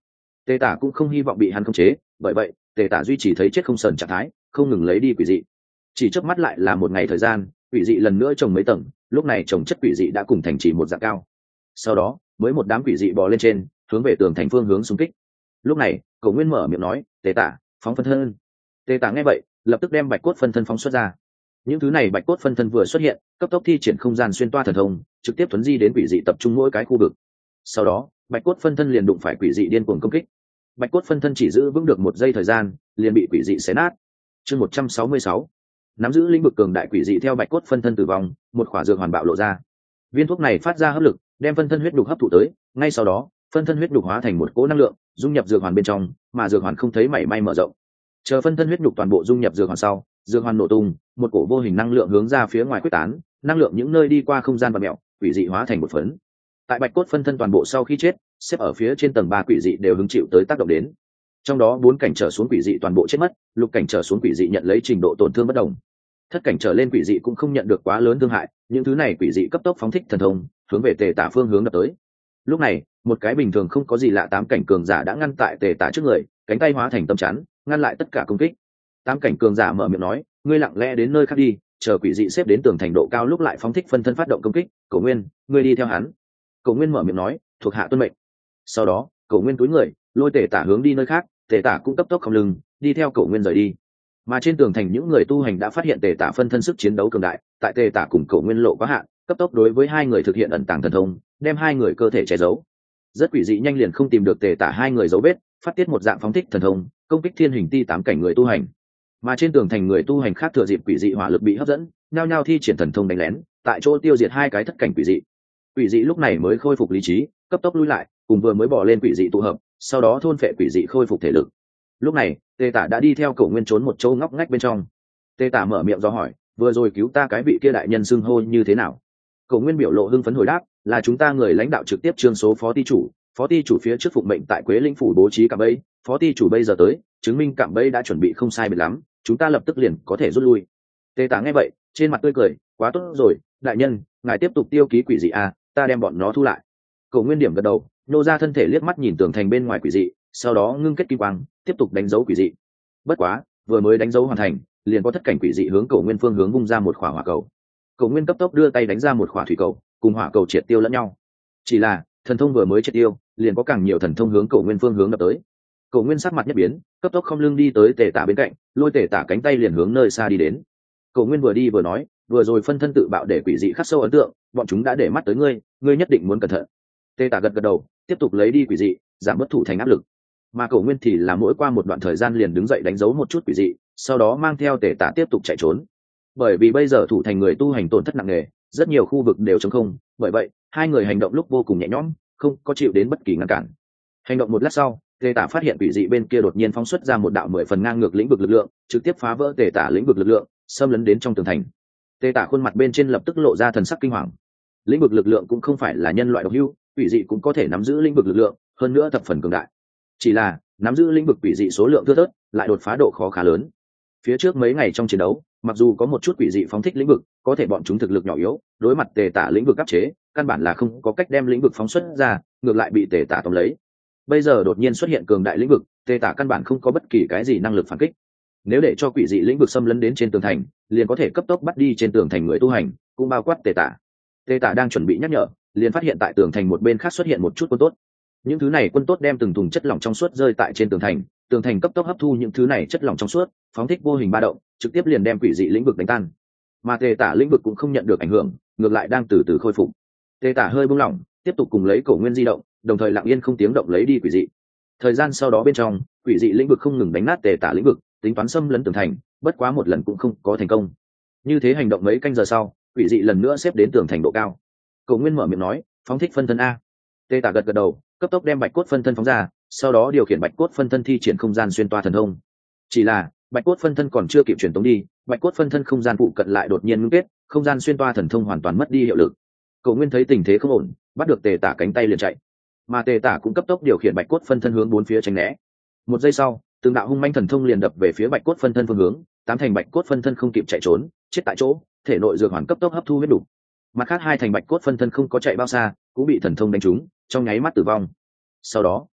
Tề Tả cũng không hy vọng bị hắn khống chế, bởi vậy Tề Tả duy trì thấy chết không sờn trạng thái, không ngừng lấy đi quỷ dị. Chỉ chớp mắt lại là một ngày thời gian, quỷ dị lần nữa trồng mấy tầng, lúc này trồng chất quỷ dị đã cùng thành chỉ một dạng cao. Sau đó mới một đám quỷ dị bò lên trên, hướng về tường thành phương hướng xung kích. Lúc này Cổ Nguyên mở miệng nói, Tề Tả, phóng phân thân. Tề Tả nghe vậy lập tức đem bạch cốt phân thân phóng xuất ra. Những thứ này bạch cốt phân thân vừa xuất hiện, cấp tốc thi triển không gian xuyên toa thần thông, trực tiếp tuấn di đến quỷ dị tập trung mỗi cái khu vực. Sau đó bạch cốt phân thân liền đụng phải quỷ dị điên cuồng công kích. Bạch cốt phân thân chỉ giữ vững được một giây thời gian, liền bị quỷ dị xé nát. Chương một trăm sáu mươi sáu, nắm giữ lĩnh vực cường đại quỷ dị theo bạch cốt phân thân tử vong, một khỏa dược hoàn bạo lộ ra. Viên thuốc này phát ra hấp lực, đem phân thân huyết đục hấp thụ tới, ngay sau đó phân thân huyết đục hóa thành một cỗ năng lượng, dung nhập dược hoàn bên trong, mà dược hoàn không thấy mảy may mở rộng. Chờ phân thân huyết đục toàn bộ dung nhập dược hoàn sau, dược hoàn nổ tung, một cổ vô hình năng lượng hướng ra phía ngoài quyết tán, năng lượng những nơi đi qua không gian và mèo, quỷ dị hóa thành một phấn. Tại bạch cốt phân thân toàn bộ sau khi chết, xếp ở phía trên tầng ba quỷ dị đều hứng chịu tới tác động đến. Trong đó bốn cảnh trở xuống quỷ dị toàn bộ chết mất, lục cảnh trở xuống quỷ dị nhận lấy trình độ tổn thương bất đồng. Thất cảnh trở lên quỷ dị cũng không nhận được quá lớn thương hại, những thứ này quỷ dị cấp tốc phóng thích thần thông, hướng về Tề Tả phương hướng đập tới. Lúc này, một cái bình thường không có gì lạ tám cảnh cường giả đã ngăn tại Tề Tả trước người, cánh tay hóa thành tâm chắn, ngăn lại tất cả công kích. Tám cảnh cường giả mở miệng nói, ngươi lặng lẽ đến nơi khác đi, chờ quỷ dị xếp đến tường thành độ cao lúc lại phóng thích phân thân phát động công kích. Cổ Nguyên, ngươi đi theo hắn. Cổ Nguyên mở miệng nói, thuộc hạ tuân mệnh. Sau đó Cổ Nguyên túi người lôi Tề Tả hướng đi nơi khác, Tề Tả cũng cấp tốc không lưng đi theo Cổ Nguyên rời đi. Mà trên tường thành những người tu hành đã phát hiện Tề Tả phân thân sức chiến đấu cường đại, tại Tề Tả cùng Cổ Nguyên lộ quá hạn, cấp tốc đối với hai người thực hiện ẩn tàng thần thông, đem hai người cơ thể che giấu. Rất quỷ dị nhanh liền không tìm được Tề Tả hai người dấu vết, phát tiết một dạng phóng thích thần thông, công kích thiên hình ti tám cảnh người tu hành. Mà trên tường thành người tu hành khác thừa dịp quỷ dị hỏa lực bị hấp dẫn, nhao nhao thi triển thần thông đánh lén, tại chỗ tiêu diệt hai cái thất cảnh quỷ dị. Quỷ dị lúc này mới khôi phục lý trí, cấp tốc lui lại, cùng vừa mới bỏ lên quỷ dị tụ hợp, sau đó thôn phệ quỷ dị khôi phục thể lực. Lúc này Tề Tả đã đi theo Cổ Nguyên trốn một chỗ ngóc ngách bên trong. Tề Tả mở miệng do hỏi, vừa rồi cứu ta cái vị kia đại nhân xưng hô như thế nào? Cổ Nguyên biểu lộ hưng phấn hồi đáp, là chúng ta người lãnh đạo trực tiếp trương số phó ty chủ, phó ty chủ phía trước phụng mệnh tại Quế Linh phủ bố trí cạm bẫy, phó ty chủ bây giờ tới, chứng minh cạm bẫy đã chuẩn bị không sai biệt lắm, chúng ta lập tức liền có thể rút lui. Tề Tả nghe vậy trên mặt tươi cười, quá tốt rồi, đại nhân ngài tiếp tục tiêu ký quỷ dị à, ta đem bọn nó thu lại. Cổ Nguyên điểm gật đầu, nô ra thân thể liếc mắt nhìn tường thành bên ngoài quỷ dị, sau đó ngưng kết kim quang tiếp tục đánh dấu quỷ dị. Bất quá vừa mới đánh dấu hoàn thành, liền có thất cảnh quỷ dị hướng Cổ Nguyên phương hướng vung ra một khỏa hỏa cầu. Cổ Nguyên cấp tốc đưa tay đánh ra một khỏa thủy cầu, cùng hỏa cầu triệt tiêu lẫn nhau. Chỉ là thần thông vừa mới triệt tiêu, liền có càng nhiều thần thông hướng Cổ Nguyên phương hướng đập tới. Cổ Nguyên sắc mặt nhất biến, cấp tốc không lưng đi tới Tề Tả bên cạnh, lôi Tề Tả cánh tay liền hướng nơi xa đi đến. Cổ Nguyên vừa đi vừa nói, vừa rồi phân thân tự bạo để quỷ dị khắc sâu ấn tượng, bọn chúng đã để mắt tới ngươi, ngươi nhất định muốn cẩn thận. Tề Tả gật gật đầu, tiếp tục lấy đi quỷ dị, giảm bớt thủ thành áp lực. Mà Cổ Nguyên thì là mỗi qua một đoạn thời gian liền đứng dậy đánh dấu một chút quỷ dị, sau đó mang theo Tề Tả tiếp tục chạy trốn. Bởi vì bây giờ thủ thành người tu hành tổn thất nặng nề, rất nhiều khu vực đều trống không, bởi vậy hai người hành động lúc vô cùng nhẹ nhõm, không có chịu đến bất kỳ ngăn cản. Hành động một lát sau, Tề Tả phát hiện quỷ dị bên kia đột nhiên phóng xuất ra một đạo mười phần ngang ngược lĩnh vực lực lượng, trực tiếp phá vỡ Tề Tả lĩnh vực lực lượng, xâm lấn đến trong tường thành. Tề Tả khuôn mặt bên trên lập tức lộ ra thần sắc kinh hoàng. Lĩnh vực lực lượng cũng không phải là nhân loại độc hữu, quỷ dị cũng có thể nắm giữ lĩnh vực lực lượng, hơn nữa thập phần cường đại. Chỉ là nắm giữ lĩnh vực quỷ dị số lượng thưa thớt, lại đột phá độ khó khá lớn. Phía trước mấy ngày trong chiến đấu, mặc dù có một chút quỷ dị phóng thích lĩnh vực, có thể bọn chúng thực lực nhỏ yếu, đối mặt Tề Tả lĩnh vực áp chế, căn bản là không có cách đem lĩnh vực phóng xuất ra, ngược lại bị Tề Tả tóm lấy. Bây giờ đột nhiên xuất hiện cường đại lĩnh vực, Tề Tả căn bản không có bất kỳ cái gì năng lực phản kích. Nếu để cho quỷ dị lĩnh vực xâm lấn đến trên tường thành, liền có thể cấp tốc bắt đi trên tường thành người tu hành, cũng bao quát Tề Tả. Tề Tả đang chuẩn bị nhắc nhở, liền phát hiện tại tường thành một bên khác xuất hiện một chút quân tốt. Những thứ này quân tốt đem từng thùng chất lỏng trong suốt rơi tại trên tường thành, tường thành cấp tốc hấp thu những thứ này chất lỏng trong suốt, phóng thích vô hình ba động, trực tiếp liền đem quỷ dị lĩnh vực đánh tan. Mà Tề Tả lĩnh vực cũng không nhận được ảnh hưởng, ngược lại đang từ từ khôi phục. Tề Tả hơi buông lỏng, tiếp tục cùng lấy Cổ Nguyên di động, đồng thời lặng yên không tiếng động lấy đi quỷ dị. Thời gian sau đó bên trong, quỷ dị lĩnh vực không ngừng đánh nát Tề Tả lĩnh vực, tính toán xâm lấn tường thành, bất quá một lần cũng không có thành công. Như thế hành động mấy canh giờ sau, quỷ dị lần nữa xếp đến tường thành độ cao. Cổ Nguyên mở miệng nói, phóng thích phân thân a. Tề Tả gật gật đầu, cấp tốc đem bạch cốt phân thân phóng ra, sau đó điều khiển bạch cốt phân thân thi triển không gian xuyên toa thần thông. Chỉ là bạch cốt phân thân còn chưa kịp truyền tống đi, bạch cốt phân thân không gian phụ cận lại đột nhiên ngưng kết, không gian xuyên toa thần thông hoàn toàn mất đi hiệu lực. Cổ Nguyên thấy tình thế không ổn, bắt được Tề Tả cánh tay liền chạy, mà Tề Tả cũng cấp tốc điều khiển bạch cốt phân thân hướng bốn phía tránh né. Một giây sau, từng đạo hung manh thần thông liền đập về phía bạch cốt phân thân phương hướng, tám thành bạch cốt phân thân không kịp chạy trốn, chết tại chỗ, thể nội dược hoàn cấp tốc hấp thu huyết đủ. Mặt khác hai thành bạch cốt phân thân không có chạy bao xa, cũng bị thần thông đánh trúng, trong nháy mắt tử vong. Sau đó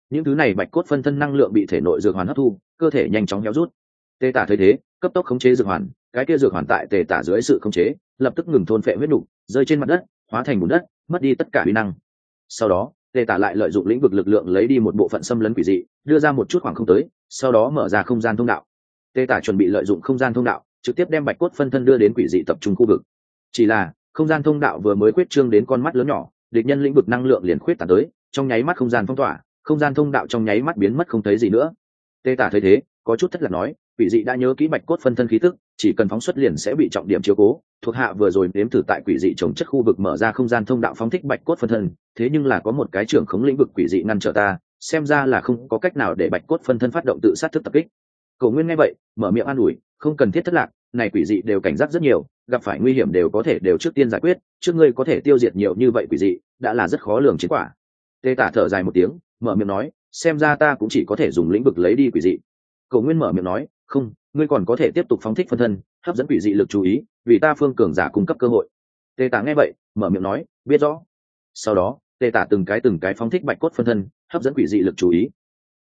những thứ này bạch cốt phân thân năng lượng bị thể nội dược hoàn hấp thu, cơ thể nhanh chóng héo rút. Tê Tả thấy thế, cấp tốc khống chế dược hoàn, cái kia dược hoàn tại Tê Tả dưới sự khống chế, lập tức ngừng thôn phệ huyết nục, rơi trên mặt đất, hóa thành bùn đất, mất đi tất cả uy năng. Sau đó, Tê Tả lại lợi dụng lĩnh vực lực lượng lấy đi một bộ phận xâm lấn quỷ dị, đưa ra một chút khoảng không tới, sau đó mở ra không gian thông đạo. Tê Tả chuẩn bị lợi dụng không gian thông đạo, trực tiếp đem bạch cốt phân thân đưa đến quỷ dị tập trung khu vực. Chỉ là, không gian thông đạo vừa mới khuyết trương đến con mắt lớn nhỏ, địch nhân lĩnh vực năng lượng liền khuyết tán tới, trong nháy mắt không gian phong tỏa, không gian thông đạo trong nháy mắt biến mất không thấy gì nữa. Tê Tả thấy thế, có chút thất lạc nói, quỷ dị đã nhớ kỹ bạch cốt phân thân khí tức, chỉ cần phóng xuất liền sẽ bị trọng điểm chiếu cố. Thuộc hạ vừa rồi nếm thử tại quỷ dị trồng chất khu vực mở ra không gian thông đạo phóng thích bạch cốt phân thân, thế nhưng là có một cái trưởng khống lĩnh vực quỷ dị ngăn trở ta, xem ra là không có cách nào để bạch cốt phân thân phát động tự sát thức tập kích. Cổ Nguyên nghe vậy, mở miệng an ủi, không cần thiết thất lạc, này quỷ dị đều cảnh giác rất nhiều, gặp phải nguy hiểm đều có thể đều trước tiên giải quyết, trước ngươi có thể tiêu diệt nhiều như vậy quỷ dị, đã là rất khó lường chiến quả. Tê Tả thở dài một tiếng, mở miệng nói, xem ra ta cũng chỉ có thể dùng lĩnh vực lấy đi quỷ dị. Cổ Nguyên mở miệng nói, không, ngươi còn có thể tiếp tục phóng thích phân thân, hấp dẫn quỷ dị lực chú ý, vì ta phương cường giả cung cấp cơ hội. Tê Tả nghe vậy, mở miệng nói, biết rõ. Sau đó, Tê Tả từng cái từng cái phóng thích bạch cốt phân thân, hấp dẫn quỷ dị lực chú ý.